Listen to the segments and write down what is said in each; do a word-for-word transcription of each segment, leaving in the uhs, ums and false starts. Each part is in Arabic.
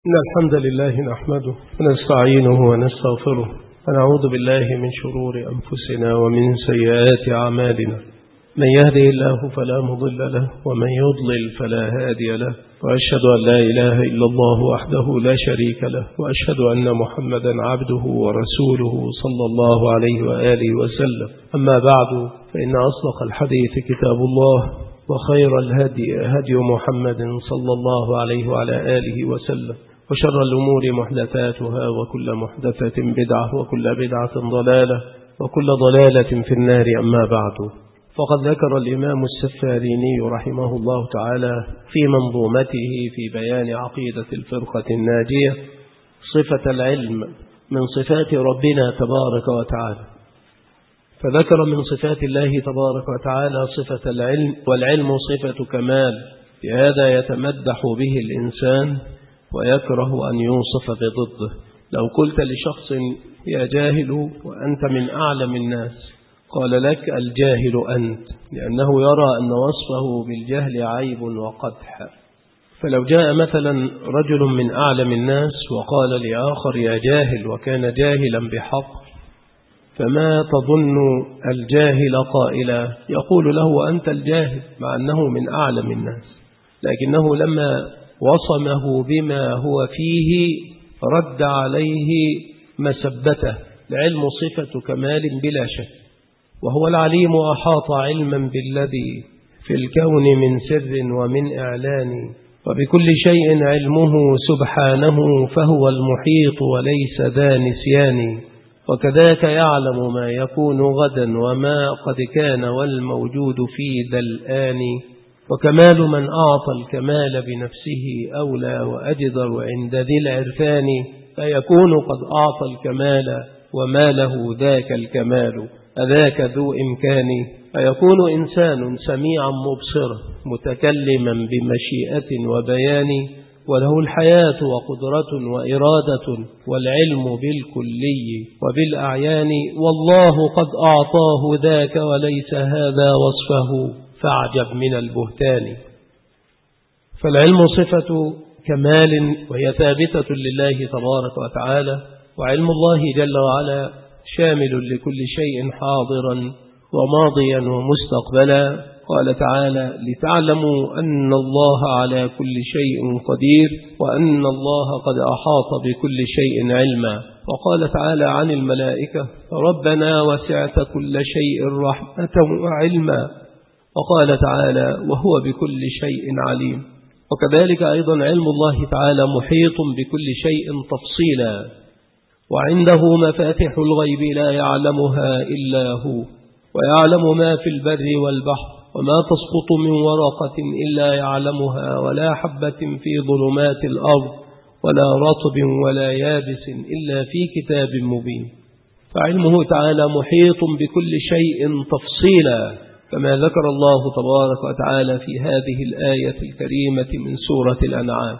إن الحمد لله نحمده ونستعينه ونستغفره ونعوذ بالله من شرور أنفسنا ومن سيئات أعمالنا. من يهده الله فلا مضل له ومن يضلل فلا هادي له، وأشهد أن لا إله إلا الله وحده لا شريك له، وأشهد أن محمدا عبده ورسوله صلى الله عليه وآله وسلم. أما بعد، فإن أصدق الحديث كتاب الله، وخير الهدي هدي محمد صلى الله عليه وعلى آله وسلم، وشر الأمور محدثاتها، وكل محدثة بدعة، وكل بدعة ضلالة، وكل ضلالة في النار. أما بعد، فقد ذكر الإمام السفاريني رحمه الله تعالى في منظومته في بيان عقيدة الفرقة الناجية صفة العلم من صفات ربنا تبارك وتعالى، فذكر من صفات الله تبارك وتعالى صفة العلم، والعلم صفة كمال، بهذا يتمدح به الإنسان ويكره أن يوصف بضده. لو قلت لشخص يا جاهل وأنت من أعلم الناس، قال لك الجاهل أنت، لأنه يرى أن وصفه بالجهل عيب وقدح. فلو جاء مثلا رجل من أعلم الناس وقال لآخر يا جاهل وكان جاهلا بحق، فما تظن الجاهل قائلا يقول له أنت الجاهل، مع أنه من أعلم الناس، لكنه لما وصمه بما هو فيه رد عليه مسبته. العلم صفة كمال بلا شك، وهو العليم أحاط علما بالذي في الكون من سر ومن إعلان، وبكل شيء علمه سبحانه، فهو المحيط وليس ذا نسيان. وكذاك يعلم ما يكون غدا وما قد كان والموجود في ذا الآن. وكمال من أعطى الكمال بنفسه أولى وأجدر عند ذي العرفان، فيكون قد أعطى الكمال وما له ذاك الكمال أذاك ذو إمكان. فيكون إنسان سميعا مبصرا متكلما بمشيئة وبيان، وله الحياة وقدرة وإرادة والعلم بالكلي وبالأعيان، والله قد أعطاه ذاك وليس هذا وصفه، فاعجب من البهتان. فالعلم صفة كمال وهي ثابتة لله تبارك وتعالى، وعلم الله جل وعلا شامل لكل شيء حاضرا وماضيا ومستقبلا. قال تعالى لتعلموا أن الله على كل شيء قدير، وأن الله قد أحاط بكل شيء علما. وقال تعالى عن الملائكة ربنا وسعت كل شيء رحمة وعلما. وقال تعالى وهو بكل شيء عليم. وكذلك أيضا علم الله تعالى محيط بكل شيء تفصيلا، وعنده مفاتح الغيب لا يعلمها إلا هو، ويعلم ما في البر والبحر، وما تسقط من ورقة إلا يعلمها، ولا حبة في ظلمات الأرض، ولا رطب ولا يابس إلا في كتاب مبين. فعلمه تعالى محيط بكل شيء تفصيلا، كما ذكر الله تبارك وتعالى في هذه الآية الكريمة من سورة الأنعام.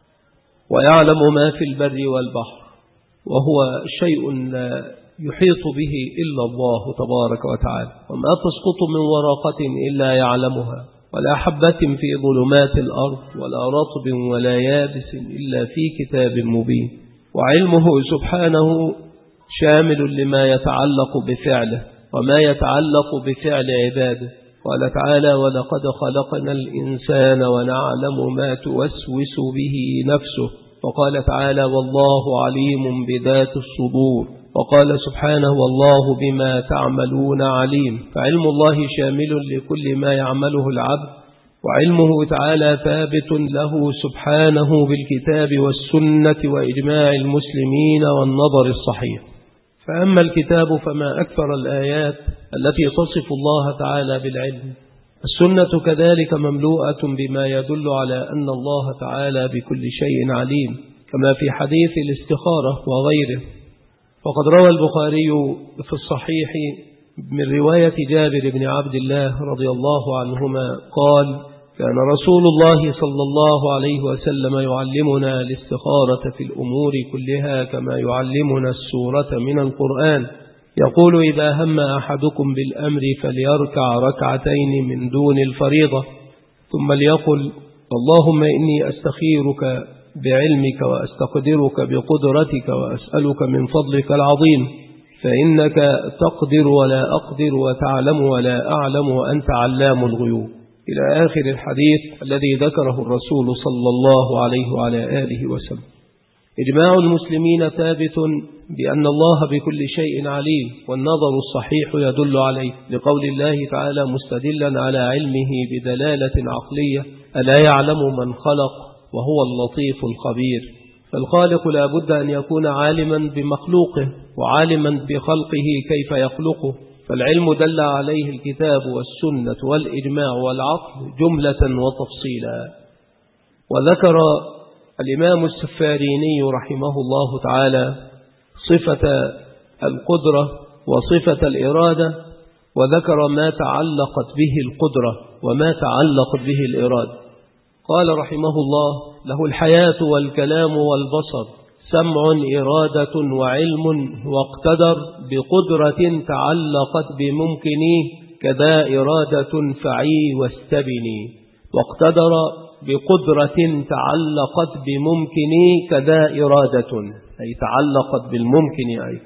ويعلم ما في البر والبحر، وهو شيء لا يحيط به إلا الله تبارك وتعالى. وما تسقط من ورقة إلا يعلمها، ولا حبة في ظلمات الأرض، ولا رطب ولا يابس إلا في كتاب مبين. وعلمه سبحانه شامل لما يتعلق بفعله وما يتعلق بفعل عباده. قال تعالى ولقد خلقنا الإنسان ونعلم ما توسوس به نفسه. وقال تعالى والله عليم بذات الصدور. وقال سبحانه والله بما تعملون عليم. فعلم الله شامل لكل ما يعمله العبد، وعلمه تعالى ثابت له سبحانه بالكتاب والسنة وإجماع المسلمين والنظر الصحيح. فأما الكتاب فما أكثر الآيات التي تصف الله تعالى بالعلم. السنة كذلك مملوءة بما يدل على أن الله تعالى بكل شيء عليم، كما في حديث الاستخارة وغيره. وقد روى البخاري في الصحيح من رواية جابر بن عبد الله رضي الله عنهما قال كان رسول الله صلى الله عليه وسلم يعلمنا الاستخارة في الأمور كلها كما يعلمنا السورة من القرآن. يقول إذا هم أحدكم بالأمر فليركع ركعتين من دون الفريضة، ثم ليقل اللهم إني أستخيرك بعلمك وأستقدرك بقدرتك وأسألك من فضلك العظيم، فإنك تقدر ولا أقدر وتعلم ولا أعلم وأنت علام الغيوب، إلى آخر الحديث الذي ذكره الرسول صلى الله عليه وعلى آله وسلم. إجماع المسلمين ثابت بأن الله بكل شيء عليم، والنظر الصحيح يدل عليه، لقول الله تعالى مستدلا على علمه بدلالة عقلية: ألا يعلم من خلق وهو اللطيف الخبير. فالخالق لا بد أن يكون عالما بمخلوقه وعالما بخلقه كيف يخلقه، فالعلم دل عليه الكتاب والسنة والإجماع والعقل جملة وتفصيلا. وذكر الإمام السفاريني رحمه الله تعالى صفة القدرة وصفة الإرادة، وذكر ما تعلقت به القدرة وما تعلقت به الإرادة. قال رحمه الله: له الحياة والكلام والبصر، سمع إرادة وعلم، واقتدر بقدرة تعلقت بممكنيه، كذا إرادة فعي واستبني. واقتدر بقدرة تعلقت بممكنيه كذا إرادة، أي تعلقت بالممكن أي.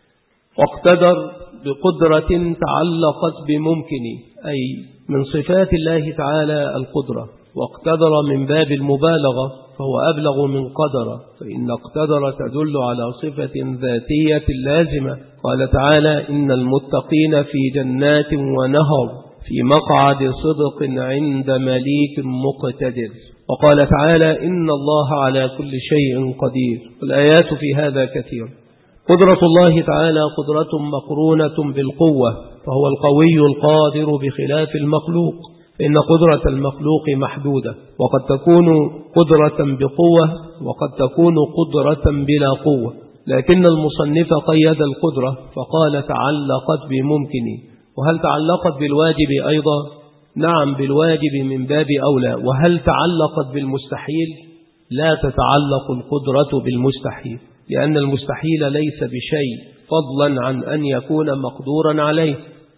واقتدر بقدرة تعلقت بممكنيه، أي من صفات الله تعالى القدرة. واقتدر من باب المبالغة، فهو أبلغ من قدر، فإن اقتدر تدل على صفة ذاتية لازمة. قال تعالى: إن المتقين في جنات ونهر في مقعد صدق عند مليك مقتدر. وقال تعالى: إن الله على كل شيء قدير. والآيات في هذا كثير. قدرة الله تعالى قدرة مقرونة بالقوة، فهو القوي القادر بخلاف المخلوق، فإن قدرة المخلوق محدودة، وقد تكون قدرة بقوة وقد تكون قدرة بلا قوة. لكن المصنف قيد القدرة فقال: تعلقت بممكن. وهل تعلقت بالواجب أيضا؟ نعم، بالواجب من باب أولى. وهل تعلقت بالمستحيل؟ لا تتعلق القدرة بالمستحيل، لأن المستحيل ليس بشيء فضلا عن أن يكون مقدورا عليه.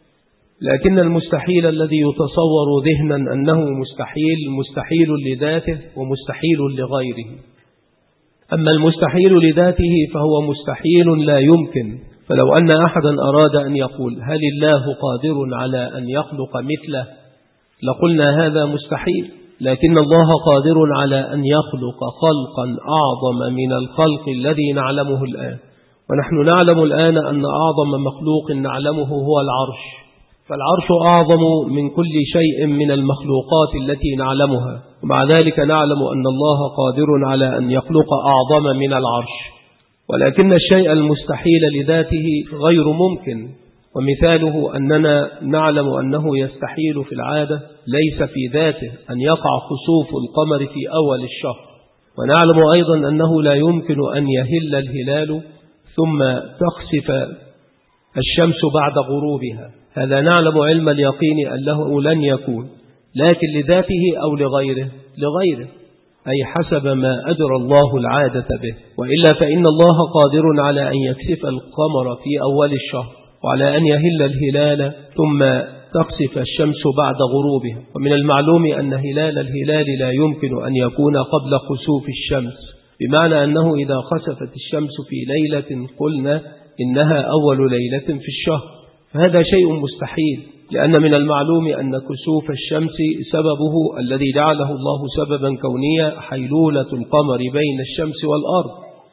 لكن المستحيل الذي يتصور ذهنا أنه مستحيل مستحيل لذاته ومستحيل لغيره. أما المستحيل لذاته فهو مستحيل لا يمكن. فلو أن أحدا أراد أن يقول: هل الله قادر على أن يخلق مثله؟ لقلنا هذا مستحيل. لكن الله قادر على أن يخلق خلقا أعظم من الخلق الذي نعلمه الآن. ونحن نعلم الآن أن أعظم مخلوق نعلمه هو العرش، فالعرش أعظم من كل شيء من المخلوقات التي نعلمها، ومع ذلك نعلم أن الله قادر على أن يخلق أعظم من العرش. ولكن الشيء المستحيل لذاته غير ممكن، ومثاله أننا نعلم أنه يستحيل في العادة ليس في ذاته أن يقع خسوف القمر في أول الشهر، ونعلم أيضا أنه لا يمكن أن يهل الهلال ثم تخسف الشمس بعد غروبها. هذا نعلم علم اليقين أنه لن يكون، لكن لذاته أو لغيره لغيره أي حسب ما أجرى الله العادة به. وإلا فإن الله قادر على أن يكسف القمر في أول الشهر، وعلى أن يهل الهلال ثم تخسف الشمس بعد غروبها. ومن المعلوم أن هلال الهلال لا يمكن أن يكون قبل خسوف الشمس، بمعنى أنه إذا خسفت الشمس في ليلة قلنا إنها أول ليلة في الشهر، فهذا شيء مستحيل. لأن من المعلوم أن كسوف الشمس سببه الذي جعله الله سببا كونيا حيلولة القمر بين الشمس والأرض،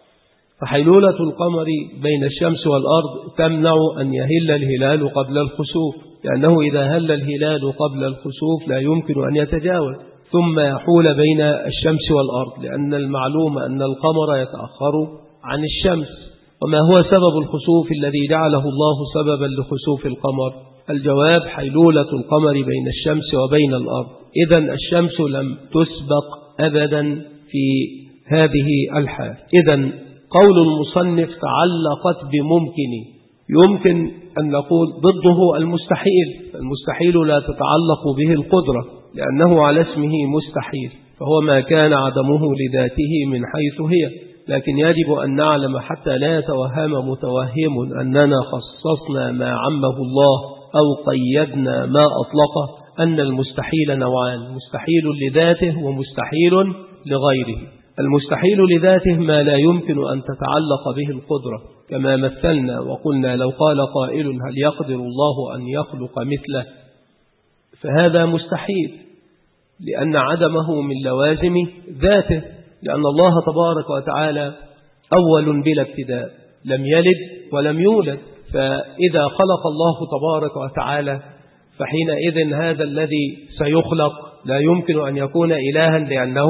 فحيلولة القمر بين الشمس والأرض تمنع أن يهل الهلال قبل الخسوف، لأنه إذا هل الهلال قبل الخسوف لا يمكن أن يتجاوز ثم يحول بين الشمس والأرض، لأن المعلوم أن القمر يتأخر عن الشمس. وما هو سبب الخسوف الذي جعله الله سببا لخسوف القمر؟ الجواب: حيلولة القمر بين الشمس وبين الأرض. إذن الشمس لم تسبق أبدا في هذه الحال. إذن قول المصنف تعلقت بممكن، يمكن أن نقول ضده المستحيل. المستحيل لا تتعلق به القدرة لأنه على اسمه مستحيل، فهو ما كان عدمه لذاته من حيث هي. لكن يجب أن نعلم حتى لا يتوهم متوهم أننا خصصنا ما عمه الله أو قيدنا ما أطلقه، أن المستحيل نوعان: مستحيل لذاته ومستحيل لغيره. المستحيل لذاته ما لا يمكن أن تتعلق به القدرة، كما مثلنا وقلنا لو قال قائل هل يقدر الله أن يخلق مثله، فهذا مستحيل لأن عدمه من لوازم ذاته، لأن الله تبارك وتعالى أول بلا ابتداء، لم يلد ولم يولد، فإذا خلق الله تبارك وتعالى فحينئذ هذا الذي سيخلق لا يمكن أن يكون إلها لأنه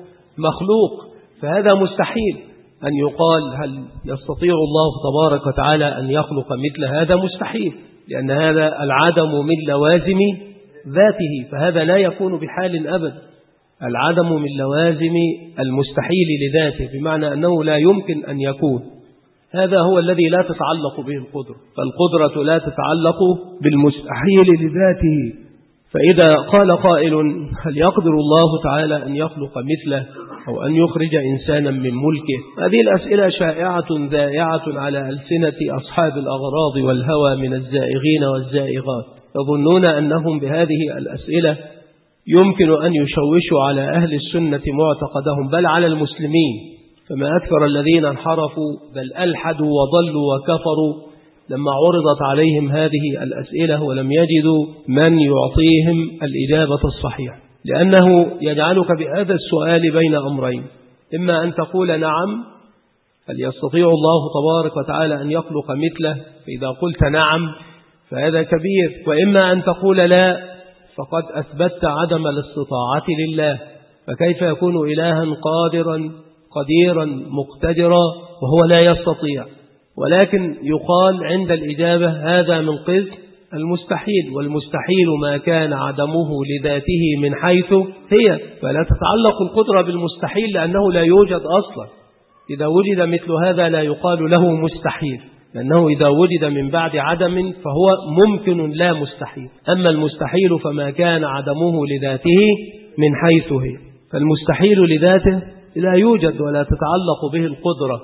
مخلوق، فهذا مستحيل. أن يقال هل يستطيع الله تبارك وتعالى أن يخلق مثل هذا؟ مستحيل، لأن هذا العدم من لوازم ذاته، فهذا لا يكون بحال أبد. العدم من لوازم المستحيل لذاته، بمعنى أنه لا يمكن أن يكون. هذا هو الذي لا تتعلق به القدرة، فالقدرة لا تتعلق بالمستحيل لذاته. فإذا قال قائل هل يقدر الله تعالى أن يخلق مثله أو أن يخرج إنسانا من ملكه، هذه الأسئلة شائعة ذائعة على ألسنة أصحاب الأغراض والهوى من الزائغين والزائغات، يظنون أنهم بهذه الأسئلة يمكن أن يشوشوا على أهل السنة معتقدهم، بل على المسلمين، فما أكثر الذين انحرفوا بل ألحدوا وضلوا وكفروا لما عرضت عليهم هذه الأسئلة ولم يجدوا من يعطيهم الإجابة الصحيحة، لأنه يجعلك بهذا السؤال بين أمرين: إما أن تقول نعم هل يستطيع الله تبارك وتعالى أن يخلق مثله، فإذا قلت نعم فهذا كبير، وإما أن تقول لا فقد أثبت عدم الاستطاعة لله، فكيف يكون إلها قادرا قديرا مقتدرا وهو لا يستطيع؟ ولكن يقال عند الإجابة هذا من قسم المستحيل، والمستحيل ما كان عدمه لذاته من حيث هي، فلا تتعلق القدرة بالمستحيل لأنه لا يوجد أصلا. إذا وجد مثل هذا لا يقال له مستحيل، لأنه إذا وجد من بعد عدم فهو ممكن لا مستحيل. أما المستحيل فما كان عدمه لذاته من حيث هي، فالمستحيل لذاته لا يوجد ولا تتعلق به القدرة.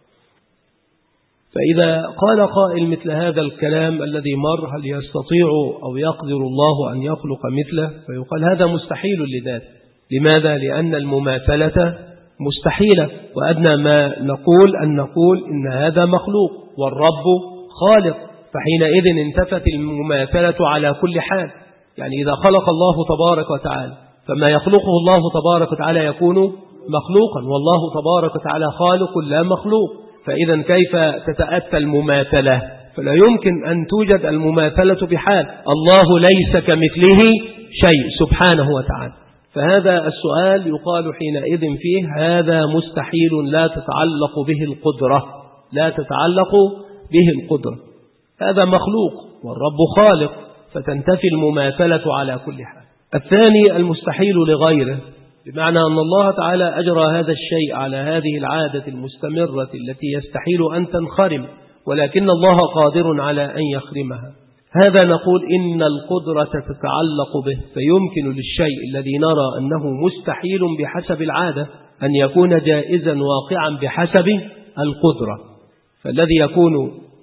فإذا قال قائل مثل هذا الكلام الذي مر هل يستطيع أو يقدر الله أن يخلق مثله، فيقال هذا مستحيل لذاته. لماذا؟ لأن المماثلة مستحيلة، وأدنى ما نقول أن نقول إن هذا مخلوق والرب خالق، فحينئذ انتفت المماثلة على كل حال. يعني إذا خلق الله تبارك وتعالى فما يخلقه الله تبارك وتعالى يكون مخلوقا، والله تبارك وتعالى خالق لا مخلوق، فإذا كيف تتأتى المماثلة؟ فلا يمكن أن توجد المماثلة بحال، الله ليس كمثله شيء سبحانه وتعالى. فهذا السؤال يقال حينئذ فيه هذا مستحيل لا تتعلق به القدرة، لا تتعلق به القدرة، هذا مخلوق والرب خالق، فتنتفي المماثلة على كل حال. الثاني المستحيل لغيره، بمعنى أن الله تعالى أجرى هذا الشيء على هذه العادة المستمرة التي يستحيل أن تنخرم، ولكن الله قادر على أن يخرمها. هذا نقول إن القدرة تتعلق به، فيمكن للشيء الذي نرى أنه مستحيل بحسب العادة أن يكون جائزا واقعا بحسب القدرة. فالذي يكون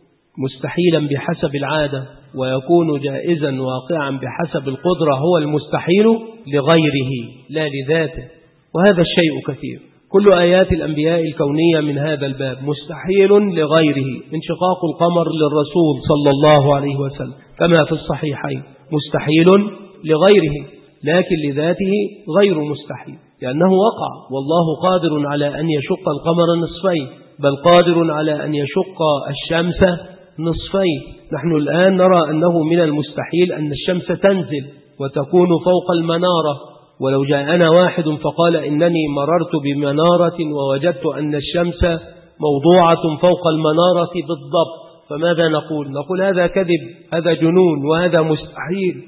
مستحيلا بحسب العادة ويكون جائزا واقعا بحسب القدرة هو المستحيل لغيره لا لذاته، وهذا الشيء كثير. كل آيات الأنبياء الكونية من هذا الباب مستحيل لغيره، انشقاق القمر للرسول صلى الله عليه وسلم كما في الصحيحين مستحيل لغيره، لكن لذاته غير مستحيل لأنه وقع، والله قادر على أن يشق القمر نصفين، بل قادر على أن يشق الشمس نصفين. نحن الآن نرى أنه من المستحيل أن الشمس تنزل وتكون فوق المنارة، ولو جاءنا واحد فقال إنني مررت بمنارة ووجدت أن الشمس موضوعة فوق المنارة بالضبط، فماذا نقول؟ نقول هذا كذب، هذا جنون، وهذا مستحيل.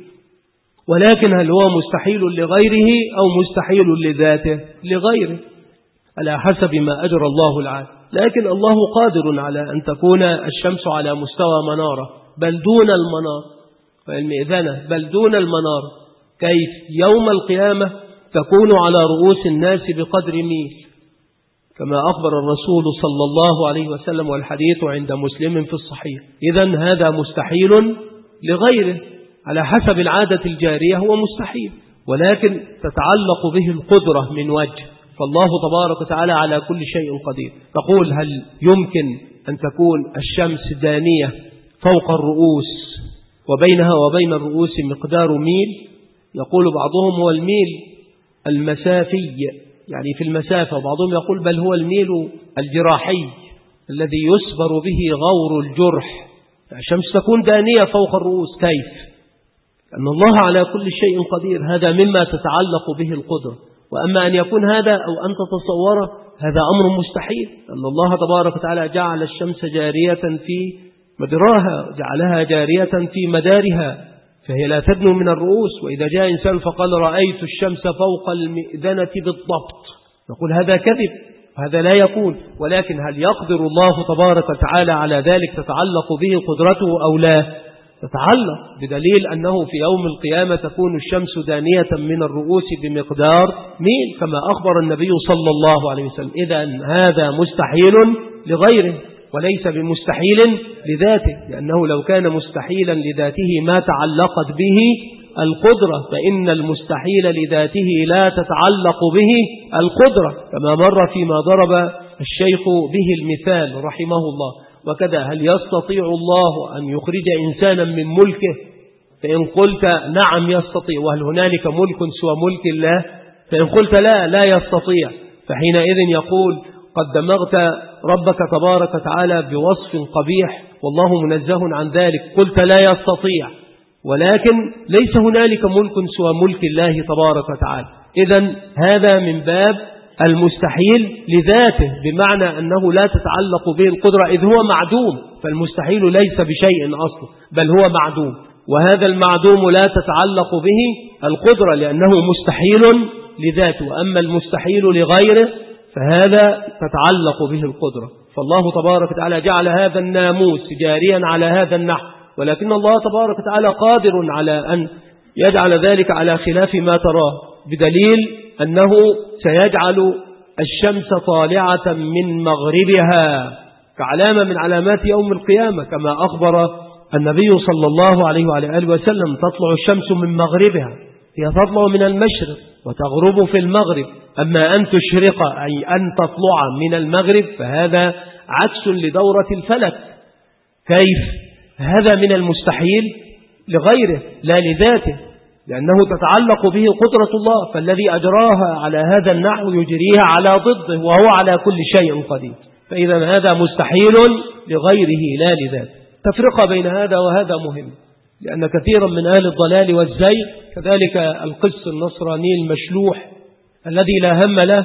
ولكن هل هو مستحيل لغيره أو مستحيل لذاته؟ لغيره على حسب ما أجرى الله العالم. لكن الله قادر على أن تكون الشمس على مستوى منارة بل دون المنار، فالمئذنة بل دون المنار، كيف يوم القيامة تكون على رؤوس الناس بقدر ميل كما أخبر الرسول صلى الله عليه وسلم، والحديث عند مسلم في الصحيح. إذن هذا مستحيل لغيره على حسب العادة الجارية، هو مستحيل، ولكن تتعلق به القدرة من وجه، فالله تبارك وتعالى على كل شيء قدير. تقول هل يمكن أن تكون الشمس دانية فوق الرؤوس وبينها وبين الرؤوس مقدار ميل؟ يقول بعضهم هو الميل المسافي يعني في المسافة، وبعضهم يقول بل هو الميل الجراحي الذي يسبر به غور الجرح. الشمس تكون دانية فوق الرؤوس كيف؟ أن الله على كل شيء قدير، هذا مما تتعلق به القدرة. وأما أن يكون هذا أو أن تتصوره هذا أمر مستحيل، أن الله تبارك وتعالى جعل الشمس جارية في مدراها، جعلها جارية في مدارها، فهي لا تدنو من الرؤوس. وإذا جاء إنسان فقال رأيت الشمس فوق المئذنة بالضبط، نقول هذا كذب، هذا لا يكون. ولكن هل يقدر الله تبارك وتعالى على ذلك تتعلق به قدرته أو لا؟ تتعلق، بدليل أنه في يوم القيامة تكون الشمس دانية من الرؤوس بمقدار ميل كما أخبر النبي صلى الله عليه وسلم. إذن هذا مستحيل لغيره وليس بمستحيل لذاته، لأنه لو كان مستحيلا لذاته ما تعلقت به القدرة، فإن المستحيل لذاته لا تتعلق به القدرة، كما مر فيما ضرب الشيخ به المثال رحمه الله. وكذا هل يستطيع الله أن يخرج إنسانا من ملكه؟ فإن قلت نعم يستطيع، وهل هنالك ملك سوى ملك الله؟ فإن قلت لا لا يستطيع، فحينئذ يقول قد دمغت ربك تبارك وتعالى بوصف قبيح والله منزه عن ذلك، قلت لا يستطيع، ولكن ليس هنالك ملك سوى ملك الله تبارك وتعالى. إذن هذا من باب المستحيل لذاته، بمعنى أنه لا تتعلق به القدرة إذ هو معدوم، فالمستحيل ليس بشيء أصلا بل هو معدوم، وهذا المعدوم لا تتعلق به القدرة لأنه مستحيل لذاته. أما المستحيل لغيره فهذا تتعلق به القدرة. فالله تبارك وتعالى جعل هذا الناموس جاريا على هذا النحو، ولكن الله تبارك وتعالى قادر على أن يجعل ذلك على خلاف ما تراه، بدليل أنه سيجعل الشمس طالعة من مغربها كعلامة من علامات يوم القيامة، كما أخبر النبي صلى الله عليه وآله وسلم تطلع الشمس من مغربها، هي تطلع من المشرق وتغرب في المغرب. أما أن تشرق أي أن تطلع من المغرب فهذا عكس لدورة الفلك. كيف؟ هذا من المستحيل لغيره لا لذاته، لأنه تتعلق به قدرة الله، فالذي أجراها على هذا النحو يجريها على ضده وهو على كل شيء قدير. فإذا هذا مستحيل لغيره لا لذاته. تفرق بين هذا وهذا مهم، لأن كثيرا من أهل الضلال والزيغ كذلك القس النصراني المشلوح الذي لا هم له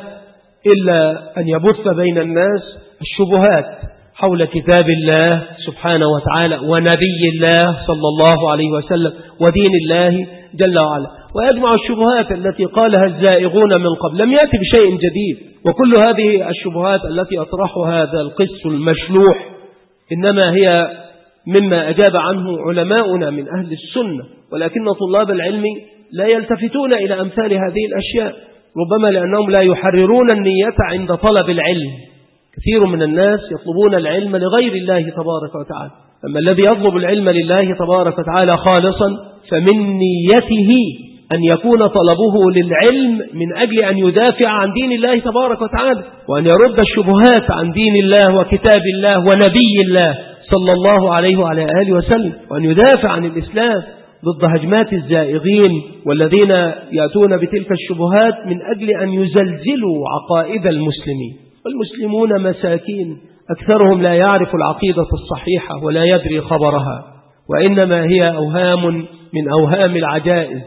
إلا أن يبث بين الناس الشبهات حول كتاب الله سبحانه وتعالى ونبي الله صلى الله عليه وسلم ودين الله جل وعلا، ويجمع الشبهات التي قالها الزائغون من قبل، لم يأتي بشيء جديد. وكل هذه الشبهات التي أطرحها هذا القس المشلوح إنما هي مما أجاب عنه علماؤنا من أهل السنة، ولكن طلاب العلم لا يلتفتون إلى أمثال هذه الأشياء، ربما لأنهم لا يحررون النية عند طلب العلم. كثير من الناس يطلبون العلم لغير الله تبارك وتعالى، أما الذي يطلب العلم لله تبارك وتعالى خالصا فمن نيته أن يكون طلبه للعلم من أجل أن يدافع عن دين الله تبارك وتعالى، وأن يرد الشبهات عن دين الله وكتاب الله ونبي الله صلى الله عليه وعلى آله وسلم، وأن يدافع عن الإسلام ضد هجمات الزائغين والذين يأتون بتلك الشبهات من أجل أن يزلزلوا عقائد المسلمين. والمسلمون مساكين أكثرهم لا يعرف العقيدة الصحيحة ولا يدري خبرها، وإنما هي أوهام من أوهام العجائز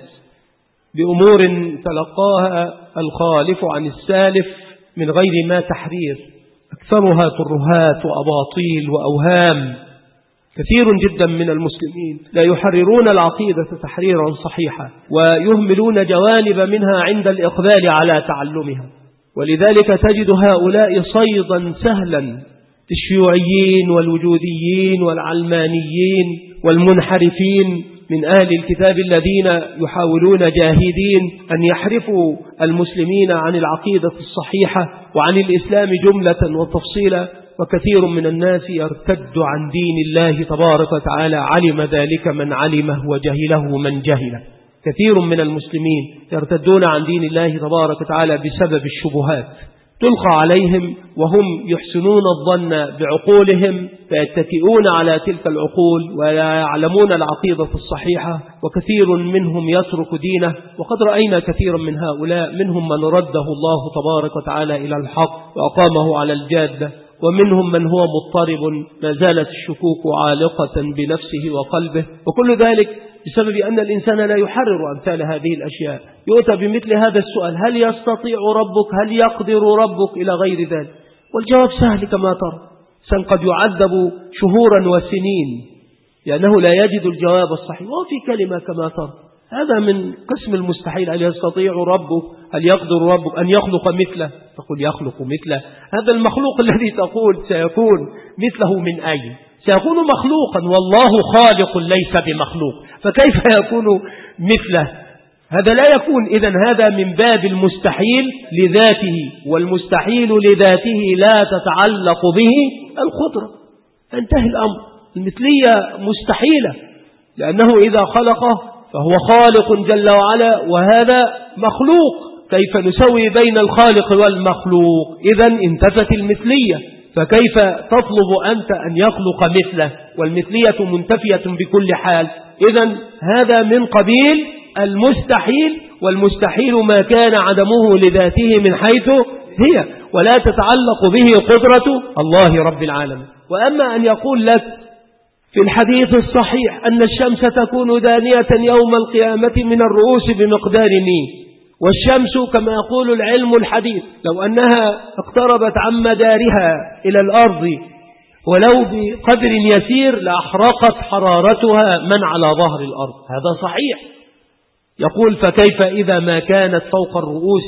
بأمور تلقاها الخالف عن السالف من غير ما تحرير، أكثرها ترهات وأباطيل وأوهام. كثير جدا من المسلمين لا يحررون العقيدة تحريرا صحيحا ويهملون جوانب منها عند الإقبال على تعلمها، ولذلك تجد هؤلاء صيدا سهلا الشيوعيين والوجوديين والعلمانيين والمنحرفين من أهل الكتاب الذين يحاولون جاهدين أن يحرفوا المسلمين عن العقيدة الصحيحة وعن الإسلام جملة وتفصيلا. وكثير من الناس يرتد عن دين الله تبارك وتعالى، علم ذلك من علمه وجهله من جهله. كثير من المسلمين يرتدون عن دين الله تبارك وتعالى بسبب الشبهات تلقى عليهم وهم يحسنون الظن بعقولهم، فيتكئون على تلك العقول ولا يعلمون العقيدة الصحيحة، وكثير منهم يترك دينه. وقد رأينا كثيرا من هؤلاء، منهم من رده الله تبارك وتعالى إلى الحق وأقامه على الجادة، ومنهم من هو مضطرب ما زالت الشكوك عالقة بنفسه وقلبه، وكل ذلك بسبب أن الإنسان لا يحرر أمثال هذه الأشياء. يؤتى بمثل هذا السؤال: هل يستطيع ربك؟ هل يقدر ربك؟ إلى غير ذلك. والجواب سهل كما ترى. سن قد يعذب شهورا وسنين لأنه لا يجد الجواب الصحيح، وفي كلمة كما ترى. هذا من قسم المستحيل. هل يستطيع ربك؟ هل يقدر ربك أن يخلق مثله؟ تقول يخلق مثله؟ هذا المخلوق الذي تقول سيكون مثله من أين؟ سيكون مخلوقا، والله خالق ليس بمخلوق، فكيف يكون مثله؟ هذا لا يكون. إذن هذا من باب المستحيل لذاته، والمستحيل لذاته لا تتعلق به القدرة. انتهي الأمر. المثلية مستحيلة لأنه إذا خلقه فهو خالق جل وعلا، وهذا مخلوق. كيف نسوي بين الخالق والمخلوق؟ إذن انتفت المثلية. فكيف تطلب أنت أن يخلق مثله والمثلية منتفية بكل حال؟ إذن هذا من قبيل المستحيل، والمستحيل ما كان عدمه لذاته من حيث هي، ولا تتعلق به قدرة الله رب العالمين. وأما أن يقول لك في الحديث الصحيح أن الشمس تكون دانية يوم القيامة من الرؤوس بمقدار ميل، والشمس كما يقول العلم الحديث لو أنها اقتربت عن مدارها إلى الأرض ولو بقدر يسير لأحرقت حرارتها من على ظهر الأرض. هذا صحيح. يقول: فكيف إذا ما كانت فوق الرؤوس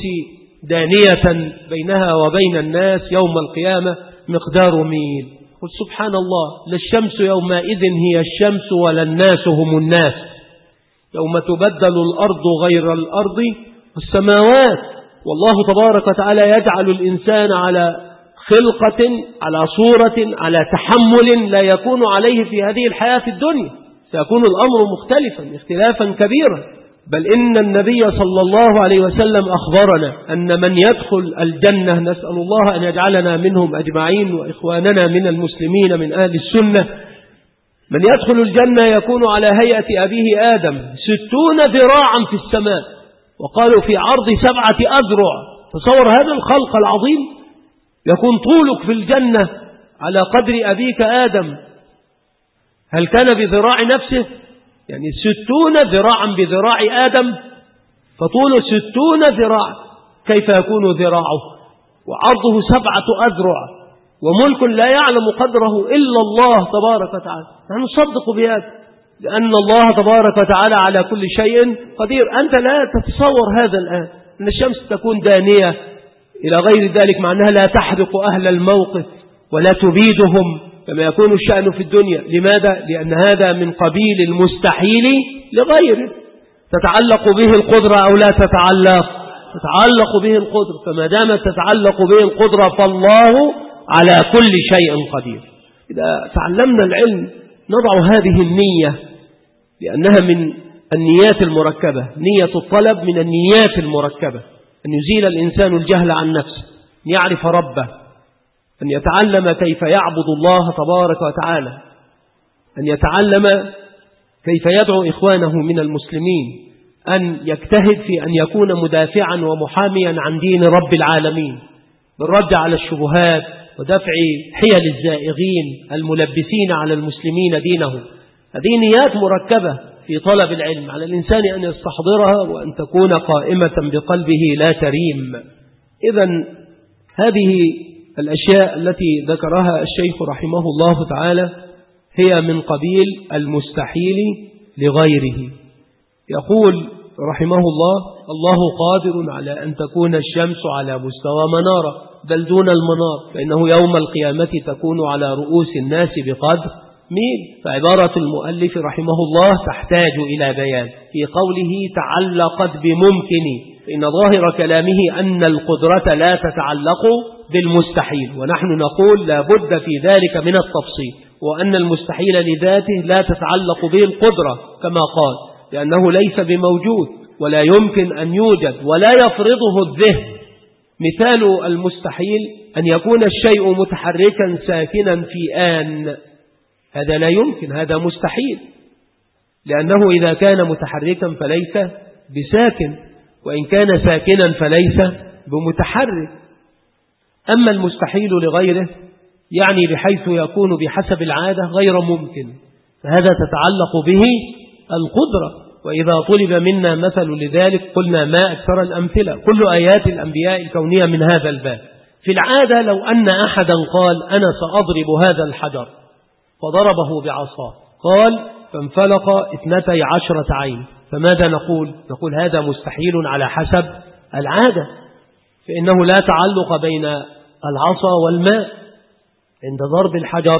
دانية بينها وبين الناس يوم القيامة مقدار ميل؟ قل سبحان الله، لا الشمس يومئذ هي الشمس ولا الناس هم الناس. يوم تبدل الأرض غير الأرض والسماوات. والله تبارك وتعالى يجعل الإنسان على خلقة، على صورة، على تحمل لا يكون عليه في هذه الحياة الدنيا. سيكون الأمر مختلفا اختلافا كبيرا. بل إن النبي صلى الله عليه وسلم أخبرنا أن من يدخل الجنة، نسأل الله أن يجعلنا منهم أجمعين وإخواننا من المسلمين من أهل السنة، من يدخل الجنة يكون على هيئة أبيه آدم ستون ذراعا في السماء، وقالوا في عرض سبعة أذرع. تصور هذا الخلق العظيم، يكون طولك في الجنة على قدر أبيك آدم. هل كان بذراع نفسه؟ يعني ستون ذراعا بذراع آدم، فطوله ستون ذراع. كيف يكون ذراعه؟ وعرضه سبعة أذرع، وملك لا يعلم قدره إلا الله تبارك وتعالى. نحن نصدق بهذا لأن الله تبارك وتعالى على كل شيء قدير. أنت لا تتصور هذا الآن، أن الشمس تكون دانية إلى غير ذلك، مع أنها لا تحرق أهل الموقف ولا تبيدهم كما يكون الشأن في الدنيا. لماذا؟ لأن هذا من قبيل المستحيل لغيره. تتعلق به القدرة أو لا تتعلق؟ تتعلق به القدرة. فما دامت تتعلق به القدرة فالله على كل شيء قدير. إذا تعلمنا العلم نضع هذه النية، لأنها من النيات المركبة. نية الطلب من النيات المركبة، أن يزيل الإنسان الجهل عن نفسه، أن يعرف ربه، أن يتعلم كيف يعبد الله تبارك وتعالى، أن يتعلم كيف يدعو إخوانه من المسلمين، أن يجتهد في أن يكون مدافعا ومحاميا عن دين رب العالمين بالرد على الشبهات ودفع حيل الزائغين الملبسين على المسلمين دينه. هذه نيات مركبة في طلب العلم، على الإنسان أن يستحضرها وأن تكون قائمة بقلبه لا تريم. إذن هذه الأشياء التي ذكرها الشيخ رحمه الله تعالى هي من قبيل المستحيل لغيره. يقول رحمه الله: الله قادر على أن تكون الشمس على مستوى منارة، بل دون المنار، فإنه يوم القيامة تكون على رؤوس الناس بقدر ميل. فعبارة المؤلف رحمه الله تحتاج إلى بيان. في قوله تعلقت بممكن، فإن ظاهر كلامه أن القدرة لا تتعلق بالمستحيل، ونحن نقول لا بد في ذلك من التفصيل، وأن المستحيل لذاته لا تتعلق به القدرة كما قال. لأنه ليس بموجود ولا يمكن أن يوجد ولا يفرضه الذهن. مثال المستحيل أن يكون الشيء متحركا ساكنا في آن، هذا لا يمكن، هذا مستحيل، لأنه إذا كان متحركا فليس بساكن، وإن كان ساكنا فليس بمتحرك. أما المستحيل لغيره يعني بحيث يكون بحسب العادة غير ممكن، فهذا تتعلق به القدرة. وإذا طلب منا مثل لذلك قلنا ما أكثر الأمثلة، كل آيات الأنبياء الكونية من هذا الباب. في العادة لو أن أحدا قال أنا سأضرب هذا الحجر فضربه بعصاه، قال فانفلق اثنتي عشرة عين، فماذا نقول؟ نقول هذا مستحيل على حسب العادة، فإنه لا تعلق بين العصا والماء عند ضرب الحجر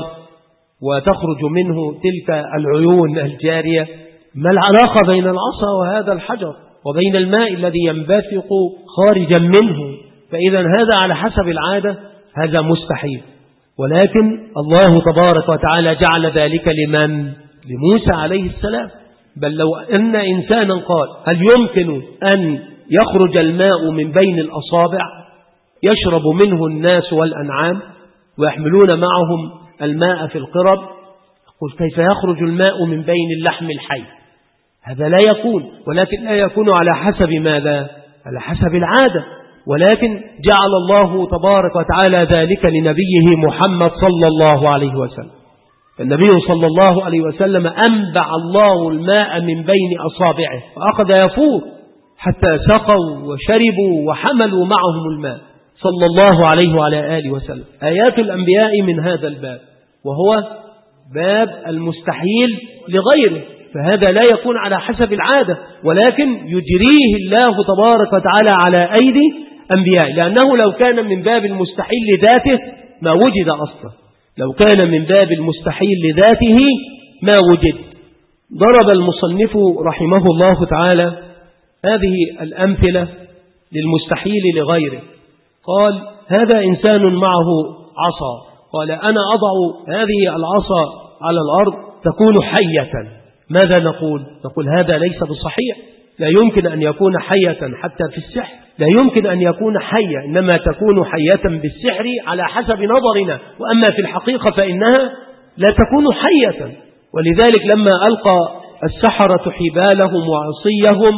وتخرج منه تلك العيون الجارية. ما العلاقة بين العصا وهذا الحجر وبين الماء الذي ينبثق خارجا منه؟ فإذا هذا على حسب العادة هذا مستحيل، ولكن الله تبارك وتعالى جعل ذلك لمن؟ لموسى عليه السلام. بل لو أن إنسانا قال هل يمكن أن يخرج الماء من بين الأصابع يشرب منه الناس والأنعام ويحملون معهم الماء في القرب، قل كيف يخرج الماء من بين اللحم الحي؟ هذا لا يكون، ولكن لا يكون على حسب ماذا؟ على حسب العادة. ولكن جعل الله تبارك وتعالى ذلك لنبيه محمد صلى الله عليه وسلم. النبي صلى الله عليه وسلم أنبع الله الماء من بين أصابعه فأخذ يفور حتى سقوا وشربوا وحملوا معهم الماء صلى الله عليه وعلى آله وسلم. آيات الأنبياء من هذا الباب، وهو باب المستحيل لغيره، فهذا لا يكون على حسب العادة، ولكن يجريه الله تبارك وتعالى على أيدي أنبياء، لأنه لو كان من باب المستحيل لذاته ما وجد أصلا، لو كان من باب المستحيل لذاته ما وجد. ضرب المصنف رحمه الله تعالى هذه الأمثلة للمستحيل لغيره. قال هذا إنسان معه عصا، قال أنا أضع هذه العصا على الأرض تكون حية، ماذا نقول؟ نقول هذا ليس بصحيح، لا يمكن أن يكون حية حتى في السحر، لا يمكن أن يكون حية، إنما تكون حية بالسحر على حسب نظرنا، وأما في الحقيقة فإنها لا تكون حية. ولذلك لما ألقى السحرة حبالهم وعصيهم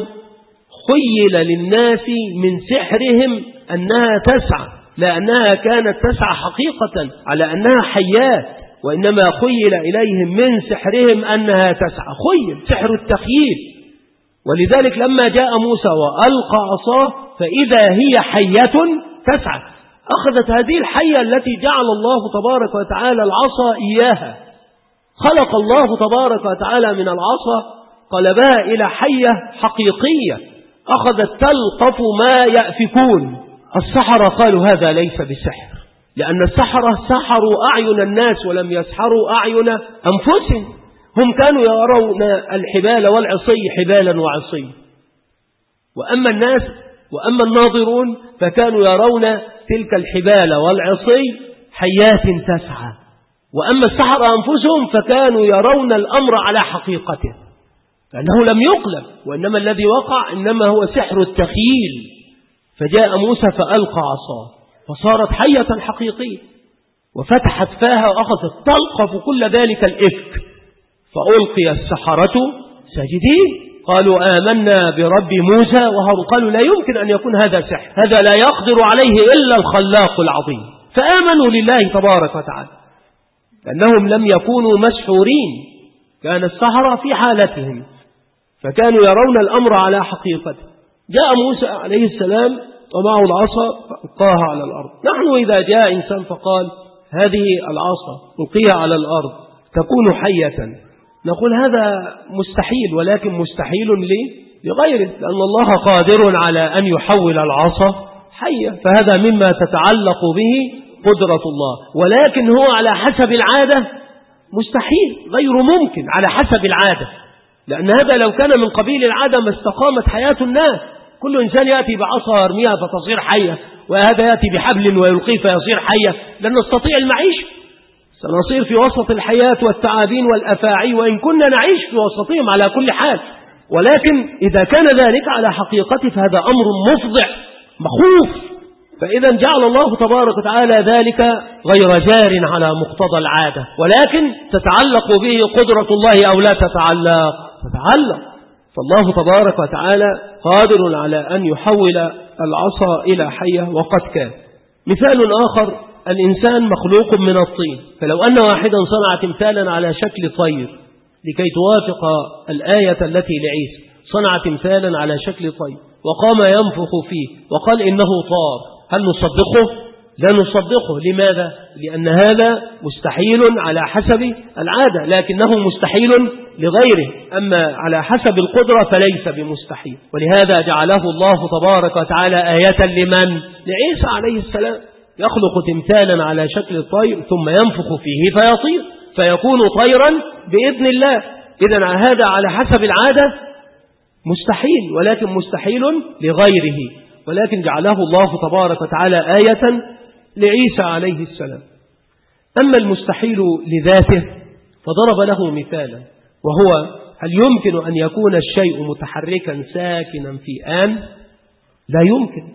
خيل للناس من سحرهم أنها تسعى، لا أنها كانت تسعى حقيقة على أنها حيات، وإنما خيل إليهم من سحرهم أنها تسعى، خيل سحر التخييل. ولذلك لما جاء موسى وألقى عصاه فإذا هي حية تسعى، أخذت هذه الحية التي جعل الله تبارك وتعالى العصا إياها، خلق الله تبارك وتعالى من العصا قلبها إلى حية حقيقية أخذت تلقف ما يأفكون. السحرة قالوا هذا ليس بسحر، لأن السحرة سحروا أعين الناس ولم يسحروا أعين أنفسهم، هم كانوا يرون الحبال والعصي حبالا وعصي، وأما الناس وأما الناظرون فكانوا يرون تلك الحبال والعصي حيات تسعى، وأما السحرة أنفسهم فكانوا يرون الأمر على حقيقته، لأنه لم يقلب، وإنما الذي وقع إنما هو سحر التخييل. فجاء موسى فألقى عصاه فصارت حية حقيقية، وفتحت فاها وأخذت تلقف كل ذلك الإفك، فألقي السحرة ساجدين قالوا آمنا برب موسى وهارون. قالوا لا يمكن أن يكون هذا سحر، هذا لا يقدر عليه إلا الخلاق العظيم، فآمنوا لله تبارك وتعالى لأنهم لم يكونوا مسحورين، كان السحرة في حالتهم فكانوا يرون الأمر على حقيقته. جاء موسى عليه السلام ومعه العصا فألقاها على الأرض. نحن إذا جاء إنسان فقال هذه العصا ألقيها على الأرض تكون حية، نقول هذا مستحيل، ولكن مستحيل لغيره، لأن الله قادر على أن يحول العصا حية، فهذا مما تتعلق به قدرة الله، ولكن هو على حسب العادة مستحيل غير ممكن على حسب العادة، لأن هذا لو كان من قبيل العادة ما استقامت حياة الناس. كل إنسان يأتي بعصا يرميها فتصير حية، وهذا يأتي بحبل ويلقيه فيصير حية، لن نستطيع المعيش، سنصير في وسط الحياة والتعابين والأفاعي، وإن كنا نعيش في وسطهم على كل حال، ولكن إذا كان ذلك على حقيقته فهذا أمر مفضع مخوف. فإذا جعل الله تبارك وتعالى ذلك غير جار على مقتضى العادة، ولكن تتعلق به قدرة الله أو لا تتعلق؟ تتعلق. فالله تبارك وتعالى قادر على أن يحول العصا إلى حية وقد كان. مثال آخر: الإنسان مخلوق من الطين، فلو أن واحدا صنع تمثالا على شكل طير لكي توافق الآية التي لعيسى، صنع تمثالا على شكل طير وقام ينفخ فيه وقال إنه طار، هل نصدقه؟ لا نصدقه. لماذا؟ لأن هذا مستحيل على حسب العادة، لكنه مستحيل لغيره، أما على حسب القدرة فليس بمستحيل. ولهذا جعله الله تبارك وتعالى آية لمن؟ لعيسى عليه السلام، يخلق تمثالا على شكل الطير ثم ينفخ فيه فيطير فيكون طيرا بإذن الله. إذن هذا على حسب العادة مستحيل، ولكن مستحيل لغيره، ولكن جعله الله تبارك وتعالى آية لعيسى عليه السلام. أما المستحيل لذاته فضرب له مثالا، وهو: هل يمكن أن يكون الشيء متحركا ساكنا في آن؟ لا يمكن،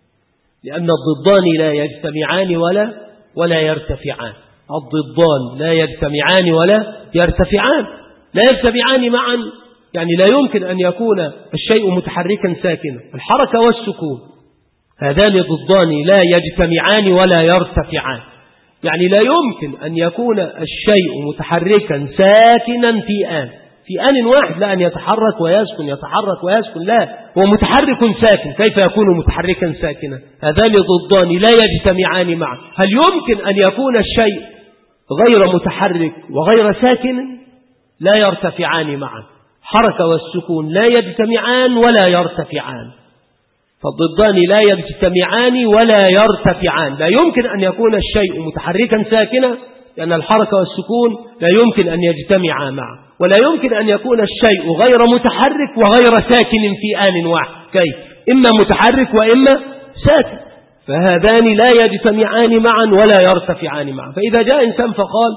لأن الضدان لا يجتمعان ولا ولا يرتفعان. الضدان لا يجتمعان ولا يرتفعان، لا يجتمعان معا، يعني لا يمكن أن يكون الشيء متحركا ساكنا. الحركة والسكون هذان ضدان لا يجتمعان ولا يرتفعان، يعني لا يمكن أن يكون الشيء متحركا ساكنا في آن في آن واحد، لا أن يتحرك ويسكن يتحرك ويسكن، لا، هو متحرك ساكن، كيف يكون متحركا ساكنا؟ هذان ضدان لا يجتمعان معا. هل يمكن أن يكون الشيء غير متحرك وغير ساكن؟ لا يرتفعان معا. حركة والسكون لا يجتمعان ولا يرتفعان، فالضدان لا يجتمعان ولا يرتفعان. لا يمكن أن يكون الشيء متحركا ساكنا، لأن الحركة والسكون لا يمكن أن يجتمعا معا، ولا يمكن أن يكون الشيء غير متحرك وغير ساكن في آن واحد. كيف؟ إما متحرك وإما ساكن، فهذان لا يجتمعان معا ولا يرتفعان معا. فإذا جاء إنسان فقال: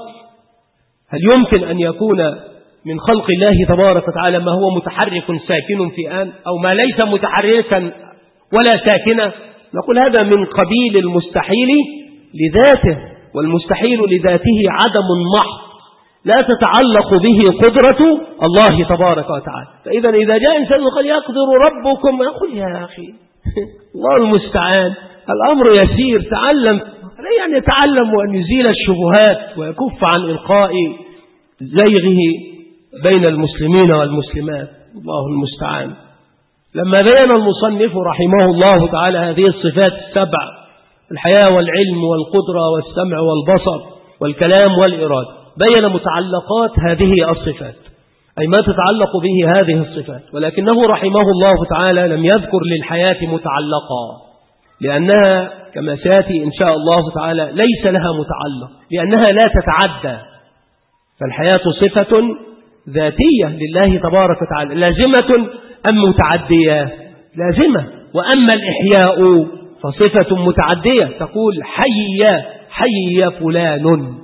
هل يمكن أن يكون من خلق الله تبارك وتعالى ما هو متحرك ساكن في آن، أو ما ليس متحركا ولا ساكنا؟ نقول هذا من قبيل المستحيل لذاته، والمستحيل لذاته عدم محض لا تتعلق به قدرة الله تبارك وتعالى. فإذا إذا جاء إنسان وقال: يقدر ربكم، نقول يا أخي الله المستعان، الأمر يسير، تعلم، يعني يتعلم أن يزيل الشبهات ويكف عن إلقاء زيغه بين المسلمين والمسلمات، الله المستعان. لما بين المصنف رحمه الله تعالى هذه الصفات السبع: الحياة والعلم والقدرة والسمع والبصر والكلام والإرادة، بين متعلقات هذه الصفات، أي ما تتعلق به هذه الصفات. ولكنه رحمه الله تعالى لم يذكر للحياة متعلقا، لأنها كما سيأتي إن شاء الله تعالى ليس لها متعلق، لأنها لا تتعدى. فالحياة صفة ذاتية لله تبارك وتعالى، لازمة أم متعدية؟ لازمة. وأما الإحياء فصفة متعدية، تقول حي حي فلان،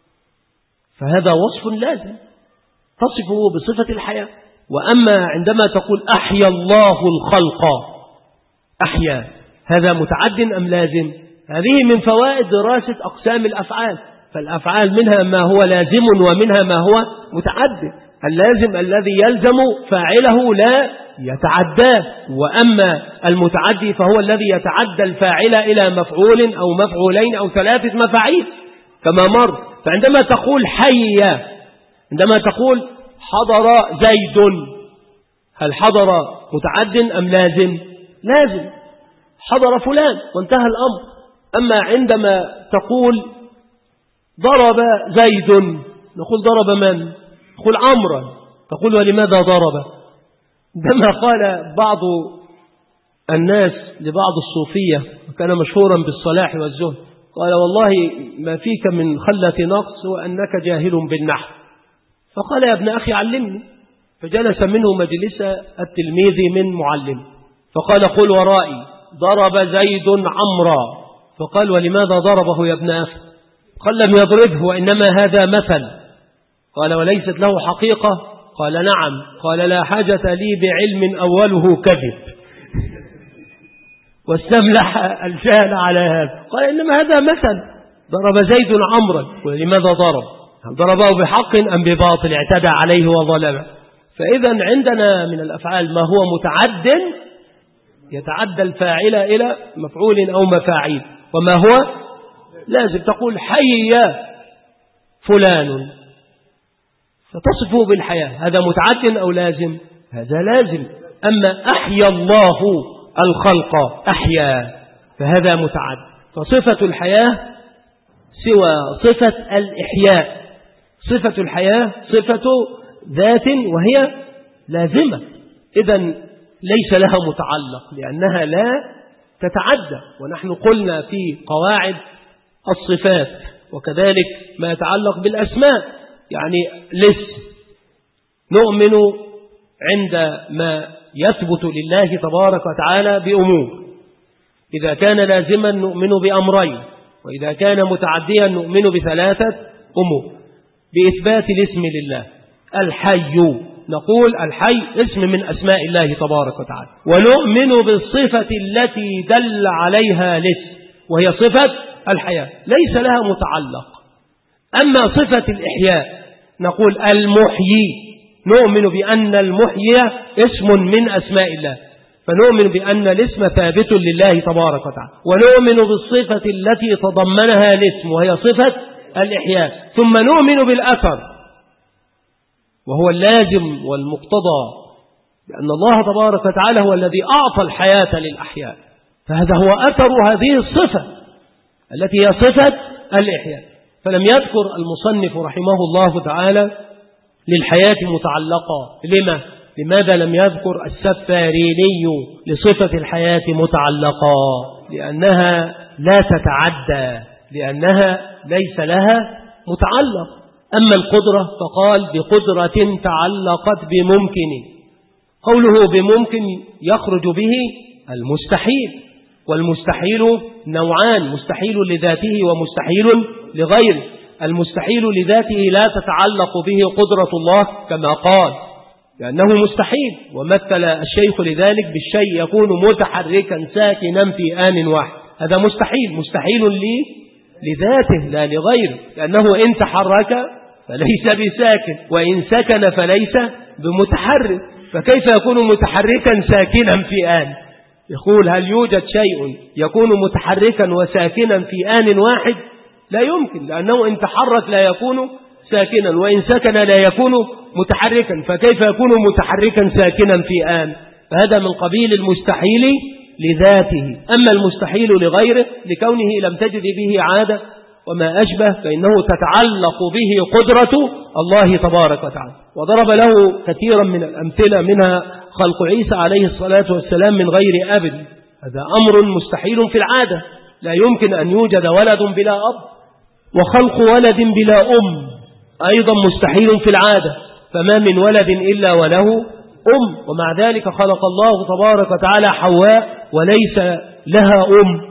فهذا وصف لازم تصفه بصفة الحياة. وأما عندما تقول أحيا الله الخلق، أحيا، هذا متعد أم لازم؟ هذه من فوائد دراسة أقسام الأفعال، فالأفعال منها ما هو لازم ومنها ما هو متعد. اللازم الذي يلزم فاعله لا يتعدى، وأما المتعدي فهو الذي يتعدى الفاعل إلى مفعول أو مفعولين أو ثلاثة مفاعيل كما مر. فعندما تقول حي، عندما تقول حضر زيد، هل حضر متعد أم لازم؟ لازم، حضر فلان وانتهى الأمر. أما عندما تقول ضرب زيد، نقول ضرب من؟ نقول عمرا، تقول ولماذا ضرب؟ عندما قال بعض الناس لبعض الصوفية وكان مشهورا بالصلاح والزهد، قال: والله ما فيك من خلة نقص وأنك جاهل بالنحو. فقال: يا ابن أخي علمني. فجلس منه مجلس التلميذ من معلم، فقال: قل ورائي ضرب زيد عمرا. فقال: ولماذا ضربه يا ابن أخي؟ قال: لم يضربه وإنما هذا مثل. قال: وليست له حقيقة؟ قال نعم. قال لا حاجة لي بعلم أوله كذب. واستملح الجهل على هذا. قال إنما هذا مثل ضرب زيد عمرا. ولماذا ضرب؟ ضربه بحق أم بباطل؟ اعتدى عليه وظلمه. فإذا عندنا من الأفعال ما هو متعد يتعدى الفاعل إلى مفعول أو مفاعيل، وما هو لازم. تقول حي فلان فتصفه بالحياة، هذا متعد أو لازم؟ هذا لازم. أما أحيا الله الخلق أحيا فهذا متعد. فصفة الحياة سوى صفة الإحياء. صفة الحياة صفة ذات وهي لازمة، إذن ليس لها متعلق لأنها لا تتعدى. ونحن قلنا في قواعد الصفات وكذلك ما يتعلق بالأسماء، يعني لسه نؤمن عند ما يثبت لله تبارك وتعالى بأمور، إذا كان لازما نؤمن بأمرين، وإذا كان متعديا نؤمن بثلاثة أمور. بإثبات الاسم لله الحي، نقول الحي اسم من أسماء الله تبارك وتعالى، ونؤمن بالصفة التي دل عليها الاسم وهي صفة الحياة ليس لها متعلق. أما صفة الإحياء نقول المحيي، نؤمن بأن المحيي اسم من أسماء الله، فنؤمن بأن الاسم ثابت لله تبارك وتعالى، ونؤمن بالصفة التي تضمنها الاسم وهي صفة الإحياء، ثم نؤمن بالأثر وهو اللازم والمقتضى، لأن الله تبارك وتعالى هو الذي أعطى الحياة للأحياء، فهذا هو أثر هذه الصفة التي هي صفة الإحياء. فلم يذكر المصنف رحمه الله تعالى للحياة متعلقة. لما؟ لماذا لم يذكر السفاريني لصفة الحياة متعلقة؟ لأنها لا تتعدى، لأنها ليس لها متعلق. أما القدرة فقال بقدرة تعلقت بممكن. قوله بممكن يخرج به المستحيل، والمستحيل نوعان: مستحيل لذاته ومستحيل لغيره. المستحيل لذاته لا تتعلق به قدرة الله كما قال، لأنه مستحيل، ومثل الشيخ لذلك بالشيء يكون متحركا ساكنا في آن واحد، هذا مستحيل. مستحيل لي لذاته لا لغيره، لأنه إن تحرك فليس بساكن، وإن سكن فليس بمتحرك، فكيف يكون متحركا ساكنا في آن؟ يقول هل يوجد شيء يكون متحركا وساكنا في آن واحد؟ لا يمكن، لأنه إن تحرك لا يكون ساكنا، وإن سكن لا يكون متحركا، فكيف يكون متحركا ساكنا في آن؟ فهذا من قبيل المستحيل لذاته. أما المستحيل لغيره لكونه لم تجد به عادة وما أشبه فإنه تتعلق به قدرة الله تبارك وتعالى. وضرب له كثيرا من الأمثلة، منها خلق عيسى عليه الصلاة والسلام من غير أب، هذا أمر مستحيل في العادة، لا يمكن أن يوجد ولد بلا أب. وخلق ولد بلا أم أيضا مستحيل في العادة، فما من ولد إلا وله أم، ومع ذلك خلق الله تبارك وتعالى حواء وليس لها أم،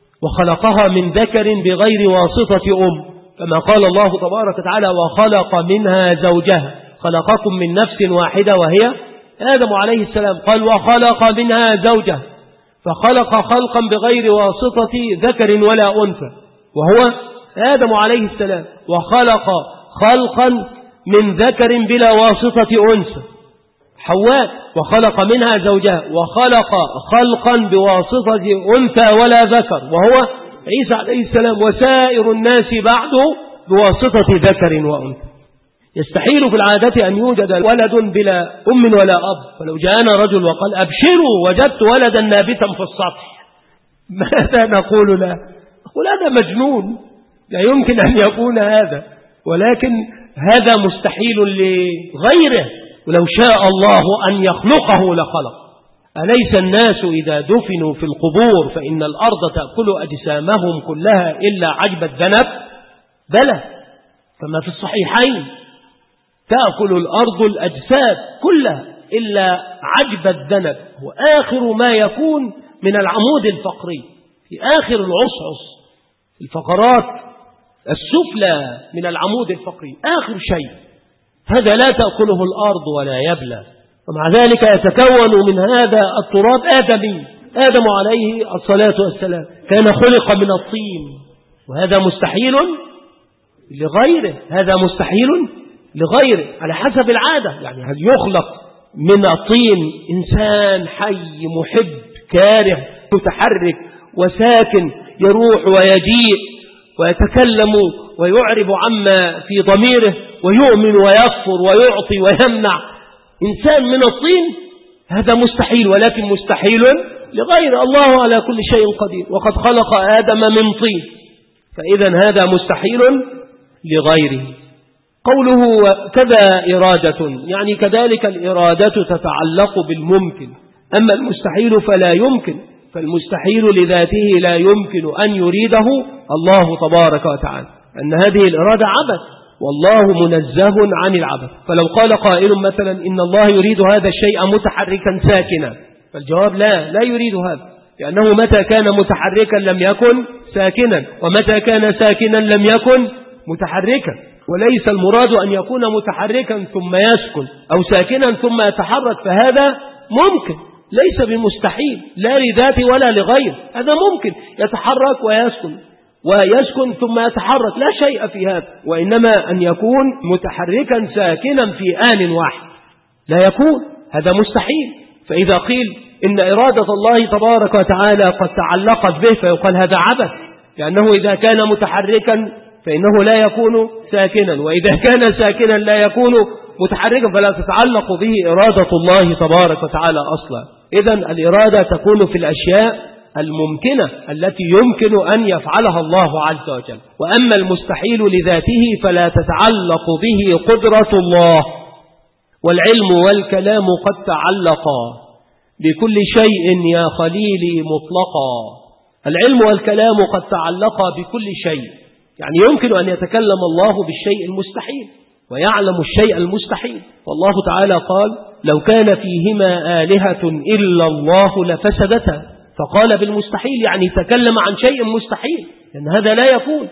وخلقها من ذكر بغير واسطة أم، كما قال الله تبارك وتعالى وخلق منها زوجها، خلقكم من نفس واحدة وهي آدم عليه السلام، قال وخلق منها زوجها، فخلق خلقا بغير واسطة ذكر ولا أنثى وهو آدم عليه السلام، وخلق خلقا من ذكر بلا واسطة أنثى حواء، وخلق منها زوجها، وخلق خلقا بواسطة أنثى ولا ذكر وهو عيسى عليه السلام، وسائر الناس بعده بواسطة ذكر وأنثى. يستحيل في العادة أن يوجد ولد بلا أم ولا أب. فلو جاءنا رجل وقال أبشروا وجدت ولدا نابتا في السطح، ماذا نقول له؟ نقول هذا مجنون، لا يمكن أن يكون هذا، ولكن هذا مستحيل لغيره، ولو شاء الله أن يخلقه لخلق. أليس الناس إذا دفنوا في القبور فإن الأرض تأكل أجسامهم كلها إلا عجب الذنب؟ بلى، كما في الصحيحين تأكل الأرض الأجساد كلها إلا عجب الذنب، وآخر ما يكون من العمود الفقري في آخر العصعص، الفقرات السفلى من العمود الفقري آخر شيء، هذا لا تأكله الأرض ولا يبلى، ومع ذلك يتكون من هذا التراب آدمي. آدم عليه الصلاة والسلام كان خلق من الطين، وهذا مستحيل لغيره، هذا مستحيل لغيره على حسب العادة. يعني هل يخلق من الطين إنسان حي محب كاره متحرك وساكن يروح ويجيء ويتكلم ويعرب عما في ضميره ويؤمن ويكفر ويعطي ويمنع؟ إنسان من الطين هذا مستحيل، ولكن مستحيل لغير. الله على كل شيء قدير، وقد خلق آدم من طين، فإذا هذا مستحيل لغيره. قوله كذا إرادة، يعني كذلك الإرادة تتعلق بالممكن، أما المستحيل فلا يمكن، فالمستحيل لذاته لا يمكن أن يريده الله تبارك وتعالى، أن هذه الإرادة عبث، والله منزه عن العبث. فلو قال قائل مثلا إن الله يريد هذا الشيء متحركا ساكنا، فالجواب لا لا يريد هذا، لأنه متى كان متحركا لم يكن ساكنا، ومتى كان ساكنا لم يكن متحركا. وليس المراد أن يكون متحركا ثم يسكن أو ساكنا ثم يتحرك، فهذا ممكن ليس بمستحيل لا لذاته ولا لغيره، هذا ممكن يتحرك ويسكن ويسكن ثم يتحرك، لا شيء في هذا. وإنما أن يكون متحركا ساكنا في آن واحد لا يكون، هذا مستحيل. فإذا قيل إن إرادة الله تبارك وتعالى قد تعلقت به، فيقال هذا عبث، لأنه إذا كان متحركا فإنه لا يكون ساكنا، وإذا كان ساكنا لا يكون متحركا، فلا تتعلق به إرادة الله تبارك وتعالى أصلا. إذن الإرادة تكون في الأشياء الممكنة التي يمكن أن يفعلها الله عز وجل، وأما المستحيل لذاته فلا تتعلق به قدرة الله. والعلم والكلام قد تعلقا بكل شيء يا خليلي مطلقا. العلم والكلام قد تعلقا بكل شيء، يعني يمكن أن يتكلم الله بالشيء المستحيل ويعلم الشيء المستحيل. والله تعالى قال لو كان فيهما آلهة إلا الله لفسدتا، فقال بالمستحيل، يعني تكلم عن شيء مستحيل، لأن هذا لا يكون.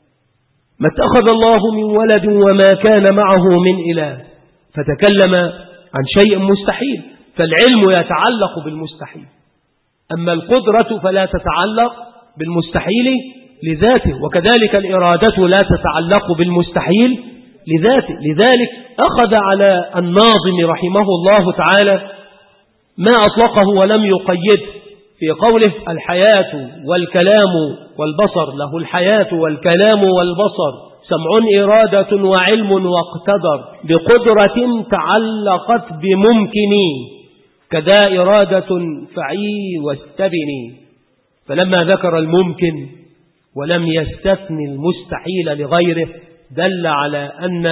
ما اتخذ الله من ولد وما كان معه من إله، فتكلم عن شيء مستحيل، فالعلم يتعلق بالمستحيل. أما القدرة فلا تتعلق بالمستحيل لذاته، وكذلك الإرادة لا تتعلق بالمستحيل لذاته. لذلك أخذ على الناظم رحمه الله تعالى ما أطلقه ولم يقيده في قوله الحياة والكلام والبصر، له الحياة والكلام والبصر، سمع إرادة وعلم واقتدر، بقدرة تعلقت بممكن، كذا إرادة فعي واستبني. فلما ذكر الممكن ولم يستثن المستحيل لغيره دل على أن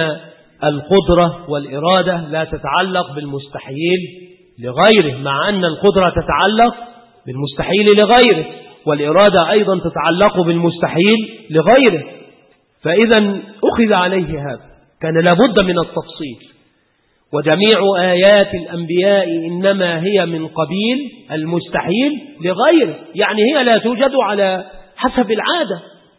القدرة والإرادة لا تتعلق بالمستحيل لغيره، مع أن القدرة تتعلق بالمستحيل لغيره، والإرادة أيضا تتعلق بالمستحيل لغيره. فإذا أخذ عليه هذا، كان لابد من التفصيل. وجميع آيات الأنبياء إنما هي من قبيل المستحيل لغيره، يعني هي لا توجد على حسب العادة،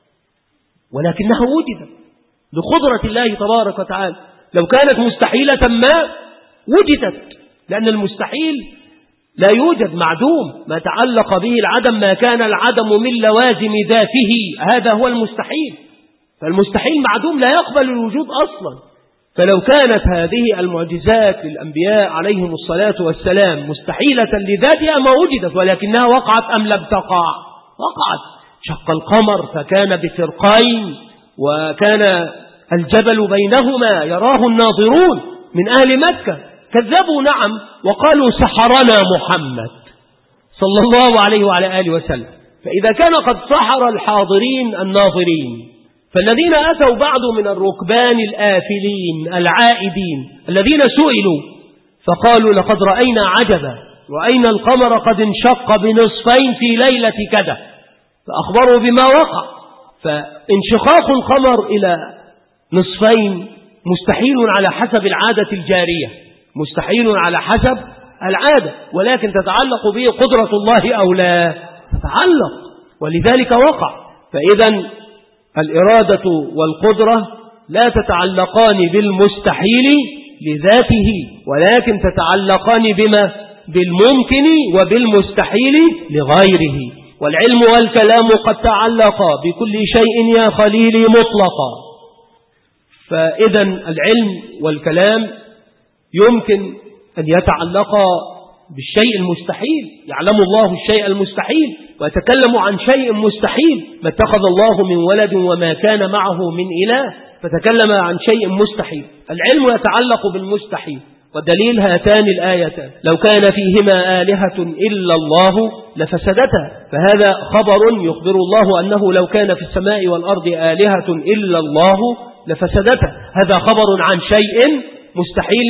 ولكنها وجدت بقدرة الله تبارك وتعالى. لو كانت مستحيلة ما وجدت، لأن المستحيل لا يوجد، معدوم، ما تعلق به العدم، ما كان العدم من لوازم ذاته، هذا هو المستحيل. فالمستحيل معدوم لا يقبل الوجود أصلا. فلو كانت هذه المعجزات للأنبياء عليهم الصلاة والسلام مستحيلة لذاتها ما وجدت، ولكنها وقعت أم لم تقع؟ وقعت. شق القمر فكان بفرقين، وكان الجبل بينهما يراه الناظرون من أهل مكة، كذبوا نعم وقالوا سحرنا محمد صلى الله عليه وعلى آله وسلم. فإذا كان قد سحر الحاضرين الناظرين، فالذين أتوا بعد من الركبان الآفلين العائدين الذين سئلوا فقالوا لقد رأينا عجبا، رأينا القمر قد انشق بنصفين في ليلة كذا، فأخبروا بما وقع. فانشقاق القمر إلى نصفين مستحيل على حسب العادة الجارية، مستحيل على حسب العادة، ولكن تتعلق به قدرة الله أو لا تتعلق، ولذلك وقع. فإذا الإرادة والقدرة لا تتعلقان بالمستحيل لذاته، ولكن تتعلقان بما؟ بالممكن وبالمستحيل لغيره. والعلم والكلام قد تعلقا بكل شيء يا خليلي مطلقا. فإذا العلم والكلام يمكن أن يتعلقا بالشيء المستحيل. يعلم الله الشيء المستحيل ويتكلم عن شيء مستحيل. ما اتخذ الله من ولد وما كان معه من إله، فتكلم عن شيء مستحيل. العلم يتعلق بالمستحيل، والدليل هاتان الآيتان: لو كان فيهما آلهة إلا الله لفسدتا. فهذا خبر يخبر الله أنه لو كان في السماء والأرض آلهة إلا الله لفسدتا. هذا خبر عن شيء مستحيل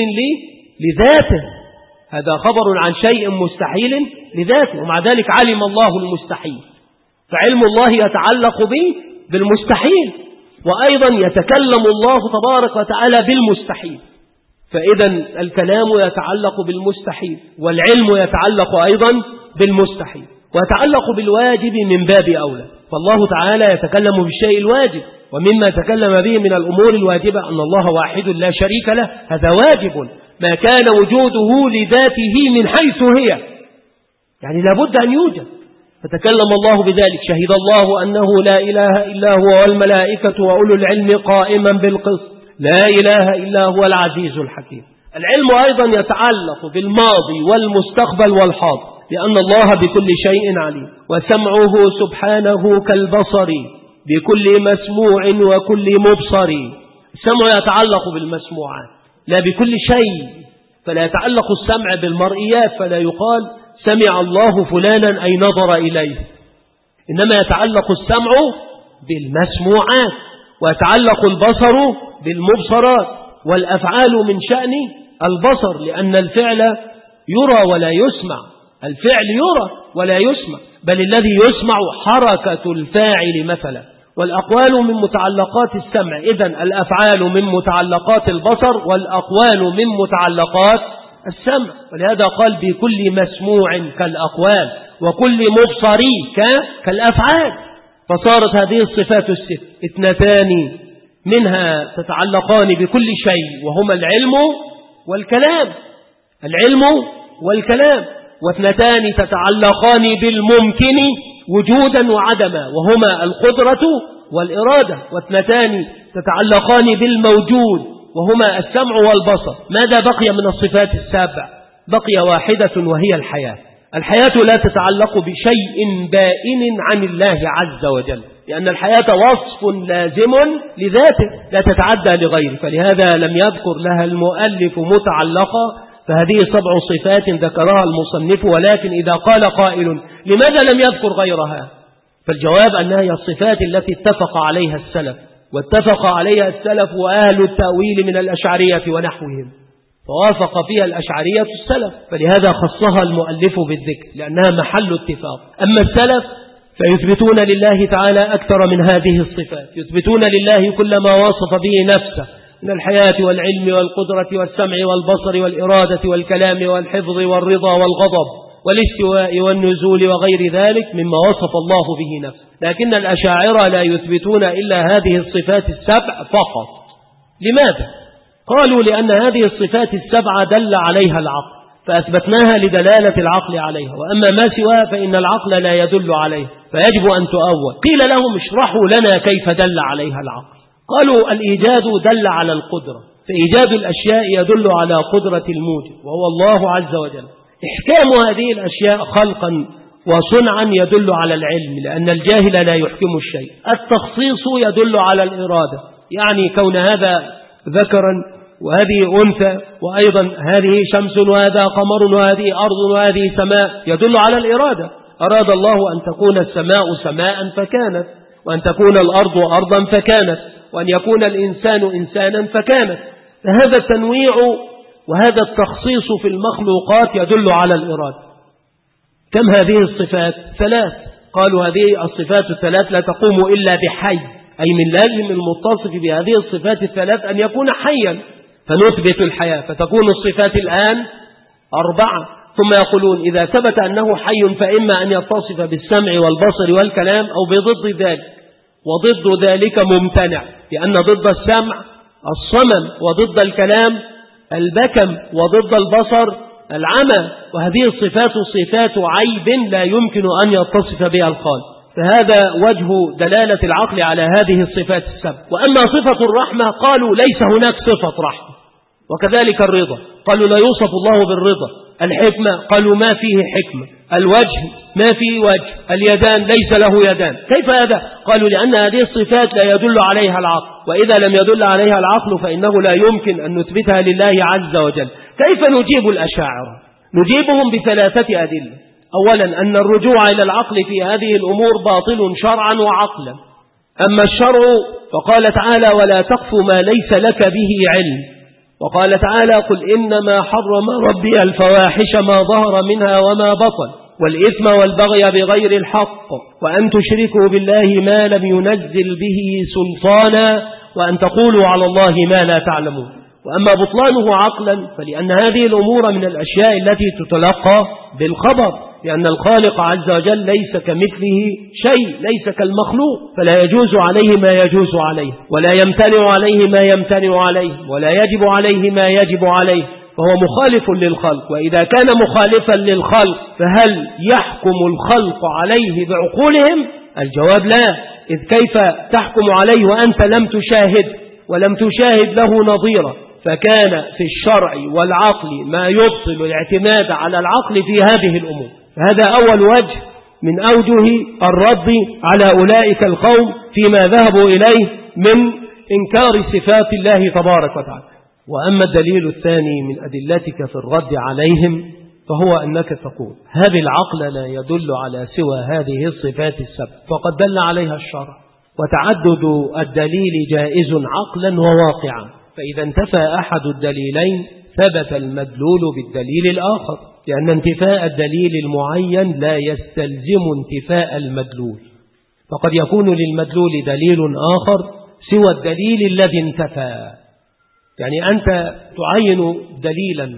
لذاته، هذا خبر عن شيء مستحيل لذاته، ومع ذلك علم الله المستحيل. فعلم الله يتعلق به بالمستحيل، وأيضا يتكلم الله تبارك وتعالى بالمستحيل. فإذا الكلام يتعلق بالمستحيل، والعلم يتعلق أيضا بالمستحيل، ويتعلق بالواجب من باب أولى. فالله تعالى يتكلم بالشيء الواجب، ومما تكلم به من الأمور الواجبة أن الله واحد لا شريك له، هذا واجب ما كان وجوده لذاته من حيث هي، يعني لابد أن يوجد. فتكلم الله بذلك: شهد الله أنه لا إله إلا هو والملائكة وأولو العلم قائما بالقسط لا إله إلا هو العزيز الحكيم. العلم أيضا يتعلق بالماضي والمستقبل والحاضر، لأن الله بكل شيء عليم. وسمعه سبحانه كالبصر بكل مسموع وكل مبصر. السمع يتعلق بالمسموعات لا بكل شيء، فلا يتعلق السمع بالمرئيات، فلا يقال سمع الله فلانا أي نظر إليه، إنما يتعلق السمع بالمسموعات، ويتعلق البصر بالمبصرات. والأفعال من شأن البصر، لأن الفعل يرى ولا يسمع، الفعل يرى ولا يسمع، بل الذي يسمع حركة الفاعل مثلا. والأقوال من متعلقات السمع، إذن الأفعال من متعلقات البصر، والأقوال من متعلقات السمع. ولهذا قال بكل مسموع كالأقوال وكل مبصري كالأفعال. فصارت هذه الصفات الست اثنتان منها تتعلقان بكل شيء، وهما العلم والكلام، العلم والكلام. واثنتان تتعلقان بالممكن وجودا وعدما، وهما القدرة والإرادة. واثنتان تتعلقان بالموجود، وهما السمع والبصر. ماذا بقي من الصفات السابع؟ بقي واحدة وهي الحياة. الحياة لا تتعلق بشيء بائن عن الله عز وجل، لأن الحياة وصف لازم لذاته لا تتعدى لغيره، فلهذا لم يذكر لها المؤلف متعلقة. فهذه سبع صفات ذكرها المصنف، ولكن إذا قال قائل لماذا لم يذكر غيرها؟ فالجواب أنها هي الصفات التي اتفق عليها السلف، واتفق عليها السلف وأهل التأويل من الأشعرية ونحوهم، فوافق فيها الأشعرية السلف، فلهذا خصها المؤلف بالذكر لأنها محل اتفاق. أما السلف فيثبتون لله تعالى أكثر من هذه الصفات، يثبتون لله كل ما وصف به نفسه من الحياة والعلم والقدرة والسمع والبصر والإرادة والكلام والحفظ والرضا والغضب والاستواء والنزول وغير ذلك مما وصف الله به نفسه. لكن الأشاعرة لا يثبتون إلا هذه الصفات السبع فقط. لماذا؟ قالوا لأن هذه الصفات السبعة دل عليها العقل، فأثبتناها لدلالة العقل عليها، وأما ما سواها فإن العقل لا يدل عليه، فيجب أن تؤول. قيل لهم اشرحوا لنا كيف دل عليها العقل. قالوا الإيجاد دل على القدرة، فإيجاد الأشياء يدل على قدرة الموجد وهو الله عز وجل. إحكام هذه الأشياء خلقا وصنعا يدل على العلم، لأن الجاهل لا يحكم الشيء. التخصيص يدل على الإرادة، يعني كون هذا ذكرا وهذه أنثى، وأيضا هذه شمس وهذا قمر وهذه أرض وهذه سماء، يدل على الإرادة. أراد الله أن تكون السماء سماء فكانت، وأن تكون الأرض أرضا فكانت، وأن يكون الإنسان إنسانا فكانت. فهذا التنويع وهذا التخصيص في المخلوقات يدل على الإرادة. كم هذه الصفات؟ ثلاث. قالوا هذه الصفات الثلاث لا تقوم إلا بحي، أي من لازم المتصف بهذه الصفات الثلاث أن يكون حيا، فنثبت الحياة، فتكون الصفات الآن أربعة. ثم يقولون إذا ثبت أنه حي فإما أن يتصف بالسمع والبصر والكلام أو بضد ذلك، وضد ذلك ممتنع، لأن ضد السمع الصمم، وضد الكلام البكم، وضد البصر العمى، وهذه الصفات صفات عيب لا يمكن أن يتصف بها الخالق. فهذا وجه دلالة العقل على هذه الصفات السبع. وأما صفة الرحمة قالوا ليس هناك صفة رحمة، وكذلك الرضا قالوا لا يوصف الله بالرضا. الحكمة قالوا ما فيه حكمة. الوجه ما فيه وجه. اليدان ليس له يدان. كيف هذا؟ قالوا لأن هذه الصفات لا يدل عليها العقل، وإذا لم يدل عليها العقل فإنه لا يمكن أن نثبتها لله عز وجل. كيف نجيب الأشاعرة؟ نجيبهم بثلاثة أدلة. أولا أن الرجوع إلى العقل في هذه الأمور باطل شرعا وعقلا. أما الشرع فقال تعالى ولا تقف ما ليس لك به علم، وقال تعالى قل إنما حرم ربي الفواحش ما ظهر منها وما بطن والإثم والبغي بغير الحق وأن تشركوا بالله ما لم ينزل به سلطانا وأن تقولوا على الله ما لا تعلمون. وأما بطلانه عقلا فلأن هذه الأمور من الأشياء التي تتلقى بالخبر، لأن الخالق عز وجل ليس كمثله شيء، ليس كالمخلوق، فلا يجوز عليه ما يجوز عليه، ولا يمتنع عليه ما يمتنع عليه، ولا يجب عليه ما يجب عليه، فهو مخالف للخلق. وإذا كان مخالفا للخلق فهل يحكم الخلق عليه بعقولهم؟ الجواب لا. إذ كيف تحكم عليه وأنت لم تشاهد ولم تشاهد له نظيرا؟ فكان في الشرع والعقل ما يبطل الاعتماد على العقل في هذه الأمور. هذا أول وجه من أوجه الرد على أولئك القوم فيما ذهبوا إليه من إنكار صفات الله تبارك وتعالى. وأما الدليل الثاني من أدلتك في الرد عليهم فهو أنك تقول هذا العقل لا يدل على سوى هذه الصفات السبع، فقد دل عليها الشرع، وتعدد الدليل جائز عقلا وواقعا، فإذا انتفى أحد الدليلين ثبت المدلول بالدليل الآخر، لأن انتفاء الدليل المعين لا يستلزم انتفاء المدلول، فقد يكون للمدلول دليل آخر سوى الدليل الذي انتفى. يعني أنت تعين دليلا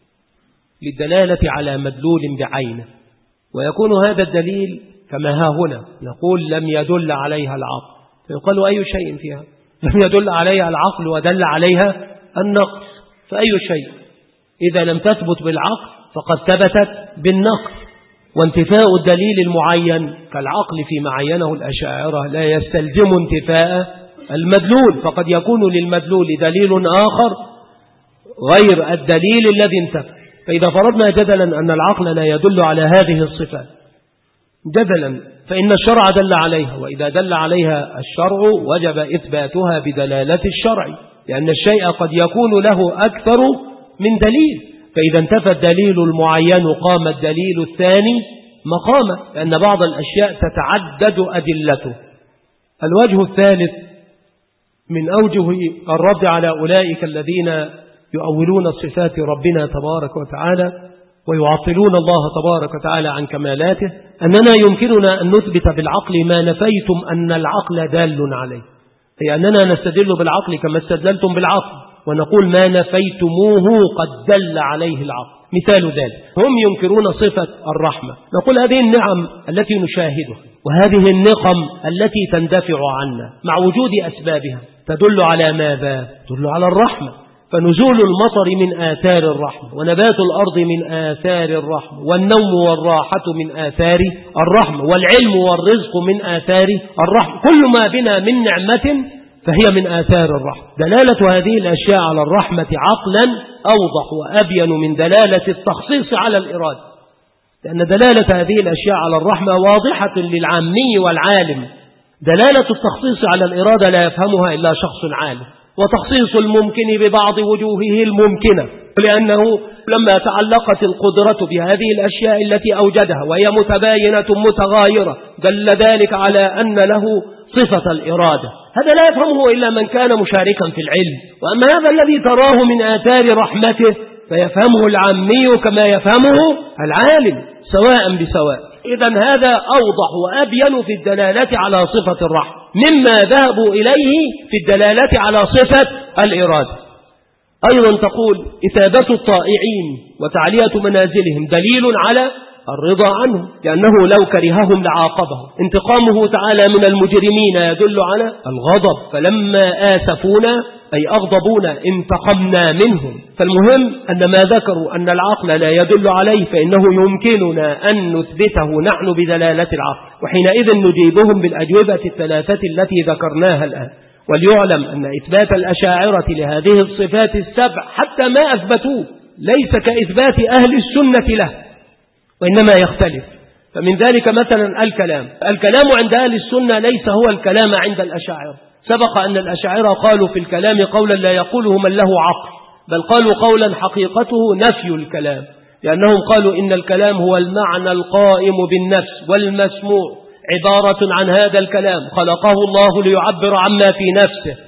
للدلالة على مدلول بعينه، ويكون هذا الدليل كما ها هنا نقول لم يدل عليها العقل، فيقال أي شيء فيها لم يدل عليها العقل ودل عليها النقص، فأي شيء إذا لم تثبت بالعقل فقد ثبتت بالنقص. وانتفاء الدليل المعين كالعقل فيما عينه الأشاعرة لا يستلزم انتفاء المدلول، فقد يكون للمدلول دليل آخر غير الدليل الذي انتفى. فإذا فرضنا جدلا أن العقل لا يدل على هذه الصفات جدلا فإن الشرع دل عليها، وإذا دل عليها الشرع وجب إثباتها بدلالة الشرع، لأن الشيء قد يكون له أكثر من دليل، فإذا انتفى الدليل المعين قام الدليل الثاني مقامه، لأن بعض الأشياء تتعدد أدلته. الوجه الثالث من أوجه الرد على أولئك الذين يؤولون صفات ربنا تبارك وتعالى ويعطلون الله تبارك وتعالى عن كمالاته أننا يمكننا أن نثبت بالعقل ما نفيتم أن العقل دال عليه، أي أننا نستدل بالعقل كما استدلتم بالعقل، ونقول ما نفيتموه قد دل عليه العقل. مثال ذلك هم ينكرون صفة الرحمة، نقول هذه النعم التي نشاهدها وهذه النقم التي تندفع عنا مع وجود أسبابها تدل على ماذا؟ تدل على الرحمة، فنزول المطر من آثار الرحمة، ونبات الأرض من آثار الرحمة، والنوم والراحة من آثار الرحمة، والعلم والرزق من آثار الرحمة، كل ما بنا من نعمة فهي من آثار الرحمة. دلالة هذه الأشياء على الرحمة عقلا أوضح وأبين من دلالة التخصيص على الإرادة، لأن دلالة هذه الأشياء على الرحمة واضحة للعامي والعالم. دلالة التخصيص على الإرادة لا يفهمها إلا شخص عالم، وتخصيص الممكن ببعض وجوهه الممكنة، لأنه لما تعلقت القدرة بهذه الأشياء التي أوجدها وهي متباينة متغايرة دل ذلك على أن له صفة الإرادة. هذا لا يفهمه إلا من كان مشاركا في العلم، وأما هذا الذي تراه من آثار رحمته فيفهمه العامي كما يفهمه العالم سواء بسواء. إذن هذا أوضح وأبين في الدلالة على صفة الرحمة مما ذهبوا إليه في الدلالة على صفة الإرادة. أيضا تقول إثابة الطائعين وتعلية منازلهم دليل على الرضا عنهم، لأنه لو كرههم لعاقبهم. انتقامه تعالى من المجرمين يدل على الغضب، فلما آسفونا أي أغضبونا انتقمنا منهم. فالمهم أن ما ذكروا أن العقل لا يدل عليه فإنه يمكننا أن نثبته نحن بدلالة العقل، وحينئذ نجيبهم بالأجوبة الثلاثة التي ذكرناها الآن. وليعلم أن إثبات الأشاعرة لهذه الصفات السبع حتى ما أثبتوه ليس كإثبات أهل السنة له، وإنما يختلف. فمن ذلك مثلا الكلام الكلام عند أهل السنة ليس هو الكلام عند الأشاعرة. سبق أن الأشاعرة قالوا في الكلام قولا لا يقوله من له عقل، بل قالوا قولا حقيقته نفي الكلام، لأنهم قالوا إن الكلام هو المعنى القائم بالنفس، والمسموع عبارة عن هذا الكلام خلقه الله ليعبر عما في نفسه،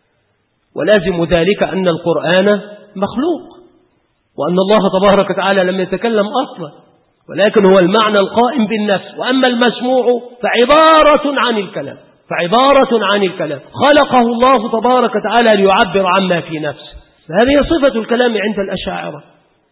ولازم ذلك أن القرآن مخلوق، وأن الله تبارك وتعالى لم يتكلم أصلا، ولكن هو المعنى القائم بالنفس. وأما المسموع فعبارة عن الكلام فعبارة عن الكلام خلقه الله تبارك وتعالى ليعبر عما في نفسه. فهذه صفة الكلام عند الأشاعرة،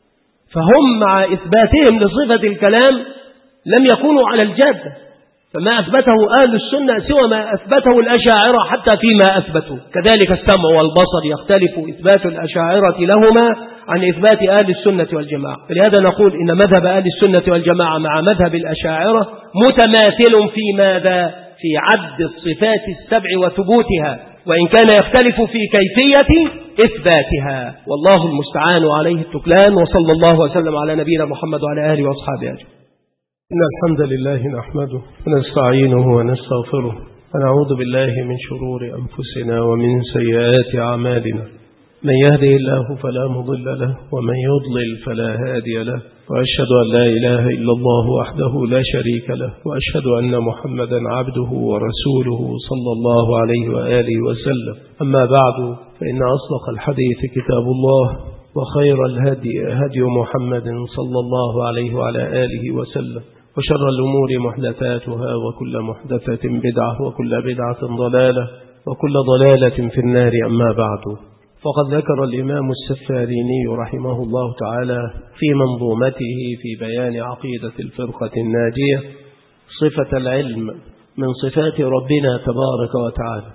فهم مع إثباتهم لصفة الكلام لم يكونوا على الجادة، فما أثبته أهل السنة سوى ما أثبته الأشاعرة حتى فيما أثبتوا. كذلك السمع والبصر يختلف إثبات الأشاعرة لهما عن إثبات أهل السنة والجماعة. فلهذا نقول إن مذهب أهل السنة والجماعة مع مذهب الأشاعرة متماثل في ماذا؟ في عد الصفات السبع وثبوتها، وإن كان يختلف في كيفية إثباتها، والله المستعان عليه التكلان. وصلى الله وسلم على نبينا محمد وعلى آله وأصحابه أجمعين. إن الحمد لله نحمده ونستعينه ونستغفره ونعوذ بالله من شرور أنفسنا ومن سيئات أعمالنا، من يهده الله فلا مضل له ومن يضلل فلا هادي له، وأشهد أن لا إله إلا الله وحده لا شريك له، وأشهد أن محمدا عبده ورسوله صلى الله عليه وآله وسلم. أما بعد، فإن أصدق الحديث كتاب الله، وخير الهدي هدي محمد صلى الله عليه وعلى آله وسلم، وشر الأمور محدثاتها، وكل محدثة بدعة، وكل بدعة ضلالة، وكل ضلالة في النار. أما بعد، فقد ذكر الإمام السفاريني رحمه الله تعالى في منظومته في بيان عقيدة الفرقة الناجية صفة العلم من صفات ربنا تبارك وتعالى،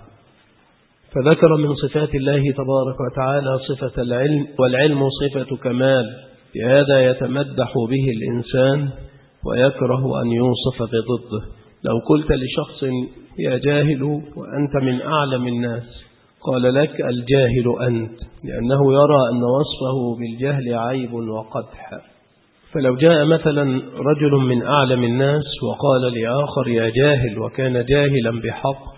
فذكر من صفات الله تبارك وتعالى صفة العلم، والعلم صفة كمال، بهذا يتمدح به الإنسان ويكره أن يوصف بضده. لو قلت لشخص يا جاهل وأنت من أعلم الناس، قال لك الجاهل أنت، لأنه يرى أن وصفه بالجهل عيب وقدح. فلو جاء مثلا رجل من أعلم الناس وقال لآخر يا جاهل وكان جاهلا بحق،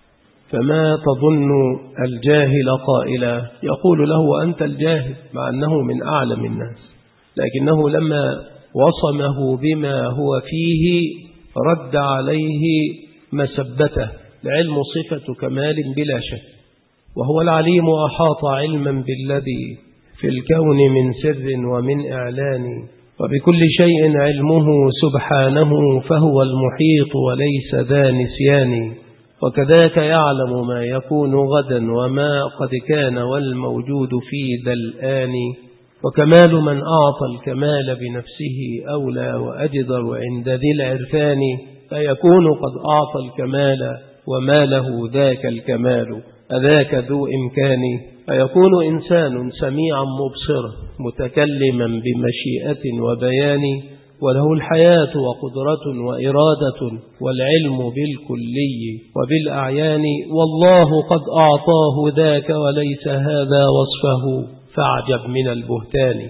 فما تظن الجاهل قائلا يقول له أنت الجاهل، مع أنه من أعلم الناس، لكنه لما وصمه بما هو فيه رد عليه مسبته. العلم صفة كمال بلا شك، وهو العليم أحاط علما بالذي في الكون من سر ومن إعلان، وبكل شيء علمه سبحانه، فهو المحيط وليس ذا نسيان. وكذاك يعلم ما يكون غدا وما قد كان والموجود في ذا الآن. وكمال من أعطى الكمال بنفسه أولى وأجدر عند ذي العرفان، فيكون قد أعطى الكمال وما له ذاك الكمال، أذاك ذو إمكان. فيكون إنسان سميعا مبصرا متكلما بمشيئة وبيان، وله الحياة وقدرة وإرادة والعلم بالكلي وبالأعيان، والله قد أعطاه ذاك وليس هذا وصفه، فاعجب من البهتان.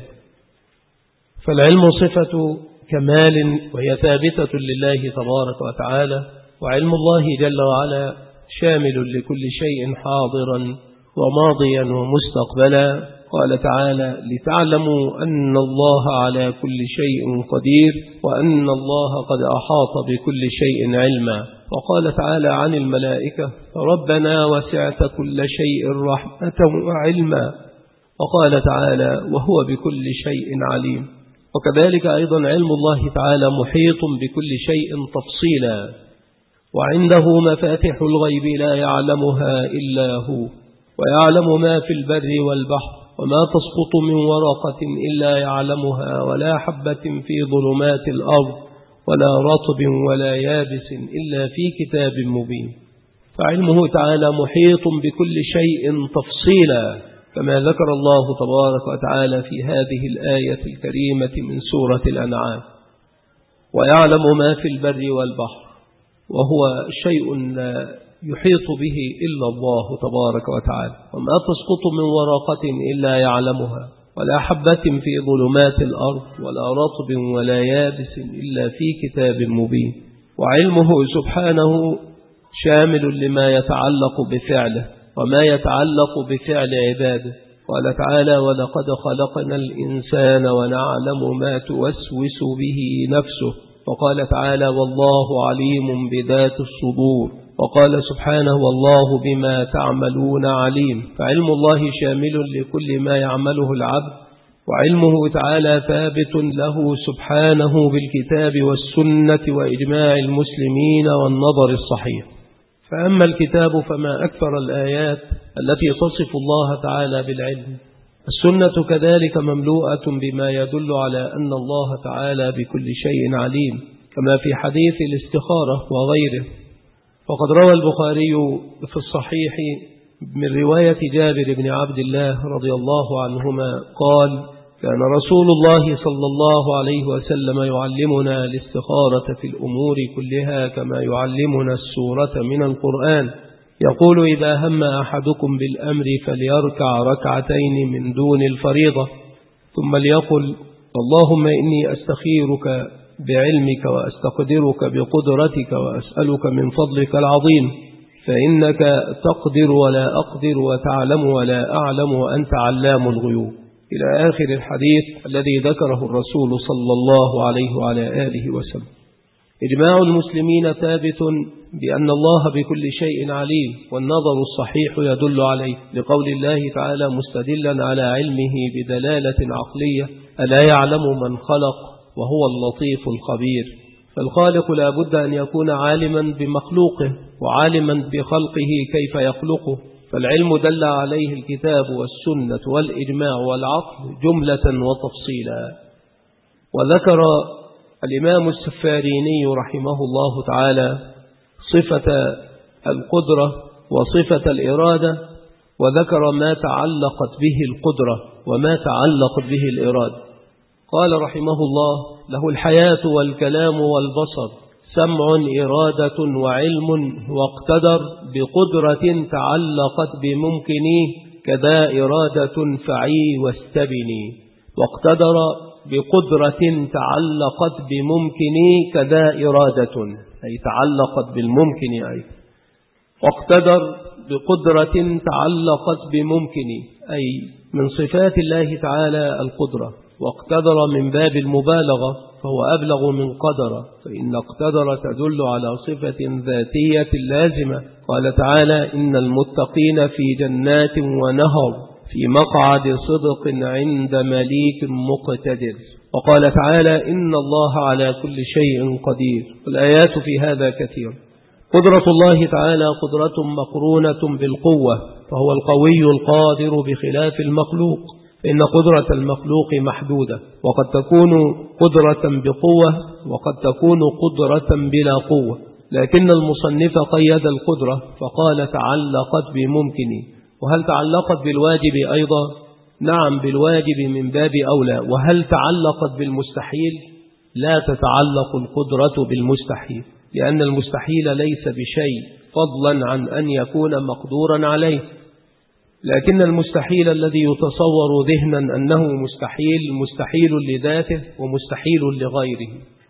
فالعلم صفة كمال وهي ثابتة لله تبارك وتعالى، وعلم الله جل وعلا شامل لكل شيء حاضرا وماضيا ومستقبلا. قال تعالى لتعلموا أن الله على كل شيء قدير، وأن الله قد أحاط بكل شيء علما. وقال تعالى عن الملائكة ربنا وسعت كل شيء رحمة وعلما. وقال تعالى وهو بكل شيء عليم. وكذلك أيضا علم الله تعالى محيط بكل شيء تفصيلا، وعنده مفاتح الغيب لا يعلمها إلا هو، ويعلم ما في البر والبحر، وما تسقط من ورقة إلا يعلمها ولا حبة في ظلمات الأرض ولا رطب ولا يابس إلا في كتاب مبين. فعلمه تعالى محيط بكل شيء تفصيلا، كما ذكر الله تبارك وتعالى في هذه الآية الكريمة من سورة الأنعام: ويعلم ما في البر والبحر، وهو شيء لا يحيط به إلا الله تبارك وتعالى. وما تسقط من ورقة إلا يعلمها ولا حبة في ظلمات الأرض ولا رطب ولا يابس إلا في كتاب مبين. وعلمه سبحانه شامل لما يتعلق بفعله وما يتعلق بفعل عباده. قال تعالى: ولقد خلقنا الإنسان ونعلم ما توسوس به نفسه. وقال تعالى: والله عليم بذات الصدور. وقال سبحانه: والله بما تعملون عليم. فعلم الله شامل لكل ما يعمله العبد، وعلمه تعالى ثابت له سبحانه بالكتاب والسنة وإجماع المسلمين والنظر الصحيح. فأما الكتاب فما أكثر الآيات التي تصف الله تعالى بالعلم. السنة كذلك مملوءة بما يدل على أن الله تعالى بكل شيء عليم، كما في حديث الاستخارة وغيره. وقد روى البخاري في الصحيح من رواية جابر بن عبد الله رضي الله عنهما قال: كان رسول الله صلى الله عليه وسلم يعلمنا الاستخارة في الأمور كلها كما يعلمنا السورة من القرآن. يقول: إذا هم أحدكم بالأمر فليركع ركعتين من دون الفريضة، ثم ليقل: اللهم إني أستخيرك بعلمك وأستقدرك بقدرتك وأسألك من فضلك العظيم، فإنك تقدر ولا أقدر وتعلم ولا أعلم وأنت علام الغيوب، إلى آخر الحديث الذي ذكره الرسول صلى الله عليه وعلى آله وسلم. إجماع المسلمين ثابت بأن الله بكل شيء عليم، والنظر الصحيح يدل عليه، لقول الله تعالى مستدلا على علمه بدلالة عقلية: ألا يعلم من خلق وهو اللطيف الخبير. فالخالق لا بد أن يكون عالما بمخلوقه وعالما بخلقه كيف يخلقه، فالعلم دل عليه الكتاب والسنة والإجماع والعقل جملة وتفصيلا. وذكر الإمام السفاريني رحمه الله تعالى صفة القدرة وصفة الإرادة، وذكر ما تعلقت به القدرة وما تعلقت به الإرادة. قال رحمه الله: له الحياة والكلام والبصر، سمع إرادة وعلم، واقتدر بقدرة تعلقت بممكنيه كذا إرادة فعي واستبني. واقتدر بقدرة تعلقت بممكنيه كذا إرادة، أي تعلقت بالممكن. أي واقتدر بقدرة تعلقت بممكن، أي من صفات الله تعالى القدرة. واقتدر من باب المبالغة، فهو أبلغ من قدر، فإن اقتدر تدل على صفة ذاتية لازمة. قال تعالى: إن المتقين في جنات ونهر في مقعد صدق عند مليك مقتدر. وقال تعالى: إن الله على كل شيء قدير. والآيات في هذا كثير. قدرة الله تعالى قدرة مقرونة بالقوة، فهو القوي القادر بخلاف المخلوق، فإن قدرة المخلوق محدودة، وقد تكون قدرة بقوة وقد تكون قدرة بلا قوة. لكن المصنف قيد القدرة فقال: تعلقت بممكن. وهل تعلقت بالواجب أيضا؟ نعم، بالواجب من باب أولى. وهل تعلقت بالمستحيل؟ لا تتعلق القدرة بالمستحيل، لأن المستحيل ليس بشيء فضلا عن أن يكون مقدورا عليه. لكن المستحيل الذي يتصور ذهنا أنه مستحيل مستحيل لذاته ومستحيل لغيره.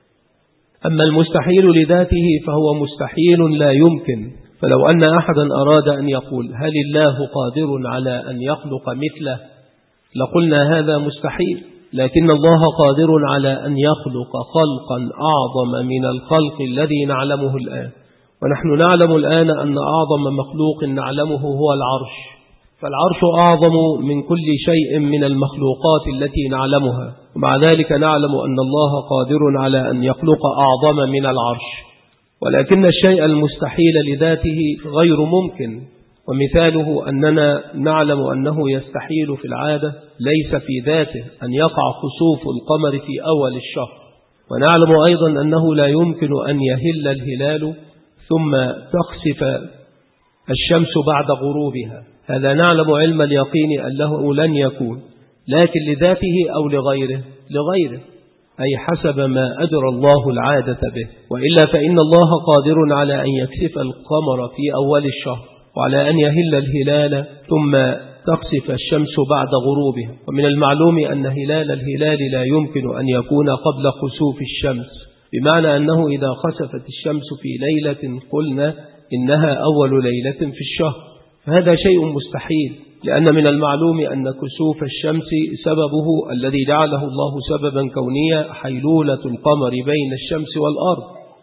أما المستحيل لذاته فهو مستحيل لا يمكن. فلو أن أحدا أراد أن يقول: هل الله قادر على أن يخلق مثله؟ لقلنا هذا مستحيل. لكن الله قادر على أن يخلق خلقا أعظم من الخلق الذي نعلمه الآن. ونحن نعلم الآن أن أعظم مخلوق نعلمه هو العرش، فالعرش أعظم من كل شيء من المخلوقات التي نعلمها، ومع ذلك نعلم أن الله قادر على أن يخلق أعظم من العرش. ولكن الشيء المستحيل لذاته غير ممكن، ومثاله أننا نعلم أنه يستحيل في العادة ليس في ذاته أن يقع خسوف القمر في أول الشهر، ونعلم أيضا أنه لا يمكن أن يهل الهلال ثم تخسف الشمس بعد غروبها. هذا نعلم علم اليقين أنه لن يكون، لكن لذاته أو لغيره لغيره أي حسب ما أجرى الله العادة به، وإلا فإن الله قادر على أن يكسف القمر في أول الشهر، وعلى أن يهل الهلال ثم تخسف الشمس بعد غروبها. ومن المعلوم أن هلال الهلال لا يمكن أن يكون قبل خسوف الشمس، بمعنى أنه إذا خسفت الشمس في ليلة قلنا إنها أول ليلة في الشهر، فهذا شيء مستحيل، لأن من المعلوم أن كسوف الشمس سببه الذي جعله الله سببا كونيا حيلولة القمر بين الشمس والأرض،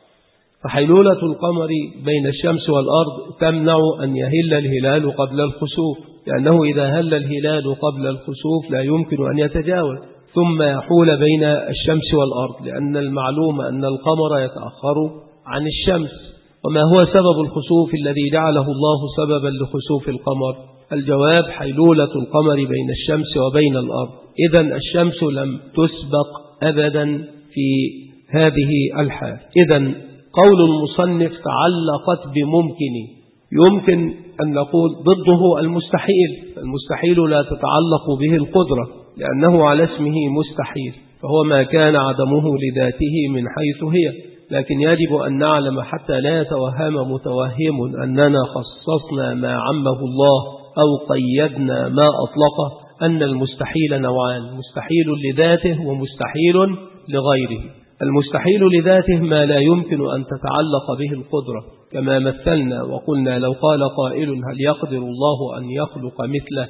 فحيلولة القمر بين الشمس والأرض تمنع أن يهل الهلال قبل الخسوف، لأنه إذا هل الهلال قبل الخسوف لا يمكن أن يتجاوز ثم يحول بين الشمس والأرض، لأن المعلوم أن القمر يتأخر عن الشمس. وما هو سبب الخسوف الذي جعله الله سببا لخسوف القمر؟ الجواب حيلولة القمر بين الشمس وبين الأرض. إذن الشمس لم تسبق أبدا في هذه الحال. إذن قول المصنف تعلقت بممكن، يمكن أن نقول ضده المستحيل، المستحيل لا تتعلق به القدرة لأنه على اسمه مستحيل، فهو ما كان عدمه لذاته من حيث هي. لكن يجب أن نعلم حتى لا يتوهم متوهم أننا خصصنا ما عمه الله أو قيدنا ما أطلقه، أن المستحيل نوعان: مستحيل لذاته ومستحيل لغيره. المستحيل لذاته ما لا يمكن أن تتعلق به القدرة، كما مثلنا وقلنا لو قال قائل هل يقدر الله أن يخلق مثله،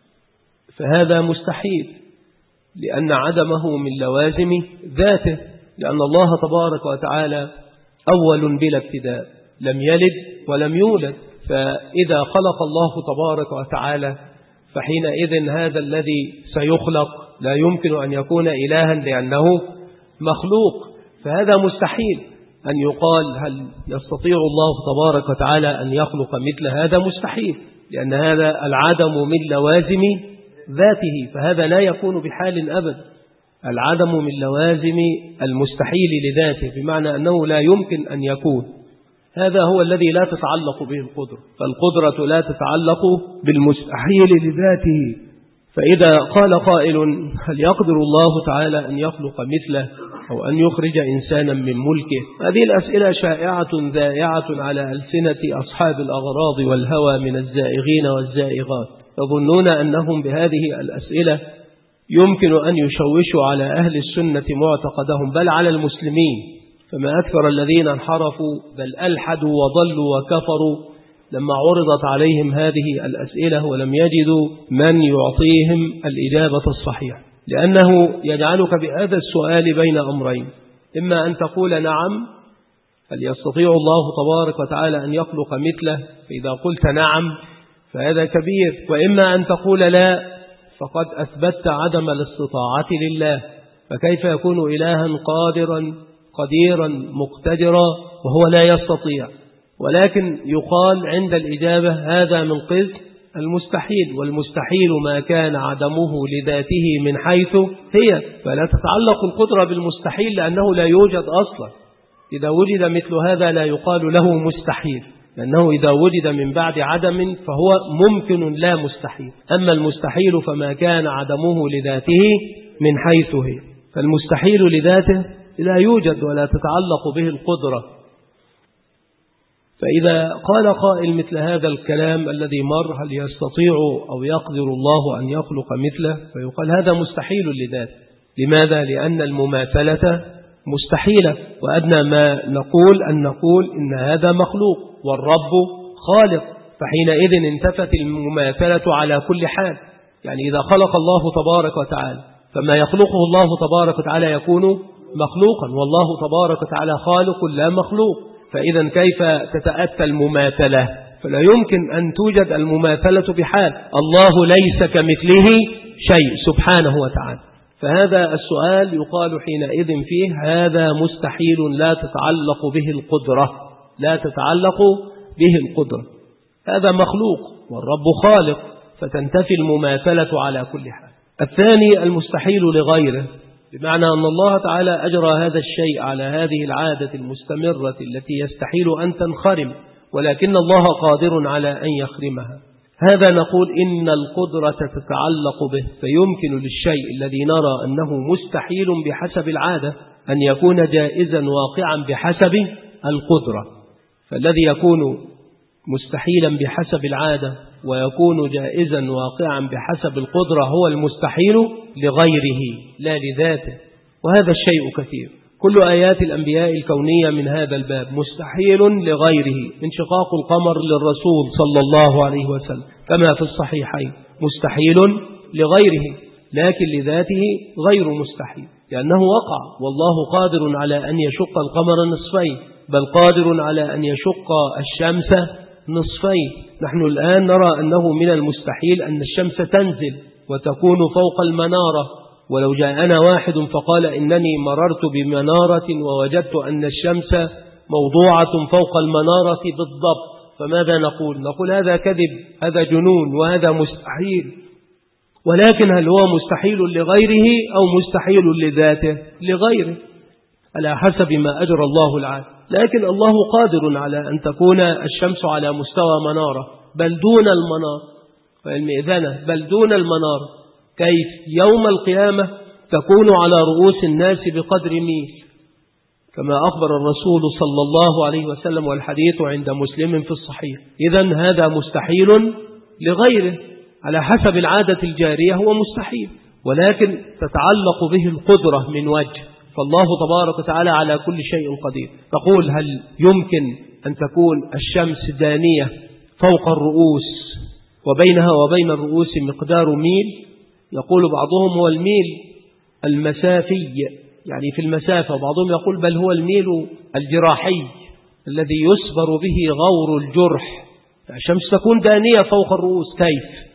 فهذا مستحيل لأن عدمه من لوازم ذاته، لأن الله تبارك وتعالى أول بلا ابتداء، لم يلد ولم يولد، فإذا خلق الله تبارك وتعالى فحينئذ هذا الذي سيخلق لا يمكن أن يكون إلها لأنه مخلوق، فهذا مستحيل أن يقال هل يستطيع الله تبارك وتعالى أن يخلق مثل هذا؟ مستحيل، لأن هذا العدم من لوازم ذاته، فهذا لا يكون بحال أبدا. العدم من لوازم المستحيل لذاته، بمعنى أنه لا يمكن أن يكون. هذا هو الذي لا تتعلق به القدرة، فالقدرة لا تتعلق بالمستحيل لذاته. فإذا قال قائل هل يقدر الله تعالى أن يخلق مثله أو أن يخرج إنسانا من ملكه؟ هذه الأسئلة شائعة ذائعة على ألسنة أصحاب الأغراض والهوى من الزائغين والزائغات، يظنون أنهم بهذه الأسئلة يمكن أن يشوشوا على أهل السنة معتقدهم، بل على المسلمين. فما أكثر الذين انحرفوا بل ألحدوا وضلوا وكفروا لما عرضت عليهم هذه الأسئلة ولم يجدوا من يعطيهم الإجابة الصحيحة، لأنه يجعلك بهذا السؤال بين أمرين: إما أن تقول نعم هل يستطيع الله تبارك وتعالى أن يخلق مثله، فإذا قلت نعم فهذا كبير، وإما أن تقول لا فقد أثبتت عدم الاستطاعة لله، فكيف يكون إلها قادرا قديرا مقتدرا وهو لا يستطيع؟ ولكن يقال عند الإجابة هذا من قسم المستحيل، والمستحيل ما كان عدمه لذاته من حيث هي، فلا تتعلق القدرة بالمستحيل لأنه لا يوجد أصلا. إذا وجد مثل هذا لا يقال له مستحيل، لأنه إذا وجد من بعد عدم فهو ممكن لا مستحيل. أما المستحيل فما كان عدمه لذاته من حيث هي، فالمستحيل لذاته لا يوجد ولا تتعلق به القدرة. فإذا قال قائل مثل هذا الكلام الذي مر هل يستطيع أو يقدر الله أن يخلق مثله، فيقال هذا مستحيل لذاته. لماذا؟ لأن المماثلة مستحيلة، وأدنى ما نقول أن نقول إن هذا مخلوق والرب خالق، فحينئذ انتفت المماثلة على كل حال. يعني إذا خلق الله تبارك وتعالى فما يخلقه الله تبارك وتعالى يكون مخلوقا، والله تبارك وتعالى خالق لا مخلوق، فإذا كيف تتأتى المماثلة؟ فلا يمكن أن توجد المماثلة بحال. الله ليس كمثله شيء سبحانه وتعالى، فهذا السؤال يقال حينئذ فيه هذا مستحيل لا تتعلق به القدرة، لا تتعلق به القدرة، هذا مخلوق. والرب خالق، فتنتفي المماثلة على كل حال. الثاني المستحيل لغيره، بمعنى أن الله تعالى أجرى هذا الشيء على هذه العادة المستمرة التي يستحيل أن تنخرم، ولكن الله قادر على أن يخرمها. هذا نقول إن القدرة تتعلق به، فيمكن للشيء الذي نرى أنه مستحيل بحسب العادة أن يكون جائزا واقعا بحسب القدرة. فالذي يكون مستحيلا بحسب العادة ويكون جائزا واقعا بحسب القدرة هو المستحيل لغيره لا لذاته، وهذا الشيء كثير. كل آيات الأنبياء الكونية من هذا الباب مستحيل لغيره. انشقاق القمر للرسول صلى الله عليه وسلم كما في الصحيحين مستحيل لغيره، لكن لذاته غير مستحيل لأنه وقع، والله قادر على أن يشق القمر نصفين، بل قادر على أن يشق الشمس نصفين. نحن الآن نرى أنه من المستحيل أن الشمس تنزل وتكون فوق المنارة، ولو جاءنا واحد فقال إنني مررت بمنارة ووجدت أن الشمس موضوعة فوق المنارة بالضبط، فماذا نقول؟ نقول هذا كذب، هذا جنون، وهذا مستحيل. ولكن هل هو مستحيل لغيره أو مستحيل لذاته؟ لغيره على حسب ما أجرى الله العادة. لكن الله قادر على أن تكون الشمس على مستوى منارة بل دون المنار، فالمئذنة بل دون المنار. كيف؟ يوم القيامة تكون على رؤوس الناس بقدر ميل، كما أخبر الرسول صلى الله عليه وسلم، والحديث عند مسلم في الصحيح. إذن هذا مستحيل لغيره على حسب العادة الجارية، هو مستحيل، ولكن تتعلق به القدرة من وجه. فالله تبارك وتعالى على كل شيء قدير. تقول هل يمكن أن تكون الشمس دانية فوق الرؤوس وبينها وبين الرؤوس مقدار ميل؟ يقول بعضهم هو الميل المسافي، يعني في المسافة، وبعضهم يقول بل هو الميل الجراحي الذي يسبر به غور الجرح. الشمس تكون دانية فوق الرؤوس كيف؟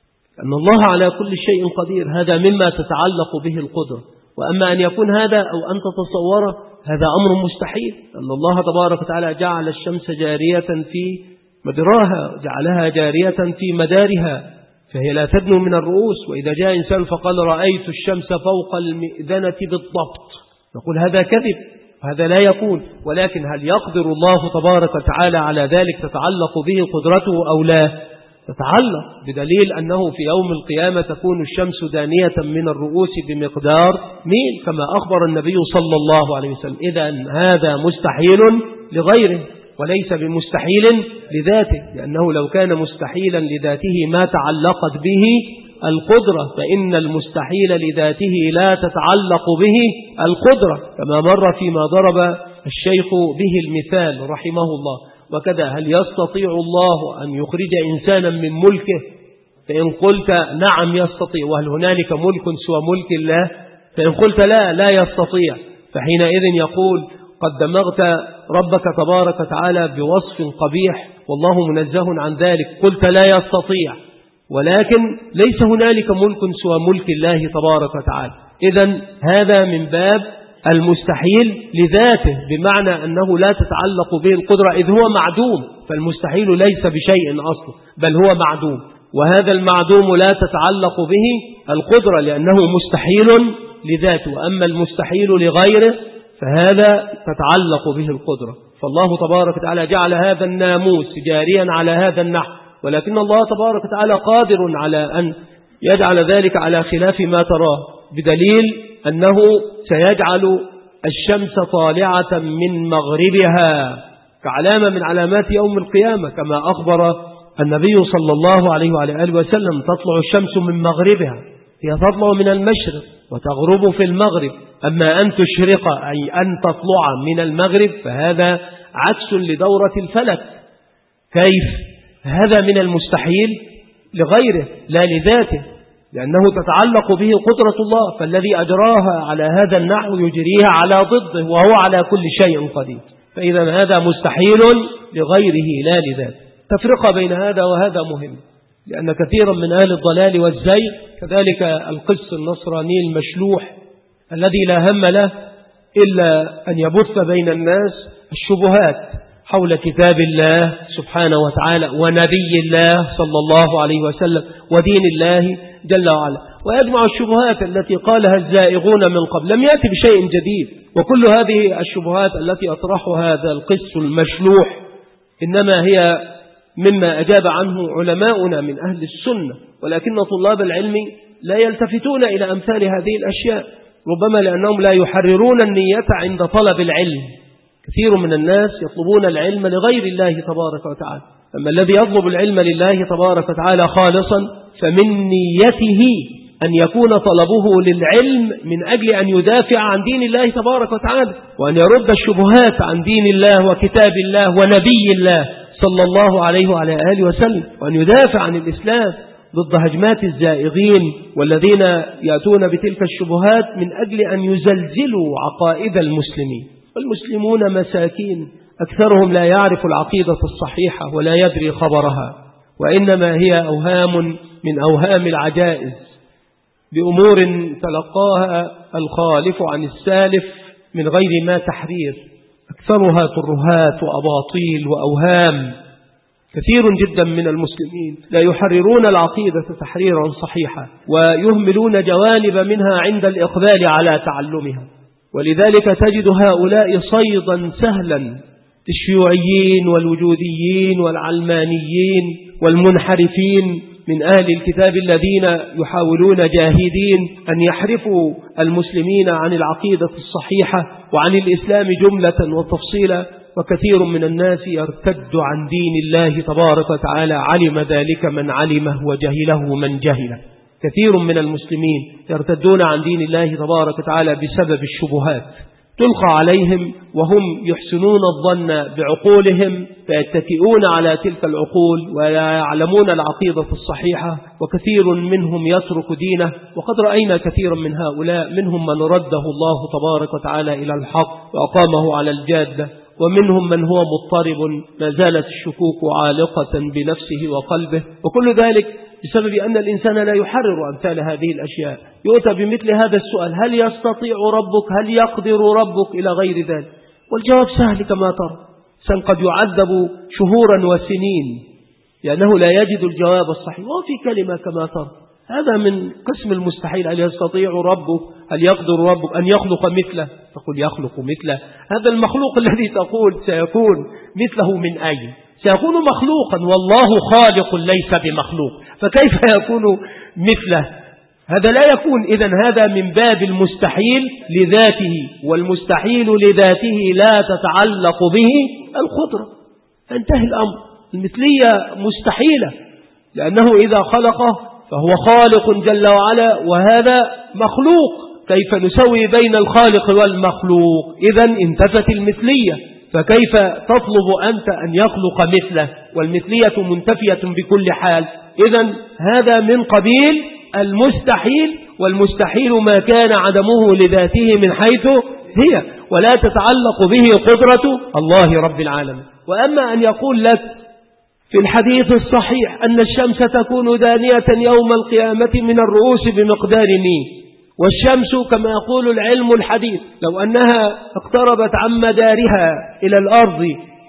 أن الله على كل شيء قدير، هذا مما تتعلق به القدرة. وأما أن يكون هذا أو أن تتصوره هذا أمر مستحيل، أن الله تبارك وتعالى جعل الشمس جارية في مدراها، جعلها جارية في مدارها، فهي لا تدنو من الرؤوس. وإذا جاء إنسان فقال رأيت الشمس فوق المئذنة بالضبط، نقول هذا كذب، هذا لا يكون. ولكن هل يقدر الله تبارك وتعالى على ذلك تتعلق به قدرته أو لا؟ تتعلق، بدليل أنه في يوم القيامة تكون الشمس دانية من الرؤوس بمقدار ميل كما أخبر النبي صلى الله عليه وسلم. إذن هذا مستحيل لغيره وليس بمستحيل لذاته، لأنه لو كان مستحيلا لذاته ما تعلقت به القدرة، فإن المستحيل لذاته لا تتعلق به القدرة، كما مر فيما ضرب الشيخ به المثال رحمه الله. وكذا هل يستطيع الله أن يخرج إنسانا من ملكه؟ فإن قلت نعم يستطيع، وهل هنالك ملك سوى ملك الله؟ فإن قلت لا لا يستطيع، فحينئذ يقول قد دمغت ربك تبارك وتعالى بوصف قبيح والله منزه عن ذلك. قلت لا يستطيع، ولكن ليس هنالك ملك سوى ملك الله تبارك وتعالى. إذن هذا من باب المستحيل لذاته، بمعنى أنه لا تتعلق به القدرة إذ هو معدوم، فالمستحيل ليس بشيء أصلا بل هو معدوم، وهذا المعدوم لا تتعلق به القدرة لأنه مستحيل لذاته. أما المستحيل لغيره فهذا تتعلق به القدرة. فالله تبارك وتعالى جعل هذا الناموس جاريا على هذا النحو، ولكن الله تبارك وتعالى قادر على أن يجعل ذلك على خلاف ما تراه، بدليل أنه سيجعل الشمس طالعة من مغربها كعلامة من علامات يوم القيامة، كما أخبر النبي صلى الله عليه وعلى وسلم تطلع الشمس من مغربها، هي تطلع من المشرق وتغرب في المغرب. أما أن تشرق أي أن تطلع من المغرب فهذا عكس لدورة الفلك. كيف؟ هذا من المستحيل لغيره لا لذاته، لأنه تتعلق به قدرة الله، فالذي أجراها على هذا النحو يجريها على ضده وهو على كل شيء قدير. فإذا هذا مستحيل لغيره لا لذاته. تفرقة بين هذا وهذا مهم، لأن كثيرا من أهل الضلال والزيغ كذلك القس النصراني المشلوح الذي لا هم له إلا أن يبث بين الناس الشبهات حول كتاب الله سبحانه وتعالى ونبي الله صلى الله عليه وسلم ودين الله جل وعلا، ويجمع الشبهات التي قالها الزائغون من قبل. لم يأتي بشيء جديد، وكل هذه الشبهات التي أطرحها هذا القس المشلوح إنما هي مما أجاب عنه علماؤنا من أهل السنة، ولكن طلاب العلم لا يلتفتون إلى أمثال هذه الأشياء، ربما لأنهم لا يحررون النية عند طلب العلم. كثير من الناس يطلبون العلم لغير الله تبارك وتعالى، أما الذي يطلب العلم لله تبارك وتعالى خالصا فمن نيته أن يكون طلبه للعلم من أجل أن يدافع عن دين الله تبارك وتعالى، وأن يرد الشبهات عن دين الله وكتاب الله ونبي الله صلى الله عليه وعلى آله وسلم، وأن يدافع عن الإسلام ضد هجمات الزائغين والذين يأتون بتلك الشبهات من أجل أن يزلزلوا عقائد المسلمين. والمسلمون مساكين، أكثرهم لا يعرف العقيدة الصحيحة ولا يدري خبرها، وإنما هي أوهام من أوهام العجائز بأمور تلقاها الخالف عن السالف من غير ما تحرير، أكثرها ترهات وأباطيل وأوهام. كثير جدا من المسلمين لا يحررون العقيدة تحريرا صحيحا، ويهملون جوانب منها عند الإقبال على تعلمها، ولذلك تجد هؤلاء صيدا سهلا الشيوعيين والوجوديين والعلمانيين والمنحرفين من أهل الكتاب الذين يحاولون جاهدين أن يحرفوا المسلمين عن العقيدة الصحيحة وعن الإسلام جملة وتفصيلا. وكثير من الناس يرتد عن دين الله تبارك وتعالى، علم ذلك من علمه وجهله من جهله. كثير من المسلمين يرتدون عن دين الله تبارك وتعالى بسبب الشبهات تلقى عليهم، وهم يحسنون الظن بعقولهم فيتكئون على تلك العقول ولا يعلمون العقيدة الصحيحة، وكثير منهم يترك دينه. وقد رأينا كثيرا من هؤلاء، منهم من رده الله تبارك وتعالى إلى الحق وأقامه على الجادة، ومنهم من هو مضطرب ما زالت الشكوك عالقة بنفسه وقلبه، وكل ذلك بسبب أن الإنسان لا يحرر أمثال هذه الأشياء. يؤتى بمثل هذا السؤال: هل يستطيع ربك؟ هل يقدر ربك؟ إلى غير ذلك. والجواب سهل كما ترى، سن قد يعذب شهورا وسنين لأنه لا يجد الجواب الصحيح، وفي كلمة كما ترى. هذا من قسم المستحيل. هل يستطيع ربك؟ هل يقدر ربك أن يخلق مثله؟ تقول يخلق مثله، هذا المخلوق الذي تقول سيكون مثله من أين؟ سيكون مخلوقا، والله خالق ليس بمخلوق، فكيف يكون مثله؟ هذا لا يكون. إذن هذا من باب المستحيل لذاته، والمستحيل لذاته لا تتعلق به القدرة، انتهي الأمر. المثلية مستحيلة لأنه إذا خلقه فهو خالق جل وعلا، وهذا مخلوق. كيف نسوي بين الخالق والمخلوق؟ إذن انتفت المثلية، فكيف تطلب أنت أن يخلق مثله والمثلية منتفية بكل حال؟ إذن هذا من قبيل المستحيل، والمستحيل ما كان عدمه لذاته من حيث هي، ولا تتعلق به قدرة الله رب العالمين. وأما أن يقول لك في الحديث الصحيح أن الشمس تكون دانية يوم القيامة من الرؤوس بمقدار مين، والشمس كما يقول العلم الحديث لو أنها اقتربت عن مدارها إلى الأرض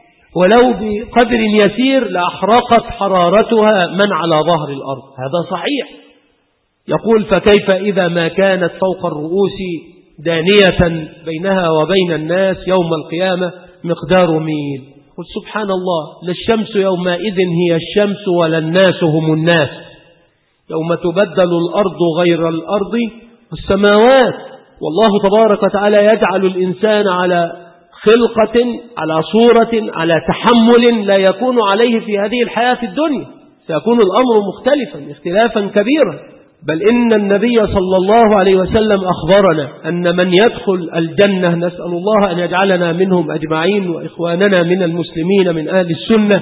ولو بقدر يسير لأحرقت حرارتها من على ظهر الأرض. هذا صحيح. يقول فكيف إذا ما كانت فوق الرؤوس دانية بينها وبين الناس يوم القيامة مقدار ميل؟ قل سبحان الله، للشمس يومئذ هي الشمس ولا الناس هم الناس، يوم تبدل الأرض غير الأرض والسماوات. والله تبارك وتعالى يجعل الإنسان على خلقة، على صورة، على تحمل لا يكون عليه في هذه الحياة الدنيا. سيكون الأمر مختلفا اختلافا كبيرا. بل إن النبي صلى الله عليه وسلم أخبرنا أن من يدخل الجنة، نسأل الله أن يجعلنا منهم أجمعين وإخواننا من المسلمين من أهل السنة،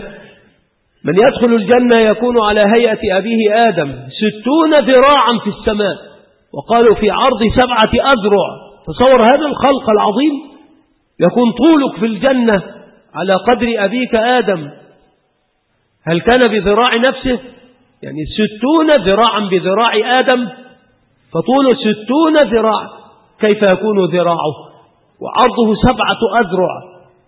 من يدخل الجنة يكون على هيئة أبيه آدم ستون ذراعا في السماء، وقالوا في عرض سبعة أذرع. تصور هذا الخلق العظيم، يكون طولك في الجنة على قدر أبيك آدم. هل كان بذراع نفسه؟ يعني ستون ذراعا بذراع آدم، فطوله ستون ذراع. كيف يكون ذراعه؟ وعرضه سبعة أذرع.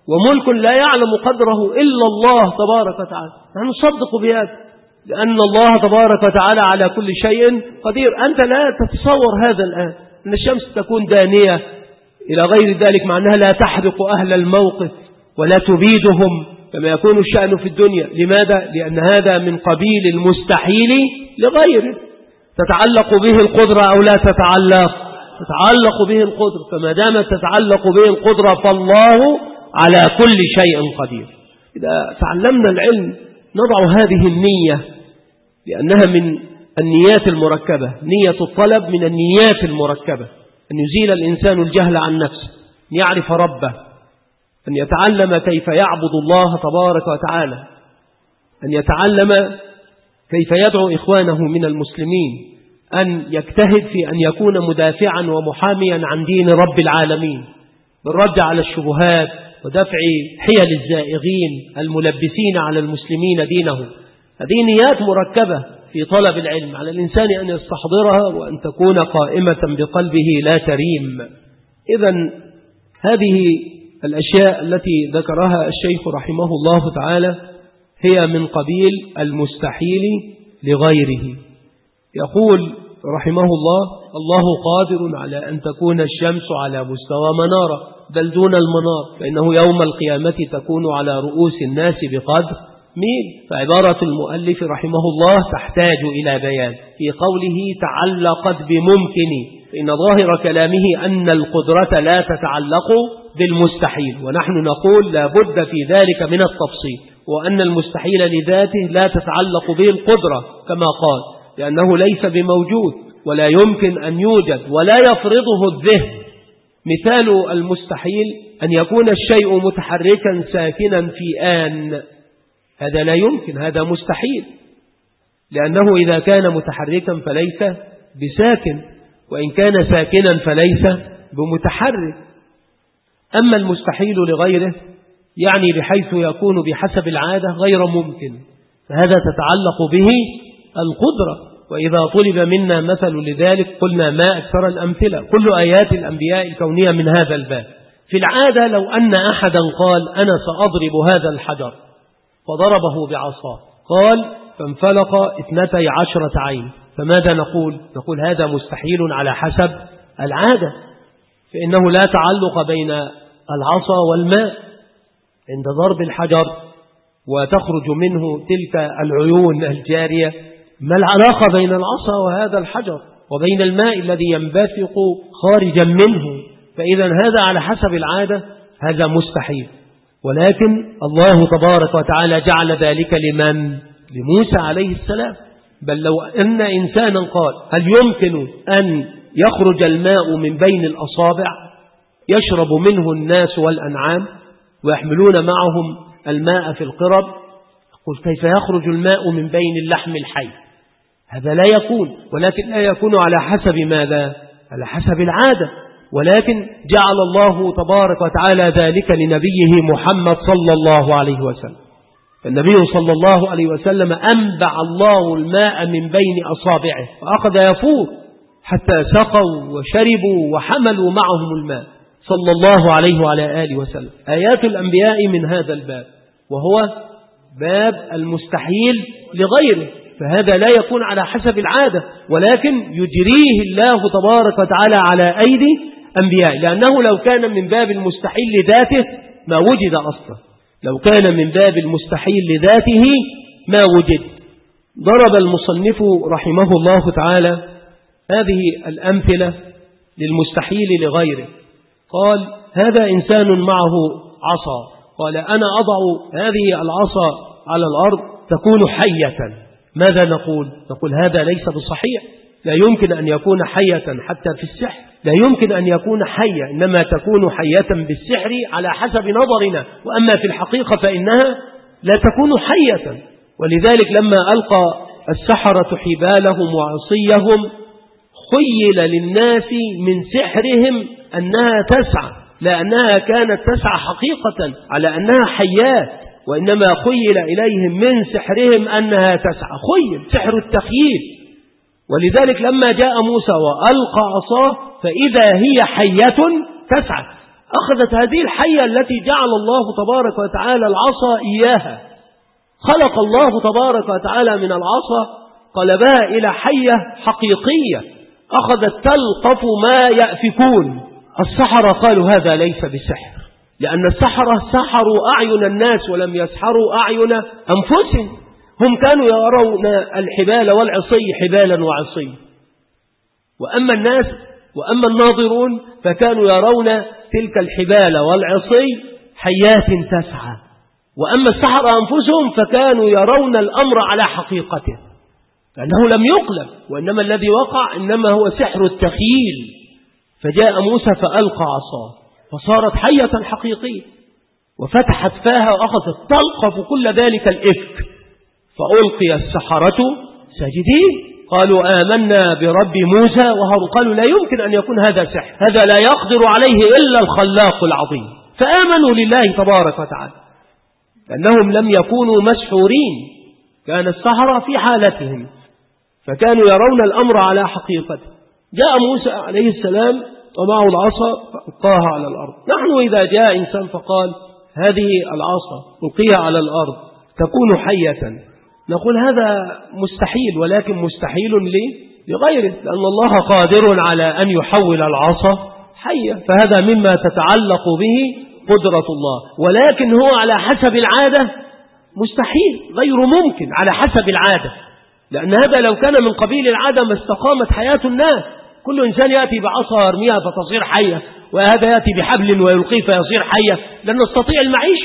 وملك لا يعلم قدره إلا الله تبارك وتعالى. نحن نصدق بهذا لأن الله تبارك وتعالى على كل شيء قدير. أنت لا تتصور هذا الآن أن الشمس تكون دانية إلى غير ذلك، مع أنها لا تحرق أهل الموقف ولا تبيدهم كما يكون الشأن في الدنيا. لماذا؟ لأن هذا من قبيل المستحيل لغيره. تتعلق به القدرة أو لا تتعلق؟ تتعلق به القدرة. فما دامت تتعلق به القدرة فالله على كل شيء قدير. إذا تعلمنا العلم نضع هذه النية، لأنها من النيات المركبة. نية الطلب من النيات المركبة، أن يزيل الإنسان الجهل عن نفسه، أن يعرف ربه، أن يتعلم كيف يعبد الله تبارك وتعالى، أن يتعلم كيف يدعو إخوانه من المسلمين، أن يجتهد في أن يكون مدافعا ومحاميا عن دين رب العالمين بالرد على الشبهات ودفع حيل الزائغين الملبسين على المسلمين دينه. هذه نيات مركبة في طلب العلم، على الإنسان أن يستحضرها وأن تكون قائمة بقلبه لا تريم. إذن هذه الأشياء التي ذكرها الشيخ رحمه الله تعالى هي من قبيل المستحيل لغيره. يقول رحمه الله: الله قادر على أن تكون الشمس على مستوى منارة بل دون المنار، فإنه يوم القيامة تكون على رؤوس الناس بقدر ميل. فعبارة المؤلف رحمه الله تحتاج إلى بيان في قوله تعلقت بممكن، فإن ظاهر كلامه أن القدرة لا تتعلق بالمستحيل، ونحن نقول لا بد في ذلك من التفصيل، وأن المستحيل لذاته لا تتعلق به القدرة كما قال، لأنه ليس بموجود ولا يمكن أن يوجد ولا يفرضه الذهن. مثال المستحيل أن يكون الشيء متحركا ساكنا في آن، هذا لا يمكن، هذا مستحيل، لأنه إذا كان متحركا فليس بساكن، وإن كان ساكنا فليس بمتحرك. أما المستحيل لغيره يعني بحيث يكون بحسب العادة غير ممكن، فهذا تتعلق به القدرة. وإذا طلب منا مثل لذلك قلنا ما أكثر الأمثلة، كل آيات الأنبياء الكونية من هذا الباب. في العادة لو أن أحدا قال أنا سأضرب هذا الحجر فضربه بعصاه، قال فانفلق اثنتي عشرة عين، فماذا نقول؟ نقول هذا مستحيل على حسب العادة، فإنه لا تعلق بين العصا والماء عند ضرب الحجر وتخرج منه تلك العيون الجارية. ما العلاقة بين العصا وهذا الحجر وبين الماء الذي ينبثق خارجا منه؟ فإذا هذا على حسب العادة هذا مستحيل، ولكن الله تبارك وتعالى جعل ذلك لمن؟ لموسى عليه السلام. بل لو أن إنسانا قال هل يمكن أن يخرج الماء من بين الأصابع يشرب منه الناس والأنعام ويحملون معهم الماء في القرب، قل كيف يخرج الماء من بين اللحم الحي؟ هذا لا يكون، ولكن لا يكون على حسب ماذا؟ على حسب العادة. ولكن جعل الله تبارك وتعالى ذلك لنبيه محمد صلى الله عليه وسلم. النبي صلى الله عليه وسلم أنبع الله الماء من بين أصابعه فأخذ يفور حتى سقوا وشربوا وحملوا معهم الماء صلى الله عليه وعلى آله وسلم. آيات الأنبياء من هذا الباب، وهو باب المستحيل لغيره، فهذا لا يكون على حسب العادة، ولكن يجريه الله تبارك وتعالى على أيدي أنبياء، لأنه لو كان من باب المستحيل لذاته ما وجد أصلا، لو كان من باب المستحيل لذاته ما وجد. ضرب المصنف رحمه الله تعالى هذه الأمثلة للمستحيل لغيره. قال هذا إنسان معه عصا، قال أنا أضع هذه العصا على الأرض تكون حية، ماذا نقول؟ نقول هذا ليس بصحيح، لا يمكن أن يكون حية حتى في السحر، لا يمكن أن يكون حية، إنما تكون حية بالسحر على حسب نظرنا، وأما في الحقيقة فإنها لا تكون حية. ولذلك لما ألقى السحرة حبالهم وعصيهم خيل للناس من سحرهم أنها تسعى، لا أنها كانت تسعى حقيقة على أنها حيات، وإنما خيل إليهم من سحرهم أنها تسعى، خيل سحر التخييل. ولذلك لما جاء موسى وألقى عصاه فإذا هي حية تسعى، أخذت هذه الحية التي جعل الله تبارك وتعالى العصا إياها، خلق الله تبارك وتعالى من العصا قلبها إلى حية حقيقية أخذت تلقف ما يأفكون. السحرة قالوا هذا ليس بسحر، لأن السحرة سحروا أعين الناس ولم يسحروا أعين أنفسهم. هم كانوا يرون الحبال والعصي حبالا وعصي، وأما الناس وأما الناظرون فكانوا يرون تلك الحبال والعصي حيات تسعى. وأما السحرة أنفسهم فكانوا يرون الأمر على حقيقته، لأنه لم يقلب، وإنما الذي وقع إنما هو سحر التخيل. فجاء موسى فألقى عصاه فصارت حية حقيقية، وفتحت فاها وأخذت تلقف كل ذلك الإفك. فألقي السحرة ساجدين قالوا آمنا برب موسى وهارون. قالوا لا يمكن أن يكون هذا سحر، هذا لا يقدر عليه إلا الخلاق العظيم. فآمنوا لله تبارك وتعالى لأنهم لم يكونوا مسحورين، كان السحرة في حالتهم فكانوا يرون الأمر على حقيقته. جاء موسى عليه السلام ومعه العصا فألقاها على الأرض. نحن إذا جاء إنسان فقال هذه العصا ألقيها على الأرض تكون حية، نقول هذا مستحيل، ولكن مستحيل لغيره، لأن الله قادر على أن يحول العصا حية، فهذا مما تتعلق به قدرة الله. ولكن هو على حسب العادة مستحيل، غير ممكن على حسب العادة، لأن هذا لو كان من قبيل العادة ما استقامت حياة الناس. كل إنسان يأتي بعصا يرميها فتصير حية، وهذا يأتي بحبل ويلقيه فيصير حية، لن نستطيع المعيش،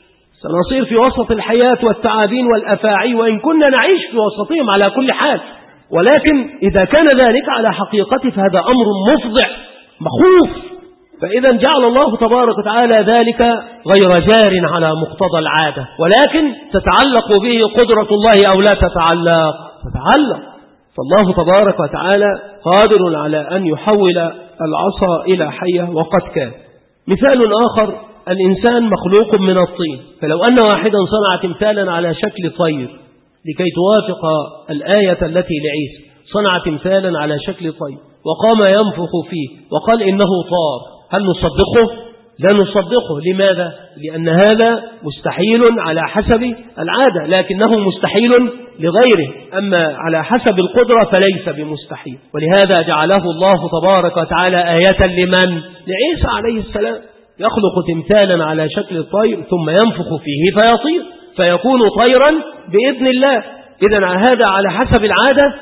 سنصير في وسط الحياة والتعابين والأفاعي، وإن كنا نعيش في وسطهم على كل حال. ولكن إذا كان ذلك على حقيقته فهذا أمر مفضع مخوف. فإذا جعل الله تبارك وتعالى ذلك غير جار على مقتضى العادة، ولكن تتعلق به قدرة الله أو لا تتعلق؟ تتعلق. فالله تبارك وتعالى قادر على أن يحول العصا إلى حية وقد كان. مثال آخر، الإنسان مخلوق من الطين، فلو أن واحدا صنع تمثالا على شكل طير لكي توافق الآية التي لعيسى، صنع تمثالا على شكل طير وقام ينفخ فيه وقال إنه طار، هل نصدقه؟ لا نصدقه. لماذا؟ لأن هذا مستحيل على حسب العادة، لكنه مستحيل لغيره، أما على حسب القدرة فليس بمستحيل. ولهذا جعله الله تبارك وتعالى آية لمن؟ لعيسى عليه السلام، يخلق تمثالا على شكل الطير ثم ينفخ فيه فيطير فيكون طيرا بإذن الله. إذن هذا على حسب العادة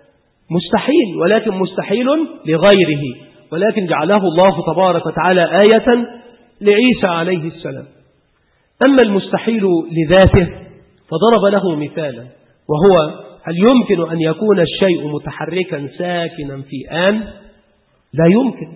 مستحيل، ولكن مستحيل لغيره، ولكن جعله الله تبارك وتعالى آية لعيسى عليه السلام. أما المستحيل لذاته فضرب له مثالا، وهو هل يمكن أن يكون الشيء متحركا ساكنا في آن؟ لا يمكن،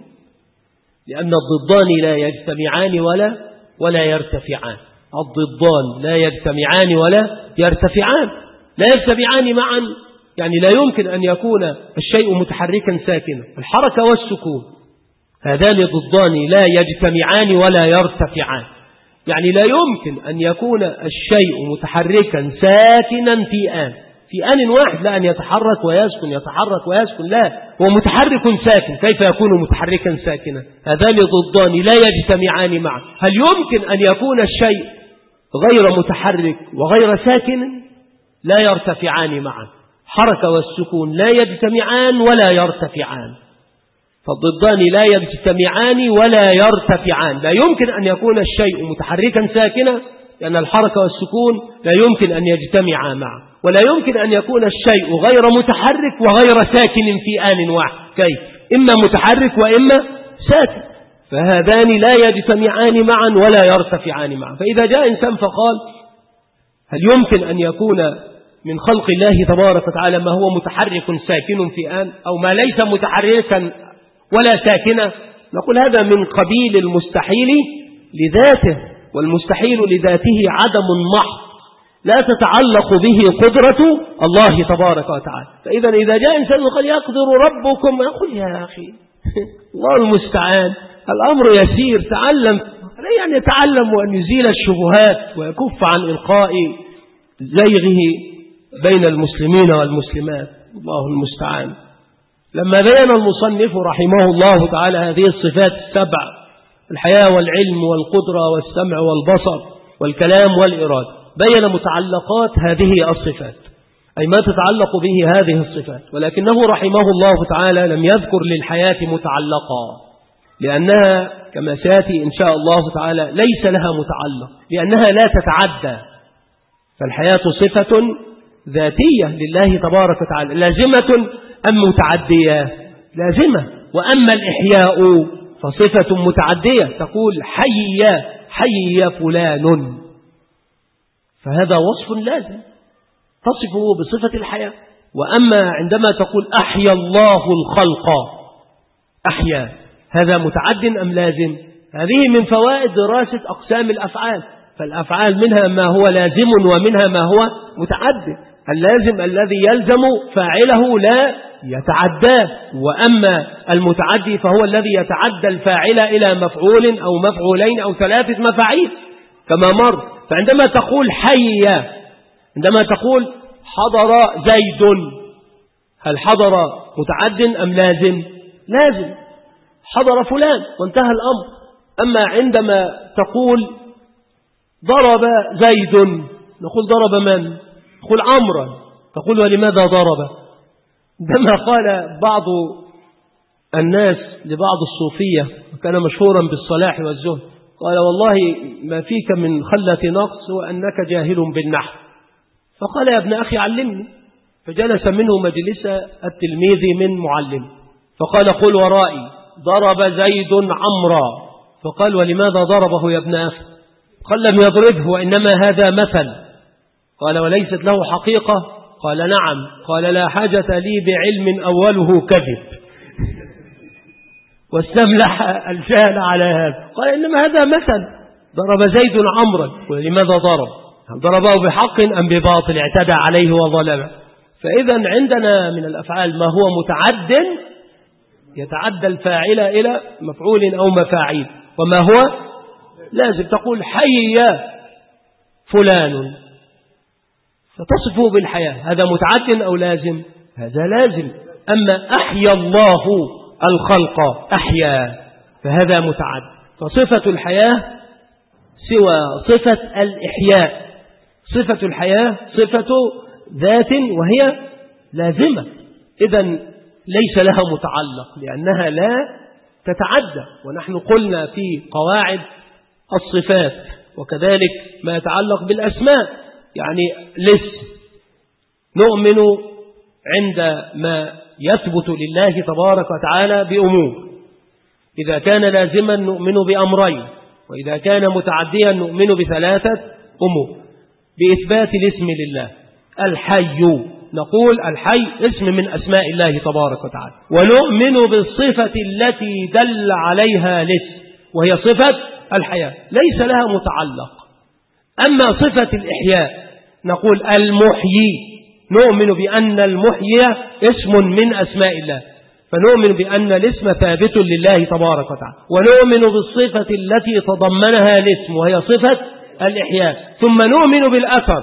لأن الضدان لا يجتمعان ولا ولا يرتفعان. الضدان لا يجتمعان ولا يرتفعان، لا يجتمعان معا، يعني لا يمكن أن يكون الشيء متحركا ساكنا. الحركة والسكون هذان ضدان لا يجتمعان ولا يرتفعان، يعني لا يمكن أن يكون الشيء متحركا ساكنا في آن في آن واحد، لا أن يتحرك ويسكن يتحرك ويسكن، لا، هو متحرك ساكن، كيف يكون متحركا ساكنا؟ هذان ضدان لا يجتمعان معا. هل يمكن أن يكون الشيء غير متحرك وغير ساكن؟ لا يرتفعان معا. حركة والسكون لا يجتمعان ولا يرتفعان، فالضدان لا يجتمعان ولا يرتفعان. لا يمكن أن يكون الشيء متحركا ساكنا، لأن الحركة والسكون لا يمكن أن يجتمعا معا، ولا يمكن أن يكون الشيء غير متحرك وغير ساكن في آن واحد. كيف؟ إما متحرك وإما ساكن، فهذان لا يجتمعان معا ولا يرتفعان معا. فإذا جاء إنسان فقال هل يمكن أن يكون من خلق الله تبارك وتعالى ما هو متحرك ساكن في آن، أو ما ليس متحركا ولا ساكنا، نقول هذا من قبيل المستحيل لذاته، والمستحيل لذاته عدم محض لا تتعلق به قدرة الله تبارك وتعالى. فإذا إذا جاء إنسان وقال يقدر ربكم، أقول يا أخي الله المستعان، الأمر يسير، تعلم، يعني يتعلم أن يزيل الشبهات ويكف عن إلقاء زيغه بين المسلمين والمسلمات، الله المستعان. لما بين المصنف رحمه الله تعالى هذه الصفات السبع الحياة والعلم والقدرة والسمع والبصر والكلام والإرادة، بين متعلقات هذه الصفات، أي ما تتعلق به هذه الصفات. ولكنه رحمه الله تعالى لم يذكر للحياة متعلقا، لأنها كما سيأتي إن شاء الله تعالى ليس لها متعلق، لأنها لا تتعدى. فالحياة صفة ذاتية لله تبارك وتعالى، لازمة أم متعدية؟ لازمة. وأما الإحياء فصفة متعدية، تقول حي حي فلان، فهذا وصف لازم تصفه بصفة الحياة. وأما عندما تقول أحيا الله الخلق، أحيا، هذا متعد أم لازم؟ هذه من فوائد دراسة أقسام الأفعال. فالأفعال منها ما هو لازم ومنها ما هو متعد. اللازم الذي يلزم فاعله لا يتعدى، وأما المتعدي فهو الذي يتعدى الفاعل إلى مفعول أو مفعولين أو ثلاثة مفاعيل كما مر. فعندما تقول حي، عندما تقول حضر زيد، هل حضر متعد أم لازم؟ لازم، حضر فلان وانتهى الأمر. أما عندما تقول ضرب زيد، نقول ضرب من؟ نقول عمرا، تقول ولماذا ضرب؟ عندما قال بعض الناس لبعض الصوفية وكان مشهورا بالصلاح والزهد، قال والله ما فيك من خلة نقص وأنك جاهل بالنحو. فقال يا ابن أخي علمني، فجلس منه مجلس التلميذ من معلم، فقال قل ورائي ضرب زيد عمرا. فقال ولماذا ضربه يا ابن أخي؟ قال لم يضربه وإنما هذا مثل. قال وليست له حقيقة؟ قال نعم. قال لا حاجة لي بعلم أوله كذب. واستملح الجهل على هذا. قال إنما هذا مثل، ضرب زيد عمرا، ولماذا ضرب؟ هل ضربه بحق أم بباطل؟ اعتدى عليه وظلمه. فإذا عندنا من الأفعال ما هو متعد يتعدى الفاعل إلى مفعول أو مفاعيل، وما هو لازم. تقول حي فلان فتصفه بالحياة، هذا متعد أو لازم؟ هذا لازم. أما أحيا الله الخلق، أحيا، فهذا متعد. فصفة الحياة سوى صفة الإحياء. صفة الحياة صفة ذات وهي لازمة، إذن ليس لها متعلق لأنها لا تتعدى. ونحن قلنا في قواعد الصفات وكذلك ما يتعلق بالأسماء، يعني الاسم نؤمن عندما يثبت لله تبارك وتعالى بأمور، إذا كان لازما نؤمن بأمرين، وإذا كان متعديا نؤمن بثلاثة أمور. بإثبات الاسم لله، الحي، نقول الحي اسم من أسماء الله تبارك وتعالى، ونؤمن بالصفة التي دل عليها الاسم وهي صفة الحياة، ليس لها متعلق. أما صفة الإحياء نقول المحيي، نؤمن بأن المحيي اسم من أسماء الله، فنؤمن بأن الاسم ثابت لله تبارك وتعالى، ونؤمن بالصفة التي تضمنها الاسم وهي صفة الإحياء، ثم نؤمن بالأثر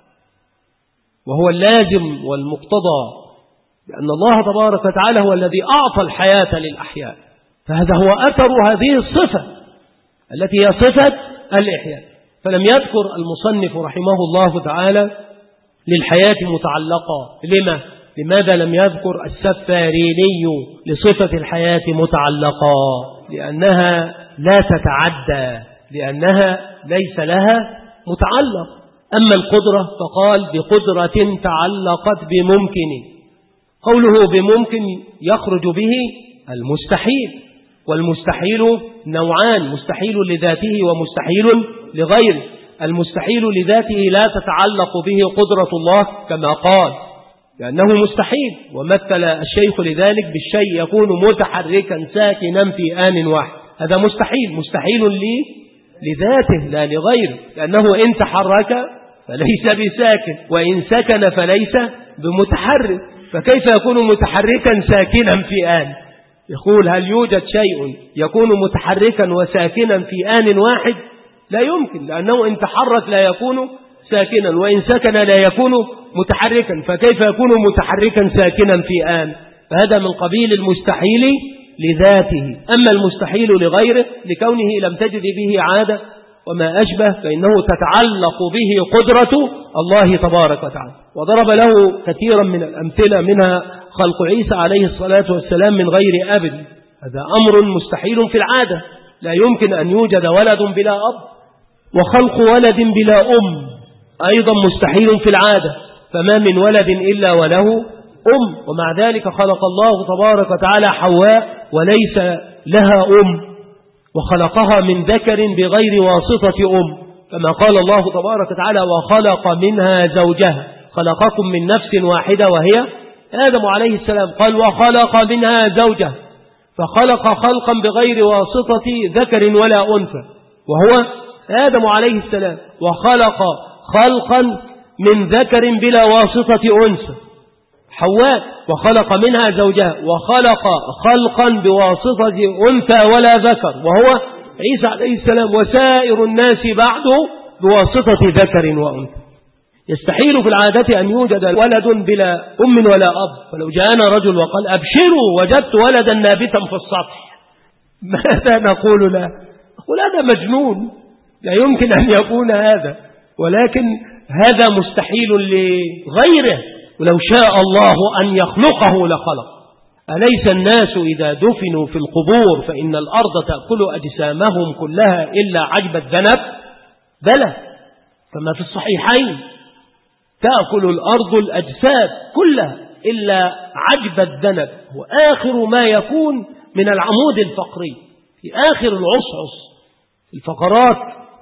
وهو اللازم والمقتضى، لأن الله تبارك وتعالى هو الذي أعطى الحياة للأحياء، فهذا هو أثر هذه الصفة التي هي صفة الإحياء. فلم يذكر المصنف رحمه الله تعالى للحياة متعلقة. لما؟ لماذا لم يذكر السفاريني لصفة الحياة متعلقة؟ لأنها لا تتعدى، لأنها ليس لها متعلق. أما القدرة فقال بقدرة تعلقت بممكن. قوله بممكن يخرج به المستحيل، والمستحيل نوعان، مستحيل لذاته ومستحيل لغيره. المستحيل لذاته لا تتعلق به قدرة الله كما قال، لأنه مستحيل، ومثل الشيخ لذلك بالشيء يكون متحركا ساكنا في آن واحد، هذا مستحيل، مستحيل لي لذاته لا لغيره، لأنه إن تحرك فليس بساكن، وإن سكن فليس بمتحرك، فكيف يكون متحركا ساكنا في آن؟ يقول هل يوجد شيء يكون متحركا وساكنا في آن واحد؟ لا يمكن، لأنه إن تحرك لا يكون ساكنا، وإن سكن لا يكون متحركا، فكيف يكون متحركا ساكنا في آن؟ فهذا من قبيل المستحيل لذاته. أما المستحيل لغيره لكونه لم تجد به عادة وما أشبه فإنه تتعلق به قدرة الله تبارك وتعالى. وضرب له كثيرا من الأمثلة منها خلق عيسى عليه الصلاة والسلام من غير أب، هذا أمر مستحيل في العادة، لا يمكن أن يوجد ولد بلا أب. وخلق ولد بلا أم أيضا مستحيل في العادة، فما من ولد إلا وله أم، ومع ذلك خلق الله تبارك وتعالى حواء وليس لها أم، وخلقها من ذكر بغير واسطة أم، كما قال الله تبارك وتعالى وخلق منها زوجها، خلقكم من نفس واحدة وهي آدم عليه السلام، قال وخلق منها زوجها، فخلق خلقا بغير واسطة ذكر ولا أنثى وهو آدم عليه السلام، وخلق خلقا من ذكر بلا واسطة أنثى حواء، وخلق منها زوجها، وخلق خلقا بواسطة أنثى ولا ذكر وهو عيسى عليه السلام، وسائر الناس بعده بواسطة ذكر وأنثى. يستحيل في العادة أن يوجد ولد بلا أم ولا أب، فلو جاءنا رجل وقال أبشروا وجدت ولدا نابتا في السطح ماذا نقول له؟ نقول هذا مجنون، لا يمكن أن يكون هذا، ولكن هذا مستحيل لغيره، ولو شاء الله أن يخلقه لخلق. أليس الناس إذا دفنوا في القبور فإن الأرض تأكل أجسامهم كلها إلا عجب الذنب؟ بلى، فما في الصحيحين تأكل الأرض الأجساد كلها إلا عجب الذنب، وآخر ما يكون من العمود الفقري في آخر العصعص الفقرات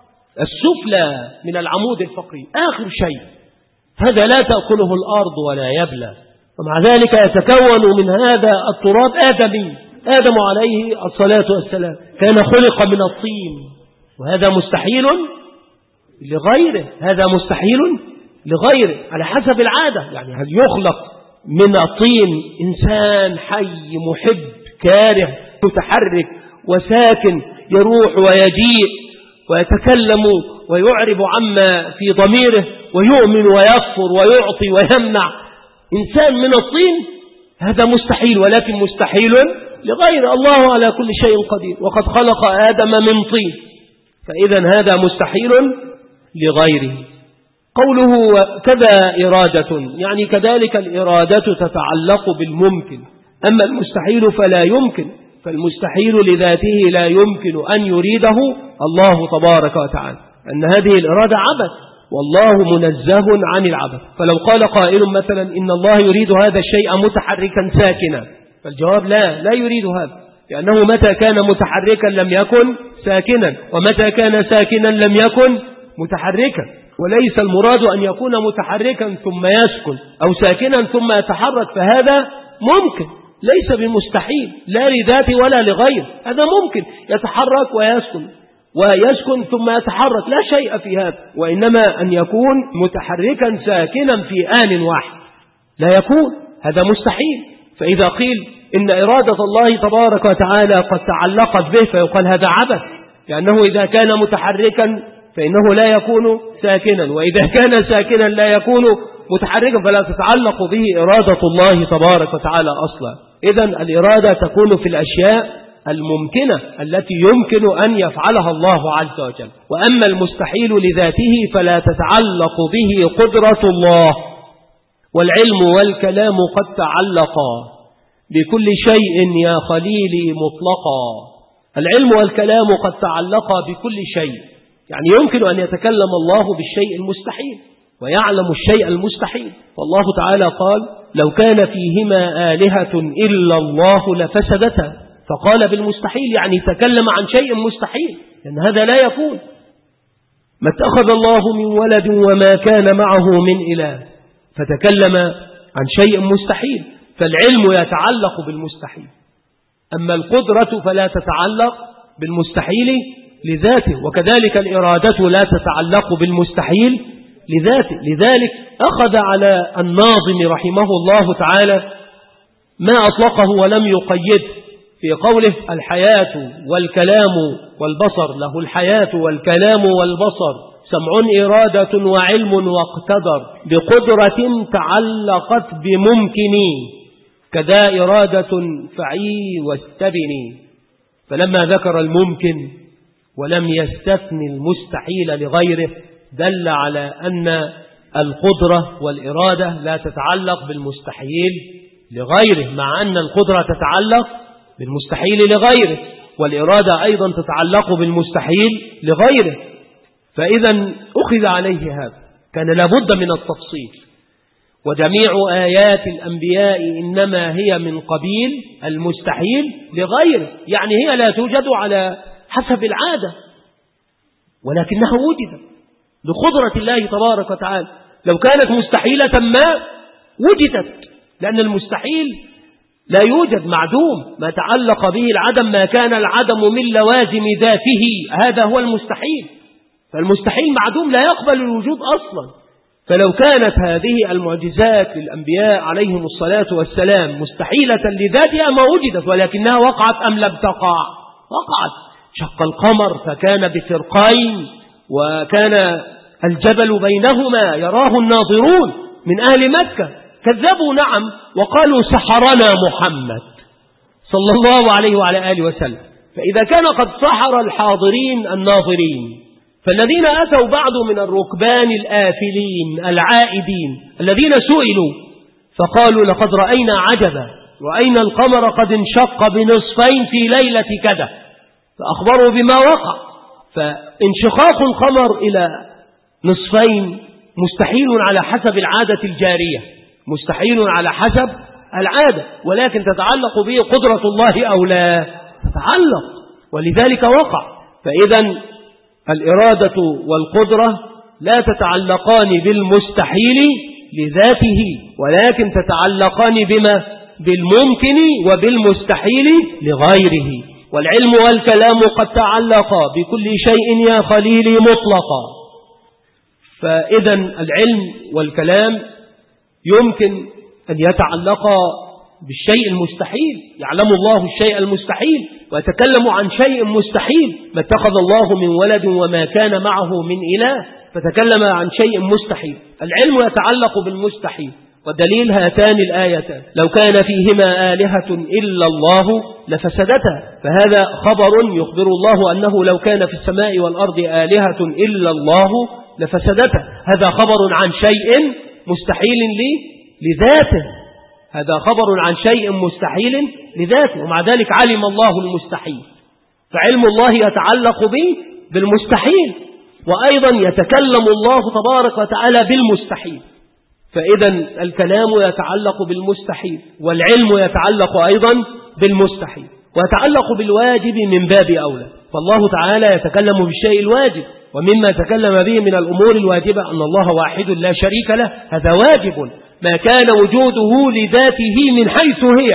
السفلى من العمود الفقري آخر شيء، هذا لا تأكله الأرض ولا يبلى، ومع ذلك يتكون من هذا التراب آدمي. آدم عليه الصلاة والسلام كان خلق من الطين، وهذا مستحيل لغيره، هذا مستحيل لغيره على حسب العادة. يعني هل يخلق من الطين إنسان حي محب كاره متحرك وساكن يروح ويجيء ويتكلم ويعرب عما في ضميره ويؤمن ويغفر ويعطي ويمنع، إنسان من الطين؟ هذا مستحيل، ولكن مستحيل لغير الله على كل شيء قدير، وقد خلق آدم من طين، فإذا هذا مستحيل لغيره. قوله كذا إرادة، يعني كذلك الإرادة تتعلق بالممكن، أما المستحيل فلا يمكن، فالمستحيل لذاته لا يمكن أن يريده الله تبارك وتعالى، أن هذه الإرادة عبث، والله منزه عن العبث. فلو قال قائل مثلا إن الله يريد هذا الشيء متحركا ساكنا، فالجواب لا، لا يريد هذا، لأنه متى كان متحركا لم يكن ساكنا، ومتى كان ساكنا لم يكن متحركا، وليس المراد أن يكون متحركا ثم يسكن أو ساكنا ثم يتحرك، فهذا ممكن ليس بمستحيل لا لذاته ولا لغير، هذا ممكن يتحرك ويسكن ويسكن ثم يتحرك، لا شيء في هذا، وإنما أن يكون متحركا ساكنا في آن واحد لا يكون، هذا مستحيل. فإذا قيل إن إرادة الله تبارك وتعالى قد تعلقت به فيقال هذا عبث، لأنه إذا كان متحركا فإنه لا يكون ساكنا، وإذا كان ساكنا لا يكون متحركا، فلا تتعلق به إرادة الله تبارك وتعالى أصلا. إذن الإرادة تكون في الأشياء الممكنة التي يمكن أن يفعلها الله عز وجل، وأما المستحيل لذاته فلا تتعلق به قدرة الله. والعلم والكلام قد تعلقا بكل شيء يا خليلي مطلقا. العلم والكلام قد تعلقا بكل شيء، يعني يمكن أن يتكلم الله بالشيء المستحيل ويعلم الشيء المستحيل، والله تعالى قال لو كان فيهما آلهة إلا الله لفسدتا، فقال بالمستحيل يعني تكلم عن شيء مستحيل، لأن هذا لا يكون. ما اتخذ الله من ولد وما كان معه من إله، فتكلم عن شيء مستحيل، فالعلم يتعلق بالمستحيل، أما القدرة فلا تتعلق بالمستحيل لذاته، وكذلك الإرادة لا تتعلق بالمستحيل لذاته. لذلك أخذ على الناظم رحمه الله تعالى ما أطلقه ولم يقيده في قوله الحياة والكلام والبصر، له الحياة والكلام والبصر، سمع إرادة وعلم واقتدر، بقدرة تعلقت بممكن، كذا إرادة فعي واستبني. فلما ذكر الممكن ولم يستثن المستحيل لغيره دل على أن القدرة والإرادة لا تتعلق بالمستحيل لغيره، مع أن القدرة تتعلق بالمستحيل لغيره، والإرادة أيضا تتعلق بالمستحيل لغيره. فإذا أخذ عليه هذا، كان لابد من التفصيل. وجميع آيات الأنبياء إنما هي من قبيل المستحيل لغيره، يعني هي لا توجد على حسب العادة، ولكنها وجدت بقدرة الله تبارك وتعالى. لو كانت مستحيلة ما وجدت، لأن المستحيل لا يوجد، معدوم، ما تعلق به العدم، ما كان العدم من لوازم ذاته، هذا هو المستحيل. فالمستحيل معدوم لا يقبل الوجود أصلا. فلو كانت هذه المعجزات للأنبياء عليهم الصلاة والسلام مستحيلة لذاتها ما وجدت، ولكنها وقعت أم لم تقع؟ وقعت. شق القمر فكان بفرقين، وكان الجبل بينهما يراه الناظرون من أهل مكة، كذبوا نعم وقالوا سحرنا محمد صلى الله عليه وعلى آله وسلم. فإذا كان قد سحر الحاضرين الناظرين، فالذين أتوا بعد من الركبان الآفلين العائدين الذين سئلوا فقالوا لقد رأينا عجبا، رأينا القمر قد انشق بنصفين في ليلة كذا، فأخبروا بما وقع. فانشقاق القمر إلى نصفين مستحيل على حسب العادة الجارية، مستحيل على حسب العادة، ولكن تتعلق به قدرة الله أو لا تتعلق، ولذلك وقع. فإذا الإرادة والقدرة لا تتعلقان بالمستحيل لذاته، ولكن تتعلقان بما بالممكن وبالمستحيل لغيره. والعلم والكلام قد تعلقا بكل شيء يا خليلي مطلقا. فإذا العلم والكلام يمكن أن يتعلقا بالشيء المستحيل، يعلم الله الشيء المستحيل ويتكلم عن شيء مستحيل، ما اتخذ الله من ولد وما كان معه من إله، فتكلم عن شيء مستحيل. العلم يتعلق بالمستحيل، والدليل هاتان الآيتان: لو كان فيهما آلهة إلا الله لفسدتا. فهذا خبر يخبر الله أنه لو كان في السماء والأرض آلهة إلا الله لفسدتا. هذا خبر عن شيء مستحيل لذاته، هذا خبر عن شيء مستحيل لذاته، ومع ذلك علم الله المستحيل. فعلم الله يتعلق به بالمستحيل، وأيضا يتكلم الله تبارك وتعالى بالمستحيل. فإذا الكلام يتعلق بالمستحيل، والعلم يتعلق أيضا بالمستحيل، ويتعلق بالواجب من باب أولى. فالله تعالى يتكلم بالشيء الواجب، ومما تكلم به من الأمور الواجبة أن الله واحد لا شريك له، هذا واجب ما كان وجوده لذاته من حيث هي،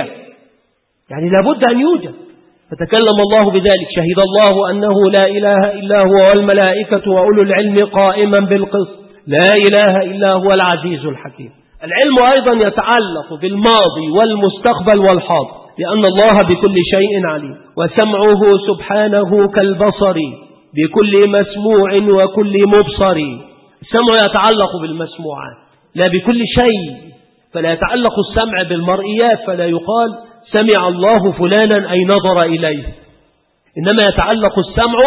يعني لابد أن يوجد. فتكلم الله بذلك: شهد الله أنه لا إله إلا هو والملائكة وأولو العلم قائما بالقسط لا إله إلا هو العزيز الحكيم. العلم أيضا يتعلق بالماضي والمستقبل والحاضر، لأن الله بكل شيء عليم. وسمعه سبحانه كالبصر بكل مسموع وكل مبصر. السمع يتعلق بالمسموعات لا بكل شيء، فلا يتعلق السمع بالمرئيات، فلا يقال سمع الله فلانا أي نظر إليه، إنما يتعلق السمع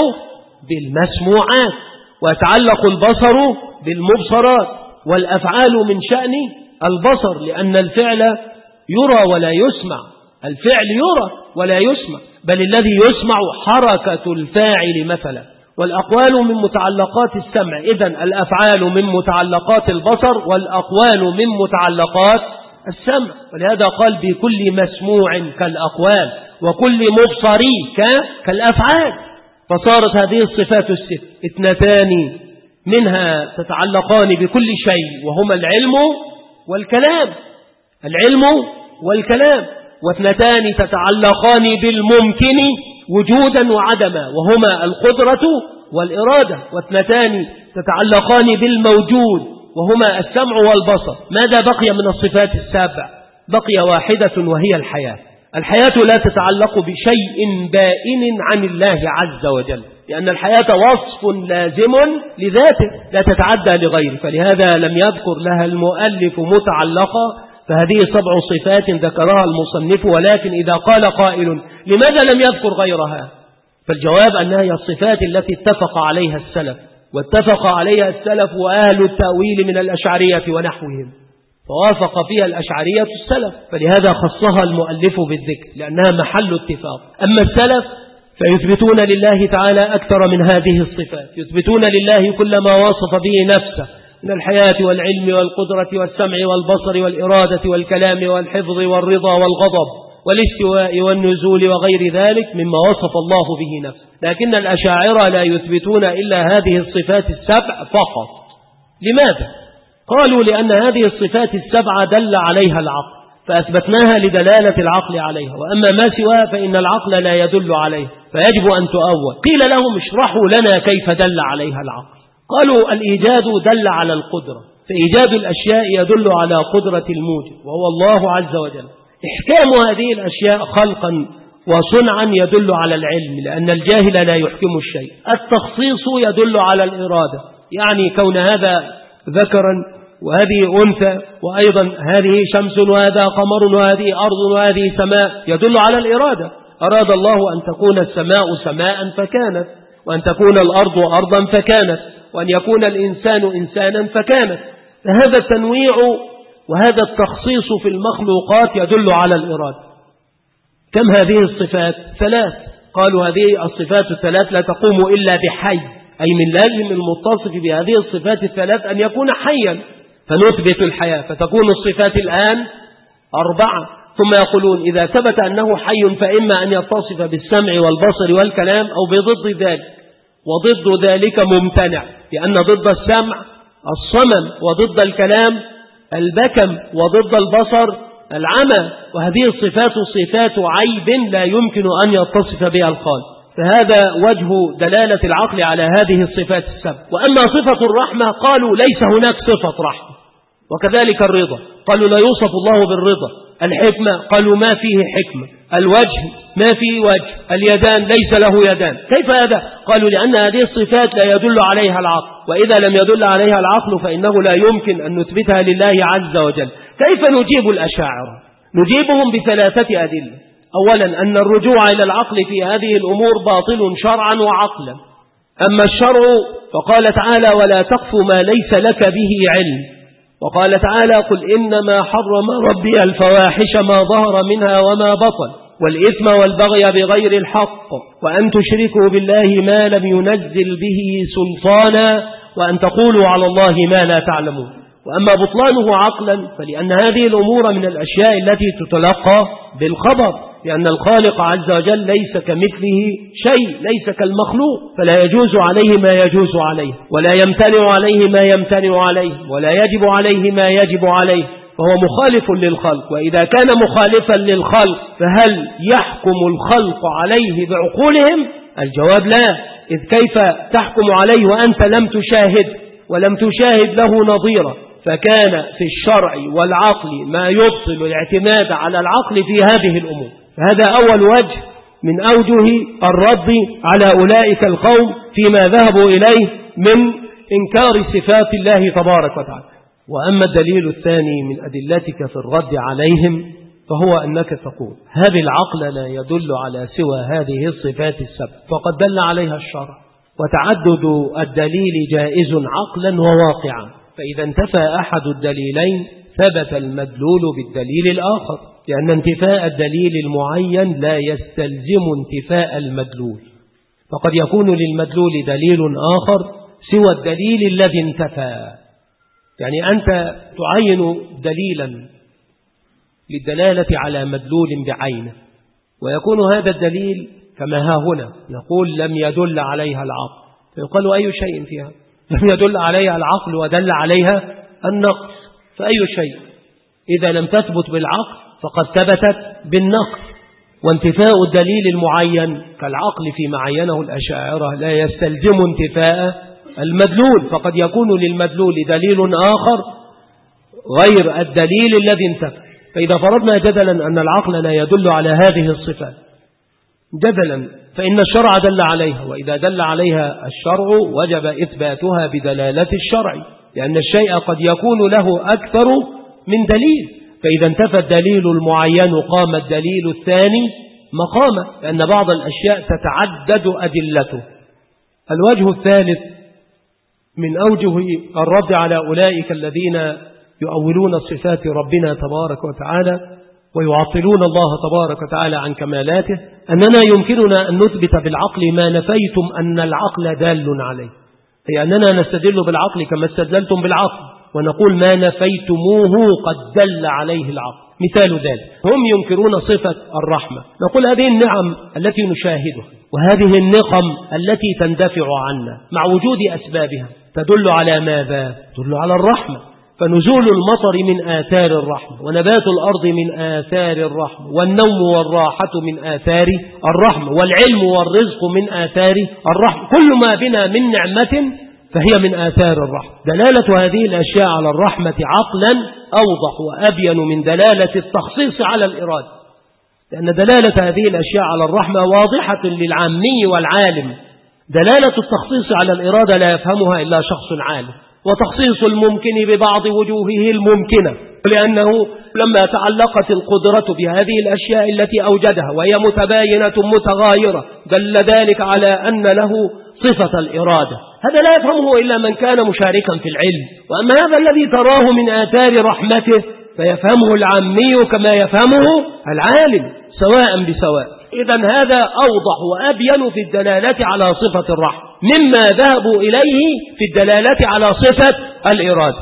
بالمسموعات، ويتعلق البصر بالمبصرات. والأفعال من شأن البصر، لأن الفعل يرى ولا يسمع، الفعل يرى ولا يسمع، بل الذي يسمع حركة الفاعل مثلا. والأقوال من متعلقات السمع، إذن الأفعال من متعلقات البصر، والأقوال من متعلقات السمع. ولهذا قال بكل مسموع كالأقوال وكل مبصري كالأفعال. فصارت هذه الصفات الست اثنتان منها تتعلقان بكل شيء، وهما العلم والكلام، العلم والكلام. واثنتان تتعلقان بالممكن وجودا وعدما، وهما القدرة والإرادة. واثنتان تتعلقان بالموجود، وهما السمع والبصر. ماذا بقي من الصفات السابع؟ بقي واحدة وهي الحياة. الحياة لا تتعلق بشيء بائن عن الله عز وجل، لأن الحياة وصف لازم لذاته لا تتعدى لغيره، فلهذا لم يذكر لها المؤلف متعلقة، فهذه سبع صفات ذكرها المصنف، ولكن إذا قال قائل لماذا لم يذكر غيرها؟ فالجواب أنها هي الصفات التي اتفق عليها السلف، واتفق عليها السلف وأهل التأويل من الأشعرية ونحوهم، فوافق فيها الأشعرية السلف، فلهذا خصها المؤلف بالذكر لأنها محل اتفاق. أما السلف فيثبتون لله تعالى أكثر من هذه الصفات، يثبتون لله كل ما وصف به نفسه من الحياة والعلم والقدرة والسمع والبصر والإرادة والكلام والحفظ والرضا والغضب والاستواء والنزول وغير ذلك مما وصف الله به نفسه. لكن الأشاعرة لا يثبتون إلا هذه الصفات السبع فقط. لماذا؟ قالوا لأن هذه الصفات السبعة دل عليها العقل فأثبتناها لدلالة العقل عليها، وأما ما سواها فإن العقل لا يدل عليه فيجب أن تؤول. قيل لهم اشرحوا لنا كيف دل عليها العقل. قالوا الإيجاد دل على القدرة، فإيجاد الأشياء يدل على قدرة الموجد وهو الله عز وجل. إحكام هذه الأشياء خلقا وصنعا يدل على العلم لأن الجاهل لا يحكم الشيء. التخصيص يدل على الإرادة، يعني كون هذا ذكرا وهذه أنثى وأيضا هذه شمس وهذا قمر وهذه أرض وهذه سماء يدل على الإرادة. أراد الله أن تكون السماء سماء فكانت، وأن تكون الأرض أرضا فكانت، وأن يكون الإنسان إنسانا فكانت. فهذا التنويع وهذا التخصيص في المخلوقات يدل على الإرادة. كم هذه الصفات؟ ثلاث. قالوا هذه الصفات الثلاث لا تقوم إلا بحي، أي من لازم المتصف بهذه الصفات الثلاث أن يكون حيا، فنثبت الحياة فتكون الصفات الآن أربعة. ثم يقولون إذا ثبت أنه حي فإما أن يتصف بالسمع والبصر والكلام أو بضد ذلك، وضد ذلك ممتنع، لأن ضد السمع الصمم، وضد الكلام البكم، وضد البصر العمى، وهذه الصفات صفات عيب لا يمكن أن يتصف بها الخالق. فهذا وجه دلالة العقل على هذه الصفات السبع. وأما صفة الرحمة قالوا ليس هناك صفة رحمة، وكذلك الرضا قالوا لا يوصف الله بالرضا. الحكمة قالوا ما فيه حكمة. الوجه ما فيه وجه. اليدان ليس له يدان. كيف هذا؟ قالوا لأن هذه الصفات لا يدل عليها العقل، وإذا لم يدل عليها العقل فإنه لا يمكن أن نثبتها لله عز وجل. كيف نجيب الأشاعرة؟ نجيبهم بثلاثة أدلة. أولا أن الرجوع إلى العقل في هذه الأمور باطل شرعا وعقلا. أما الشرع فقال تعالى ولا تقف ما ليس لك به علم، وقال تعالى قل إنما حرم ربي الفواحش ما ظهر منها وما بطن والإثم والبغي بغير الحق وأن تشركوا بالله ما لم ينزل به سلطانا وأن تقولوا على الله ما لا تعلمون. وأما بطلانه عقلا فلأن هذه الأمور من الأشياء التي تتلقى بالخبر، لأن الخالق عز وجل ليس كمثله شيء، ليس كالمخلوق، فلا يجوز عليه ما يجوز عليه، ولا يمتنع عليه ما يمتنع عليه، ولا يجب عليه ما يجب عليه، فهو مخالف للخلق. وإذا كان مخالفا للخلق فهل يحكم الخلق عليه بعقولهم؟ الجواب لا. إذ كيف تحكم عليه وأنت لم تشاهد ولم تشاهد له نظيرا؟ فكان في الشرع والعقل ما يبطل الاعتماد على العقل في هذه الأمور. فهذا أول وجه من أوجه الرد على أولئك القوم فيما ذهبوا إليه من إنكار صفات الله تبارك وتعالى. وأما الدليل الثاني من أدلتك في الرد عليهم فهو أنك تقول هذا العقل لا يدل على سوى هذه الصفات السبع فقد دل عليها الشرع، وتعدد الدليل جائز عقلا وواقعا، فإذا انتفى أحد الدليلين ثبت المدلول بالدليل الآخر، لأن انتفاء الدليل المعين لا يستلزم انتفاء المدلول، فقد يكون للمدلول دليل آخر سوى الدليل الذي انتفى. يعني أنت تعين دليلا للدلالة على مدلول بعينه، ويكون هذا الدليل كما ها هنا نقول لم يدل عليها العقل، فيقال أي شيء فيها لم يدل عليها العقل ودل عليها النقص، فأي شيء إذا لم تثبت بالعقل فقد ثبتت بالنقص. وانتفاء الدليل المعين كالعقل فيما عينه الأشاعرة لا يستلزم انتفاء المدلول، فقد يكون للمدلول دليل آخر غير الدليل الذي انتفى. فإذا فرضنا جدلا أن العقل لا يدل على هذه الصفات جدلا فإن الشرع دل عليها، وإذا دل عليها الشرع وجب إثباتها بدلالة الشرع، لأن الشيء قد يكون له أكثر من دليل. فإذا انتفى الدليل المعين قام الدليل الثاني مقامه، لأن بعض الأشياء تتعدد أدلته. الوجه الثالث من أوجه الرد على أولئك الذين يؤولون صفات ربنا تبارك وتعالى ويعطلون الله تبارك وتعالى عن كمالاته، أننا يمكننا أن نثبت بالعقل ما نفيتم أن العقل دال عليه، أي أننا نستدل بالعقل كما استدللتم بالعقل، ونقول ما نفيتموه قد دل عليه العقل. مثال ذلك هم ينكرون صفة الرحمة، نقول هذه النعم التي نشاهدها وهذه النقم التي تندفع عنا مع وجود أسبابها تدل على ماذا؟ تدل على الرحمة. فنزول المطر من آثار الرحمة، ونبات الأرض من آثار الرحمة، والنوم والراحة من آثار الرحمة، والعلم والرزق من آثار الرحمة، كل ما بنا من نعمة فهي من آثار الرحمة. دلالة هذه الأشياء على الرحمة عقلا أوضح وأبين من دلالة التخصيص على الإرادة، لأن دلالة هذه الأشياء على الرحمة واضحة للعامي والعالم. دلالة التخصيص على الإرادة لا يفهمها إلا شخص عالم، وتخصيص الممكن ببعض وجوهه الممكنة، لأنه لما تعلقت القدرة بهذه الأشياء التي أوجدها وهي متباينة متغايرة دل ذلك على أن له صفة الإرادة. هذا لا يفهمه إلا من كان مشاركا في العلم، وأما هذا الذي تراه من آثار رحمته فيفهمه العامي كما يفهمه العالم سواء بسواء. إذن هذا أوضح وأبين في الدلالة على صفة الرحمة مما ذهبوا إليه في الدلالة على صفة الإرادة.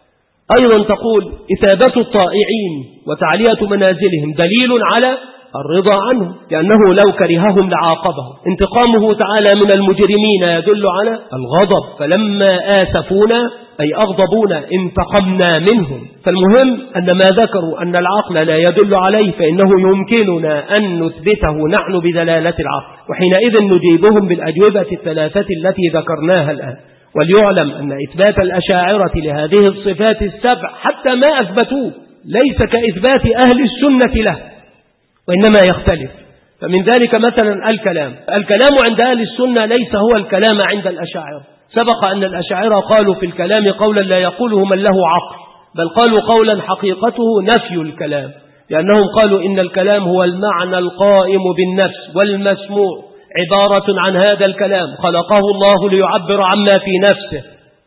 أيضا تقول إثابة الطائعين وتعلية منازلهم دليل على الرضا عنهم، لأنه لو كرههم لعاقبهم. انتقامه تعالى من المجرمين يدل على الغضب، فلما آسفونا أي أغضبونا انتقمنا منهم. فالمهم أن ما ذكروا أن العقل لا يدل عليه فإنه يمكننا أن نثبته نحن بدلالة العقل، وحينئذ نجيبهم بالأجوبة الثلاثة التي ذكرناها الآن. وليعلم أن إثبات الأشاعرة لهذه الصفات السبع حتى ما أثبتوه ليس كإثبات أهل السنة له، وإنما يختلف. فمن ذلك مثلا الكلام الكلام عند أهل السنة ليس هو الكلام عند الأشاعرة. سبق أن الأشاعرة قالوا في الكلام قولا لا يقوله من له عقل، بل قالوا قولا حقيقته نفي الكلام، لأنهم قالوا إن الكلام هو المعنى القائم بالنفس والمسموع، عبارة عن هذا الكلام خلقه الله ليعبر عما في نفسه،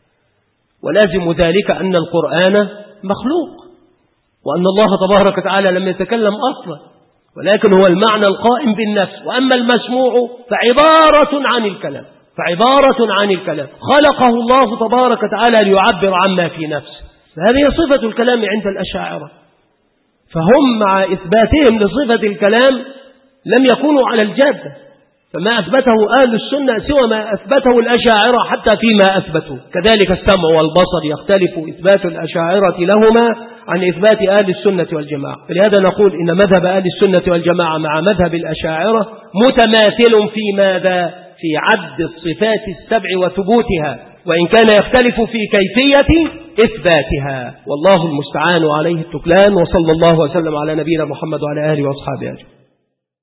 ولازم ذلك أن القرآن مخلوق، وأن الله تبارك وتعالى لم يتكلم أصلا، ولكن هو المعنى القائم بالنفس. وأما المسموع فعبارة عن الكلام فعبارة عن الكلام خلقه الله تبارك وتعالى ليعبر عما في نفسه. هذه صفة الكلام عند الأشاعرة، فهم مع إثباتهم لصفة الكلام لم يكونوا على الجادة، فما أثبته أهل السنة سوى ما أثبته الأشاعرة حتى فيما أثبتوا. كذلك السمع والبصر يختلف إثبات الأشاعرة لهما عن إثبات أهل السنة والجماعة. فلهذا نقول إن مذهب أهل السنة والجماعة مع مذهب الأشاعرة متماثل في ماذا؟ في عد الصفات السبع وثبوتها، وإن كان يختلف في كيفية إثباتها. والله المستعان عليه التكلان، وصلى الله وسلم على نبينا محمد وعلى آله وأصحابه أجمعين.